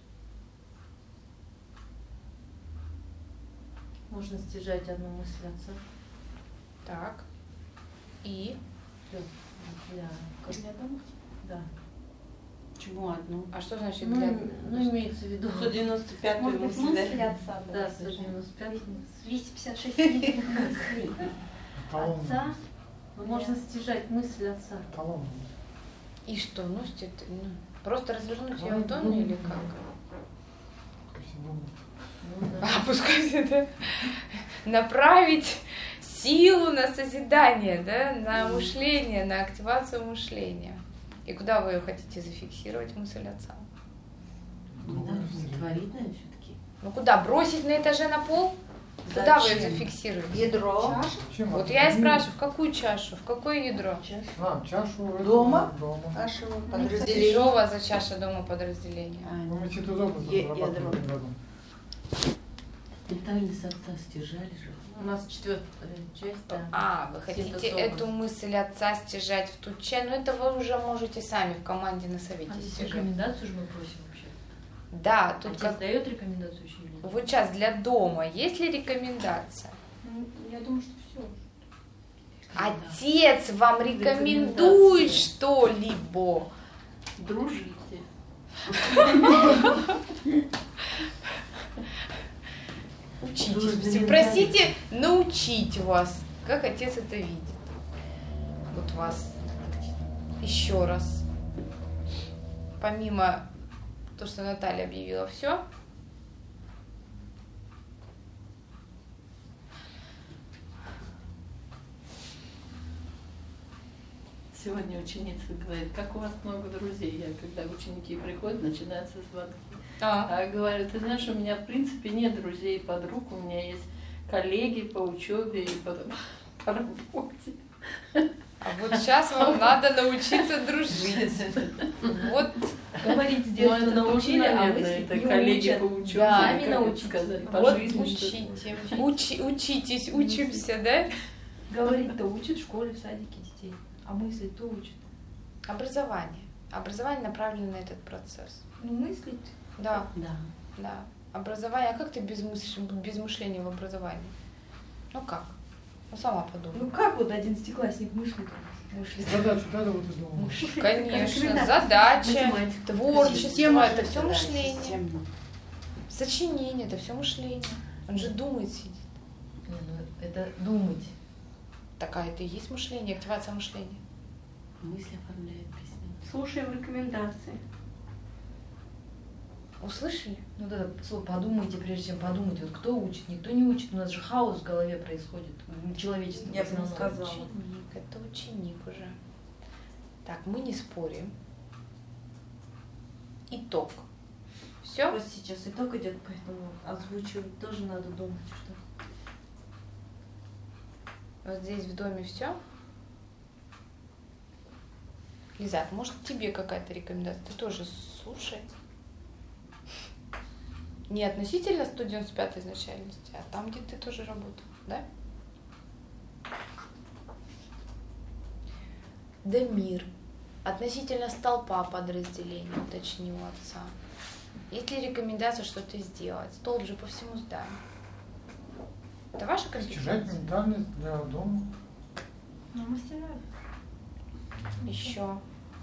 Можно стяжать одну мысль отца. Так. И? Для дома? Да. Почему одну? А что значит для... имеется в виду 195-ю Может быть, мысль, мысли отца. Да, 195 256 мыслей Колонна. отца. Можно стяжать мысль отца. Колонна. И что? Просто развернуть ее в доме или как? Ко всему. Пускай это направить силу на созидание, да, на мышление, на активацию мышления. И куда вы хотите зафиксировать мысль отца? Творить, наверное, все-таки. Ну куда? Бросить на этаже на пол? Куда вы ее зафиксируете? Ядро. Чем Вот это? я и спрашиваю, в какую чашу, в какое ядро? Чашу Дома? дома. Нашего Что у подразделения. вас за чаша дома подразделения? Мы синтезообраз Ядро. разрабатывали в этом году. Ментальность отца стяжали же. У нас 4-я часть, да. А, вы хотите Синтезообраз. эту мысль отца стяжать в ту часть, но это вы уже можете сами в команде на совете А здесь стяжать. рекомендацию же мы просим вообще. Да, тут Отец как... дает рекомендацию еще или нет? Вот сейчас для дома есть ли рекомендация? Ну, я думаю, что все. Отец вам рекомендует Рекомендация. что-либо? Дружите. Учитесь. Просите научить вас, как отец это видит. Вот вас. Еще раз. Помимо того, что Наталья объявила, все. Сегодня ученица говорит, как у вас много друзей. Я, когда ученики приходят, начинаются звонки. А я говорю, ты знаешь, у меня в принципе нет друзей и подруг, у меня есть коллеги по учебе и по работе. А вот сейчас вам надо научиться дружить. Вот. Говорить с Ну, детства это научили, тоже, а наверное, мыслить это не коллеги учат. по учебе, Да, не как это научить. сказать, по Вот жизни, учите. Учитесь, учимся, да? Говорить-то учат в школе, в садике детей, а мыслить-то учат. Образование. Образование направлено на этот процесс. Ну, мыслить. Да, Да. да. Образование. А как ты без мышления в образовании? Ну как? Ну сама подумай. Ну как вот 11-классник мыслит? Задачу надо вот эту. Конечно, задача, Математика. творчество, Система это же, все да, мышление. системно. Сочинение, это все мышление. Он же думает, сидит. Не, ну это думать. Такая это и есть мышление, активация мышления. Мысли оформляет письменно. Слушаем рекомендации. Услышали? Ну да, слово подумайте, прежде чем подумать. Вот кто учит, никто не учит. У нас же хаос в голове происходит. Человечество. Я в бы не основном. сказала. Ученик, это ученик уже. Так, мы не спорим. Итог. Все? Вот сейчас итог идет, поэтому озвучивать тоже надо думать, что. Вот здесь в доме все. Лизат, может тебе какая-то рекомендация? Ты тоже слушай. Не относительно 195 изначальности, а там, где ты тоже работал, да? Дамир. Относительно столпа подразделения, уточнил отца. Есть ли рекомендация что-то сделать? Столб же по всему зданию. Это ваша Стяжать компетенция? ментальность для дома. Ну, мы стираем. Еще.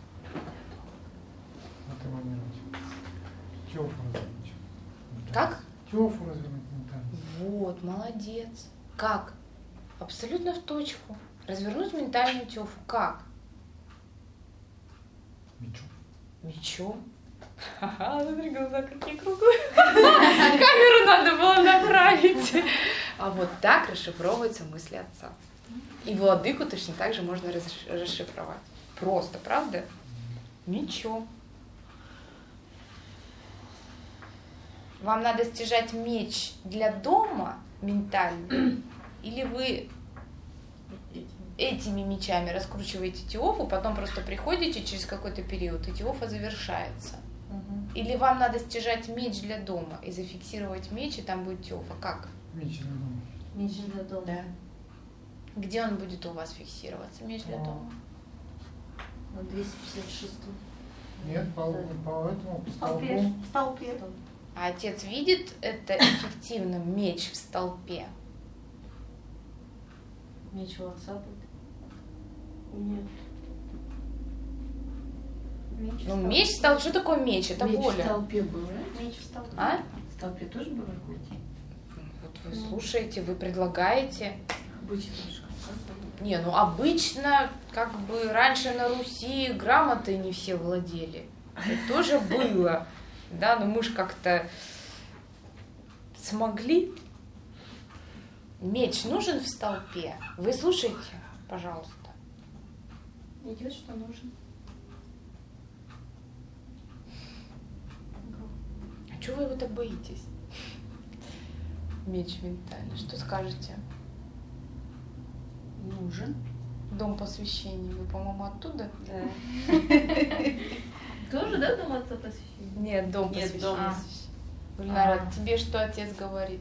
Атомировать. Теофу развернуть. Как? Теофу развернуть ментальность. Вот, молодец. Как? Абсолютно в точку. Развернуть ментальную тёфу. Как? Мечом. Мечом. Ха-ха, смотри, глаза какие круглые. Камеру надо было направить. А вот так расшифровываются мысли отца. И владыку точно так же можно расшифровать. Просто, правда? Мечом. Вам надо стяжать меч для дома ментально, или вы этими мечами раскручиваете теофу, потом просто приходите через какой-то период, и теофа завершается. Или вам надо стяжать меч для дома и зафиксировать меч, и там будет теофа. Как? Меч для дома. Меч для дома. Да. Где он будет у вас фиксироваться, меч для дома? На 256. Нет, по этому, по В столпе. столбу. В столпе. А отец видит это эффективно, меч в столпе? Меч у отца будет. Нет. Меч Ну, меч в столпе, что такое меч? Это Меч в воля. толпе бывает? Меч в столпе. А? В толпе тоже бывает мечи? Вот вы слушаете, вы предлагаете. Обычно же как-то. Не, ну обычно, как бы раньше на Руси грамотой не все владели. Это тоже было. Да, но мы же как-то смогли. Меч нужен в столпе? Вы слушайте, пожалуйста. Идет, что нужен. А чего вы его так боитесь? Меч ментальный. Что скажете? Нужен. Дом посвящения. Вы, по-моему, оттуда? Да. Тоже, да, дом отца посвящения? Нет, дом Нет, посвящения. дом Гульнара, тебе что отец говорит?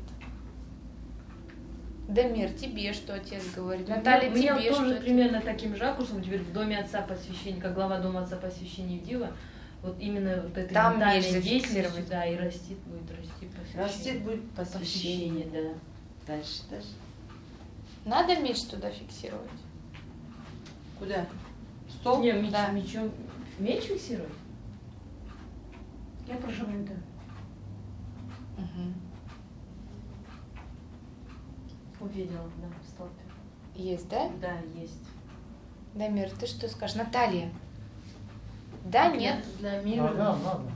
Дамир, тебе что отец говорит? Наталья, Меня тебе тоже что? примерно таким же ракурсом теперь в доме отца посвящения, как глава дома отца посвящения Дива, вот именно вот этой Там ментальной меч деятельностью, зафиксировать. да, и будет расти посвящение. Растет будет посвящение. Посвящение, да. Дальше. Надо меч туда фиксировать? Куда? Стол? Не, меч, Да. мечом. Меч фиксировать? Я проживаю, да. Угу. Увидела, да, в столбе. Есть, да? Да, есть. Дамир, ты что скажешь? Наталья? Да, нет? Для мира. Да, надо.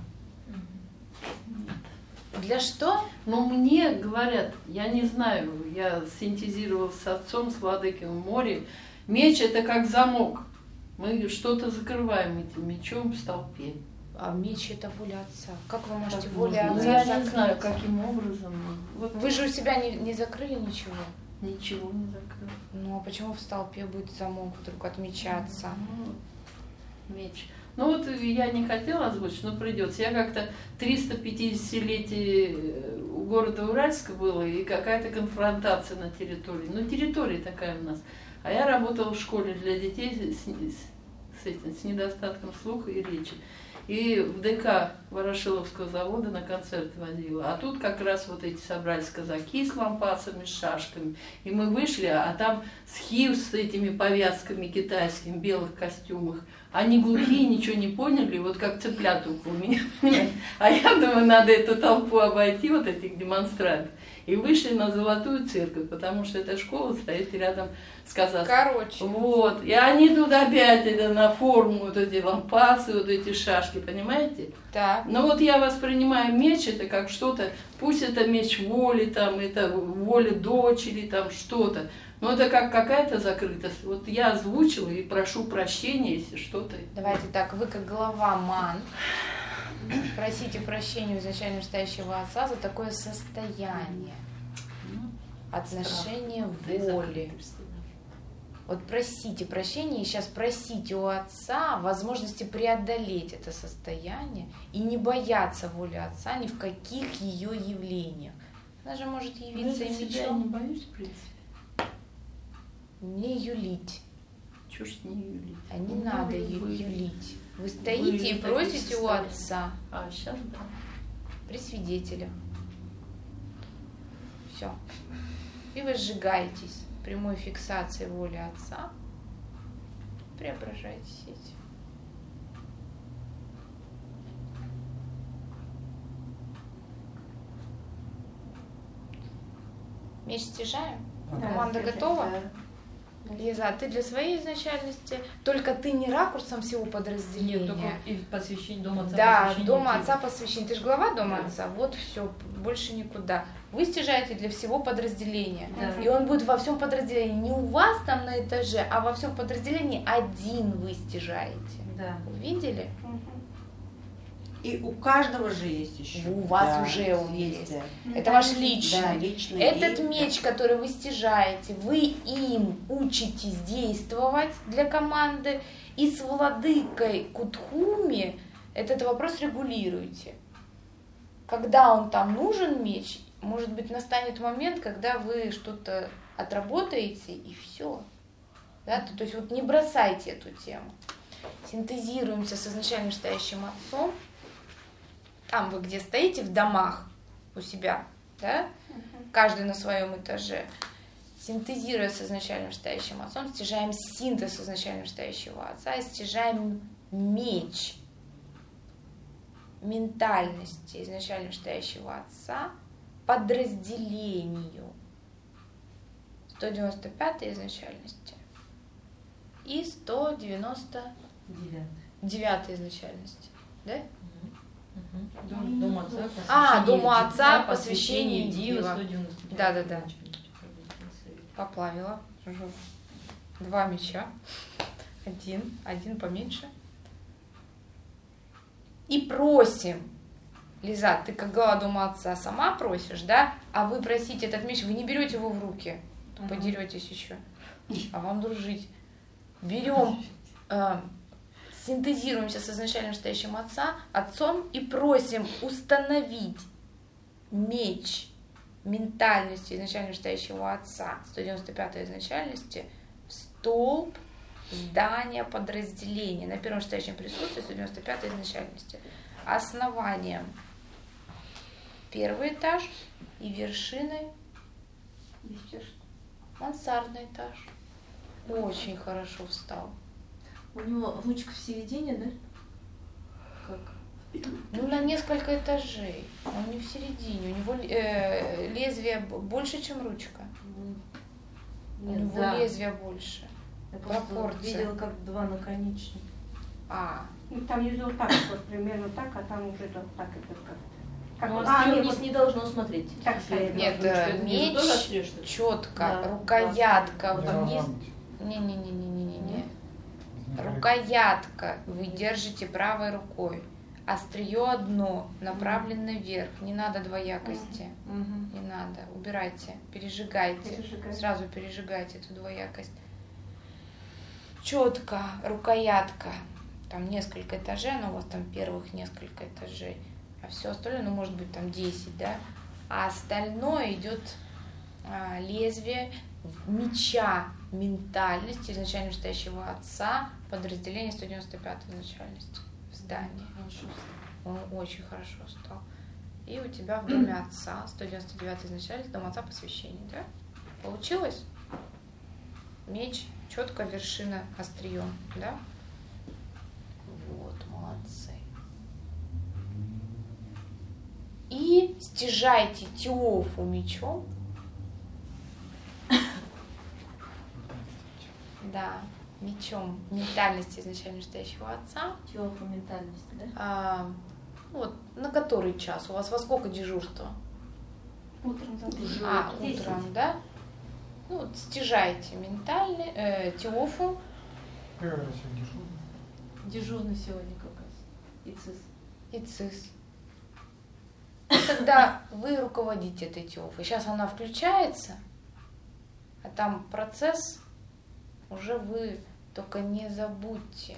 Для что? Но мне говорят, я не знаю, я синтезировала с отцом, с владыкой в море, меч это как замок. Мы что-то закрываем этим мечом в столпе. А меч это воля отца. Как вы можете Как волю можно? отца Ну, я закрыть? не знаю, каким образом. Вот Вы же у себя не закрыли ничего. ничего не закрыла. Ну а почему в столпе будет замок вдруг от меча отца? Ну, меч. Ну вот я не хотела озвучить, но придется. Я как-то 350-летие у города Уральска было, и какая-то конфронтация на территории. Ну, территория такая у нас. А я работала в школе для детей с недостатком слуха и речи. И в ДК Ворошиловского завода на концерт водила. А тут как раз вот эти собрались казаки с лампасами, с шашками. И мы вышли, а там схив с этими повязками китайскими, в белых костюмах. Они глухие, ничего не поняли, вот как цыплята около меня. А я думаю, надо эту толпу обойти, вот этих демонстрантов. И вышли на Золотую Церковь, потому что эта школа стоит рядом с казахским. Короче. Вот. И они тут опять это на форму, вот эти лампасы, вот эти шашки, понимаете? Так. Но вот я воспринимаю меч это как что-то, пусть это меч воли, там, это воля дочери, там что-то. Но это как какая-то закрытость. Вот я озвучила и прошу прощения, если что-то. Давайте так, вы как глава МАН просите прощения у изначально настоящего отца за такое состояние, отношение воли. Вот просите прощения и сейчас просите у отца возможности преодолеть это состояние и не бояться воли отца ни в каких ее явлениях. Она же может явиться и Я мечом. не боюсь, в принципе. Не юлить. Чего ж не юлить? А не Ну, надо вы- юлить. Вы стоите и в таких просите у состояниях. отца А сейчас да. при свидетеле. Все. И вы сжигаетесь прямой фиксацией воли отца. Преображаетесь этим. Меч стяжаем? Да. Команда готова? Да. Лиза, а ты для своей изначальности, только ты не ракурсом всего подразделения. Нет, только и посвящение дома отца Да, посвящения дома Дива. отца посвящение. Ты же глава дома Да. отца. Вот все, больше никуда. Вы стяжаете для всего подразделения. Да. И он будет во всем подразделении. Не у вас там на этаже, а во всем подразделении один вы стяжаете. Да. Видели? И у каждого же есть еще. У вас уже он есть. Да. Это ваш личный. Да, личный. Этот И- меч, который вы стяжаете, вы им учитесь действовать для команды, и с владыкой Кутхуми этот вопрос регулируете. Когда он там нужен, меч, может быть, настанет момент, когда вы что-то отработаете, и все. Да? То есть вот не бросайте эту тему. Синтезируемся с изначально настоящим отцом. Там вы где стоите, в домах у себя, да? Каждый на своем этаже. Синтезируя с изначально настоящим отцом, стяжаем синтез изначально настоящего отца и стяжаем меч ментальности изначально настоящего отца подразделению 195 изначальности и 199 изначальности, да? Дом отца, А, дому посвящение отца, Дива, посвящение посвящение Дива, Дива. 195. Да-да-да. поплавила. 2 мяча. Один поменьше. И просим. Лиза, ты как глава дома отца сама просишь, да? А вы просите этот мяч, вы не берете его в руки. Подеретесь еще. А вам дружить. Берем, синтезируемся с изначально настоящим отцом и просим установить меч ментальности изначально настоящего отца, 195-й изначальности, в столб здания подразделения на первом настоящем присутствии 195-й изначальности. Основанием 1-й этаж и вершиной мансардный этаж. Очень хорошо встал. У него ручка в середине, да? Как? Ну, на несколько этажей. Он не в середине. У него лезвие больше, чем ручка. Нет, У него да. лезвие больше. Я просто Пропорция. видела как 2 наконечника. Ну, там внизу вот так, вот примерно так, а там уже вот так это как. Но нет, вниз вот не должно смотреть. так Если стоит. Нет, Ручка меч тоже острее, что ли? четко, Да. рукоятка Не вниз. должна быть. Не-не-не-не-не-не. Рукоятка вы держите правой рукой. Острие одно, направлено вверх. Не надо двоякости. Не надо. Убирайте, пережигайте. Пережигай. Сразу пережигайте эту двоякость. Четко, рукоятка. Там несколько этажей, но у вас там первых несколько этажей. А все остальное, ну, может быть, там 10, да? А остальное идет лезвие меча ментальности изначально настоящего отца, подразделение 195-й изначальности в здании. Он очень хорошо стал. И у тебя в доме отца 199-й изначальность, дом отца посвящение, да? Получилось? Меч, четко вершина острием, да? Вот, молодцы. И стяжайте Теофу мечом. Да, мечом ментальности изначально настоящего отца. Теофа ментальности, да? Вот, на который час? У вас во сколько дежурство? Утром завтра. Утром, да? Ну, вот стяжайте Теофу. Какая сегодня дежурная? Дежурный сегодня как раз. И ЦИС. И ЦИС. И когда вы руководите этой Теофой, сейчас она включается, а там процесс, уже вы только не забудьте.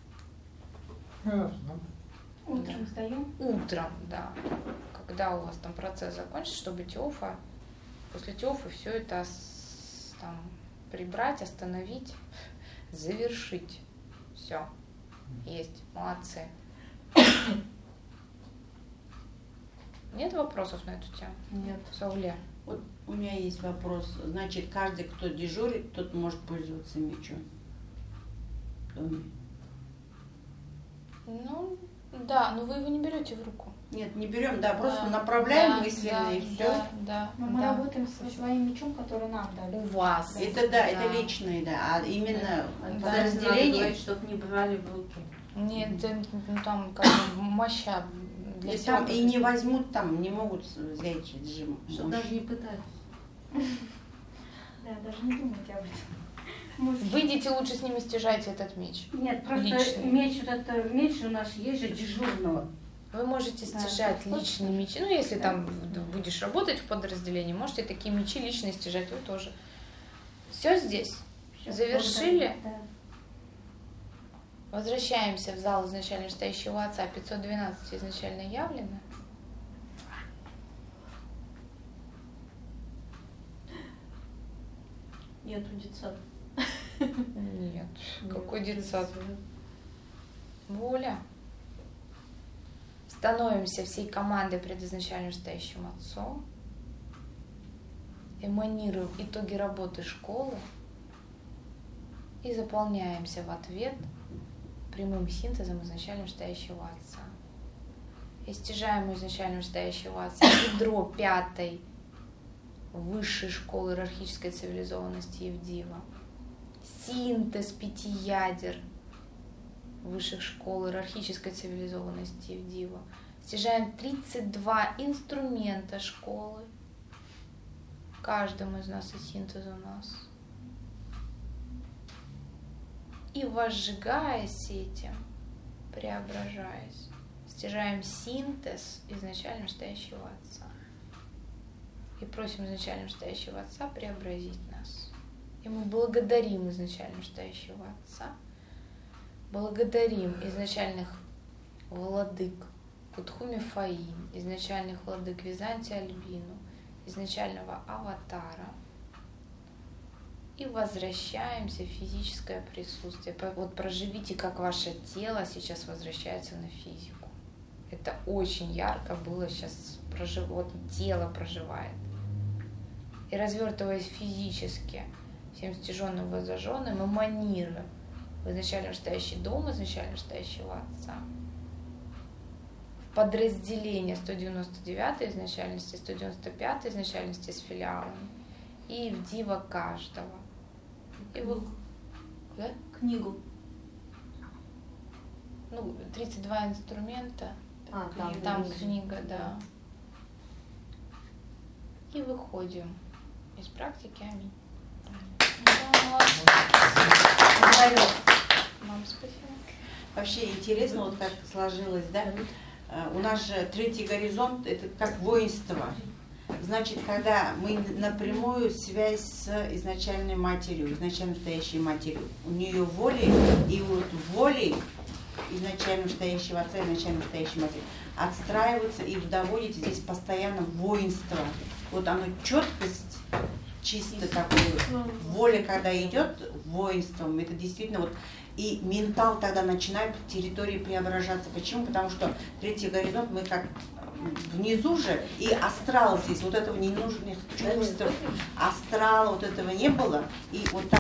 Утром сдаем. Утром, да. Когда у вас там процесс закончится, чтобы Теофа, после Теофы все это там прибрать, остановить, завершить. Все. Есть. Молодцы. Нет вопросов на эту тему? Нет. Сауле. Вот у меня есть вопрос. Значит, каждый, кто дежурит, тот может пользоваться мечом в доме? Ну, да, но вы его не берете в руку. Нет, не берем, да, просто Да, направляем да, мысленно да, и все. Да, да, Но мы да. работаем со своим мечом, который нам дали. У вас. Это да, это личное, да, а именно Надо подразделение. говорить, чтобы не брали в руки. Нет, ну, там как бы моща для И, там, и не всего. возьмут там, не могут взять режим. Чтобы даже не пытались. Да, даже не думайте об этом. Выйдите лучше с ними, стяжайте этот меч. Нет, просто Личный. меч, вот это меч у нас есть же дежурного. Вы можете Да, стяжать просто- личные мечи. Ну, если там будешь работать в подразделении, можете такие мечи личные стяжать, вы тоже. Все здесь. Всё, Завершили? да. Возвращаемся в зал изначально настоящего отца. 512 изначально явлено. Нету детсада. Нет. Какой детсад? Воля. Становимся всей командой пред изначально настоящим отцом. Эманируем итоги работы школы. И заполняемся в ответ прямым синтезом изначально настоящего отца. И стяжаем у изначально настоящего отца ядро 5-й высшей школы иерархической цивилизованности Евдива. Синтез 5 ядер высших школ иерархической цивилизованности Евдива. Стяжаем 32 инструмента школы, каждом из нас и синтез у нас. И возжигаясь этим, преображаясь, стяжаем синтез изначально настоящего Отца. И просим изначально настоящего Отца преобразить нас. И мы благодарим изначально настоящего Отца, благодарим изначальных владык Кутхуми Фаим, изначальных владык Византия Альбину, изначального аватара, и возвращаемся в физическое присутствие. Вот проживите, как ваше тело сейчас возвращается на физику. Это очень ярко было сейчас, вот тело проживает. И развертываясь физически, всем стяженным, воззаженным, эманируем в изначально настоящий дом, изначально настоящего Отца. В подразделение 199 изначальности, 195 изначальности с филиалами. И в дива каждого. И вы... Да? Книгу. 32 инструмента. Там книга, да. И выходим из практики. Аминь. Мам, спасибо. Вообще интересно, вот как сложилось, да? У нас же третий горизонт, это как воинство. Значит, когда мы напрямую связь с изначальной матерью, изначально настоящей матерью, у нее воли, и вот воли изначально настоящего Отца, изначально настоящей матери отстраиваются и доводите здесь постоянно воинство. Вот оно четкость, чисто такое, воля, когда идет воинством, это действительно вот, и ментал тогда начинает в территории преображаться. Почему? Потому что третий горизонт мы как внизу же, и астрал здесь, вот этого ненужных чувств, астрала вот этого не было, и вот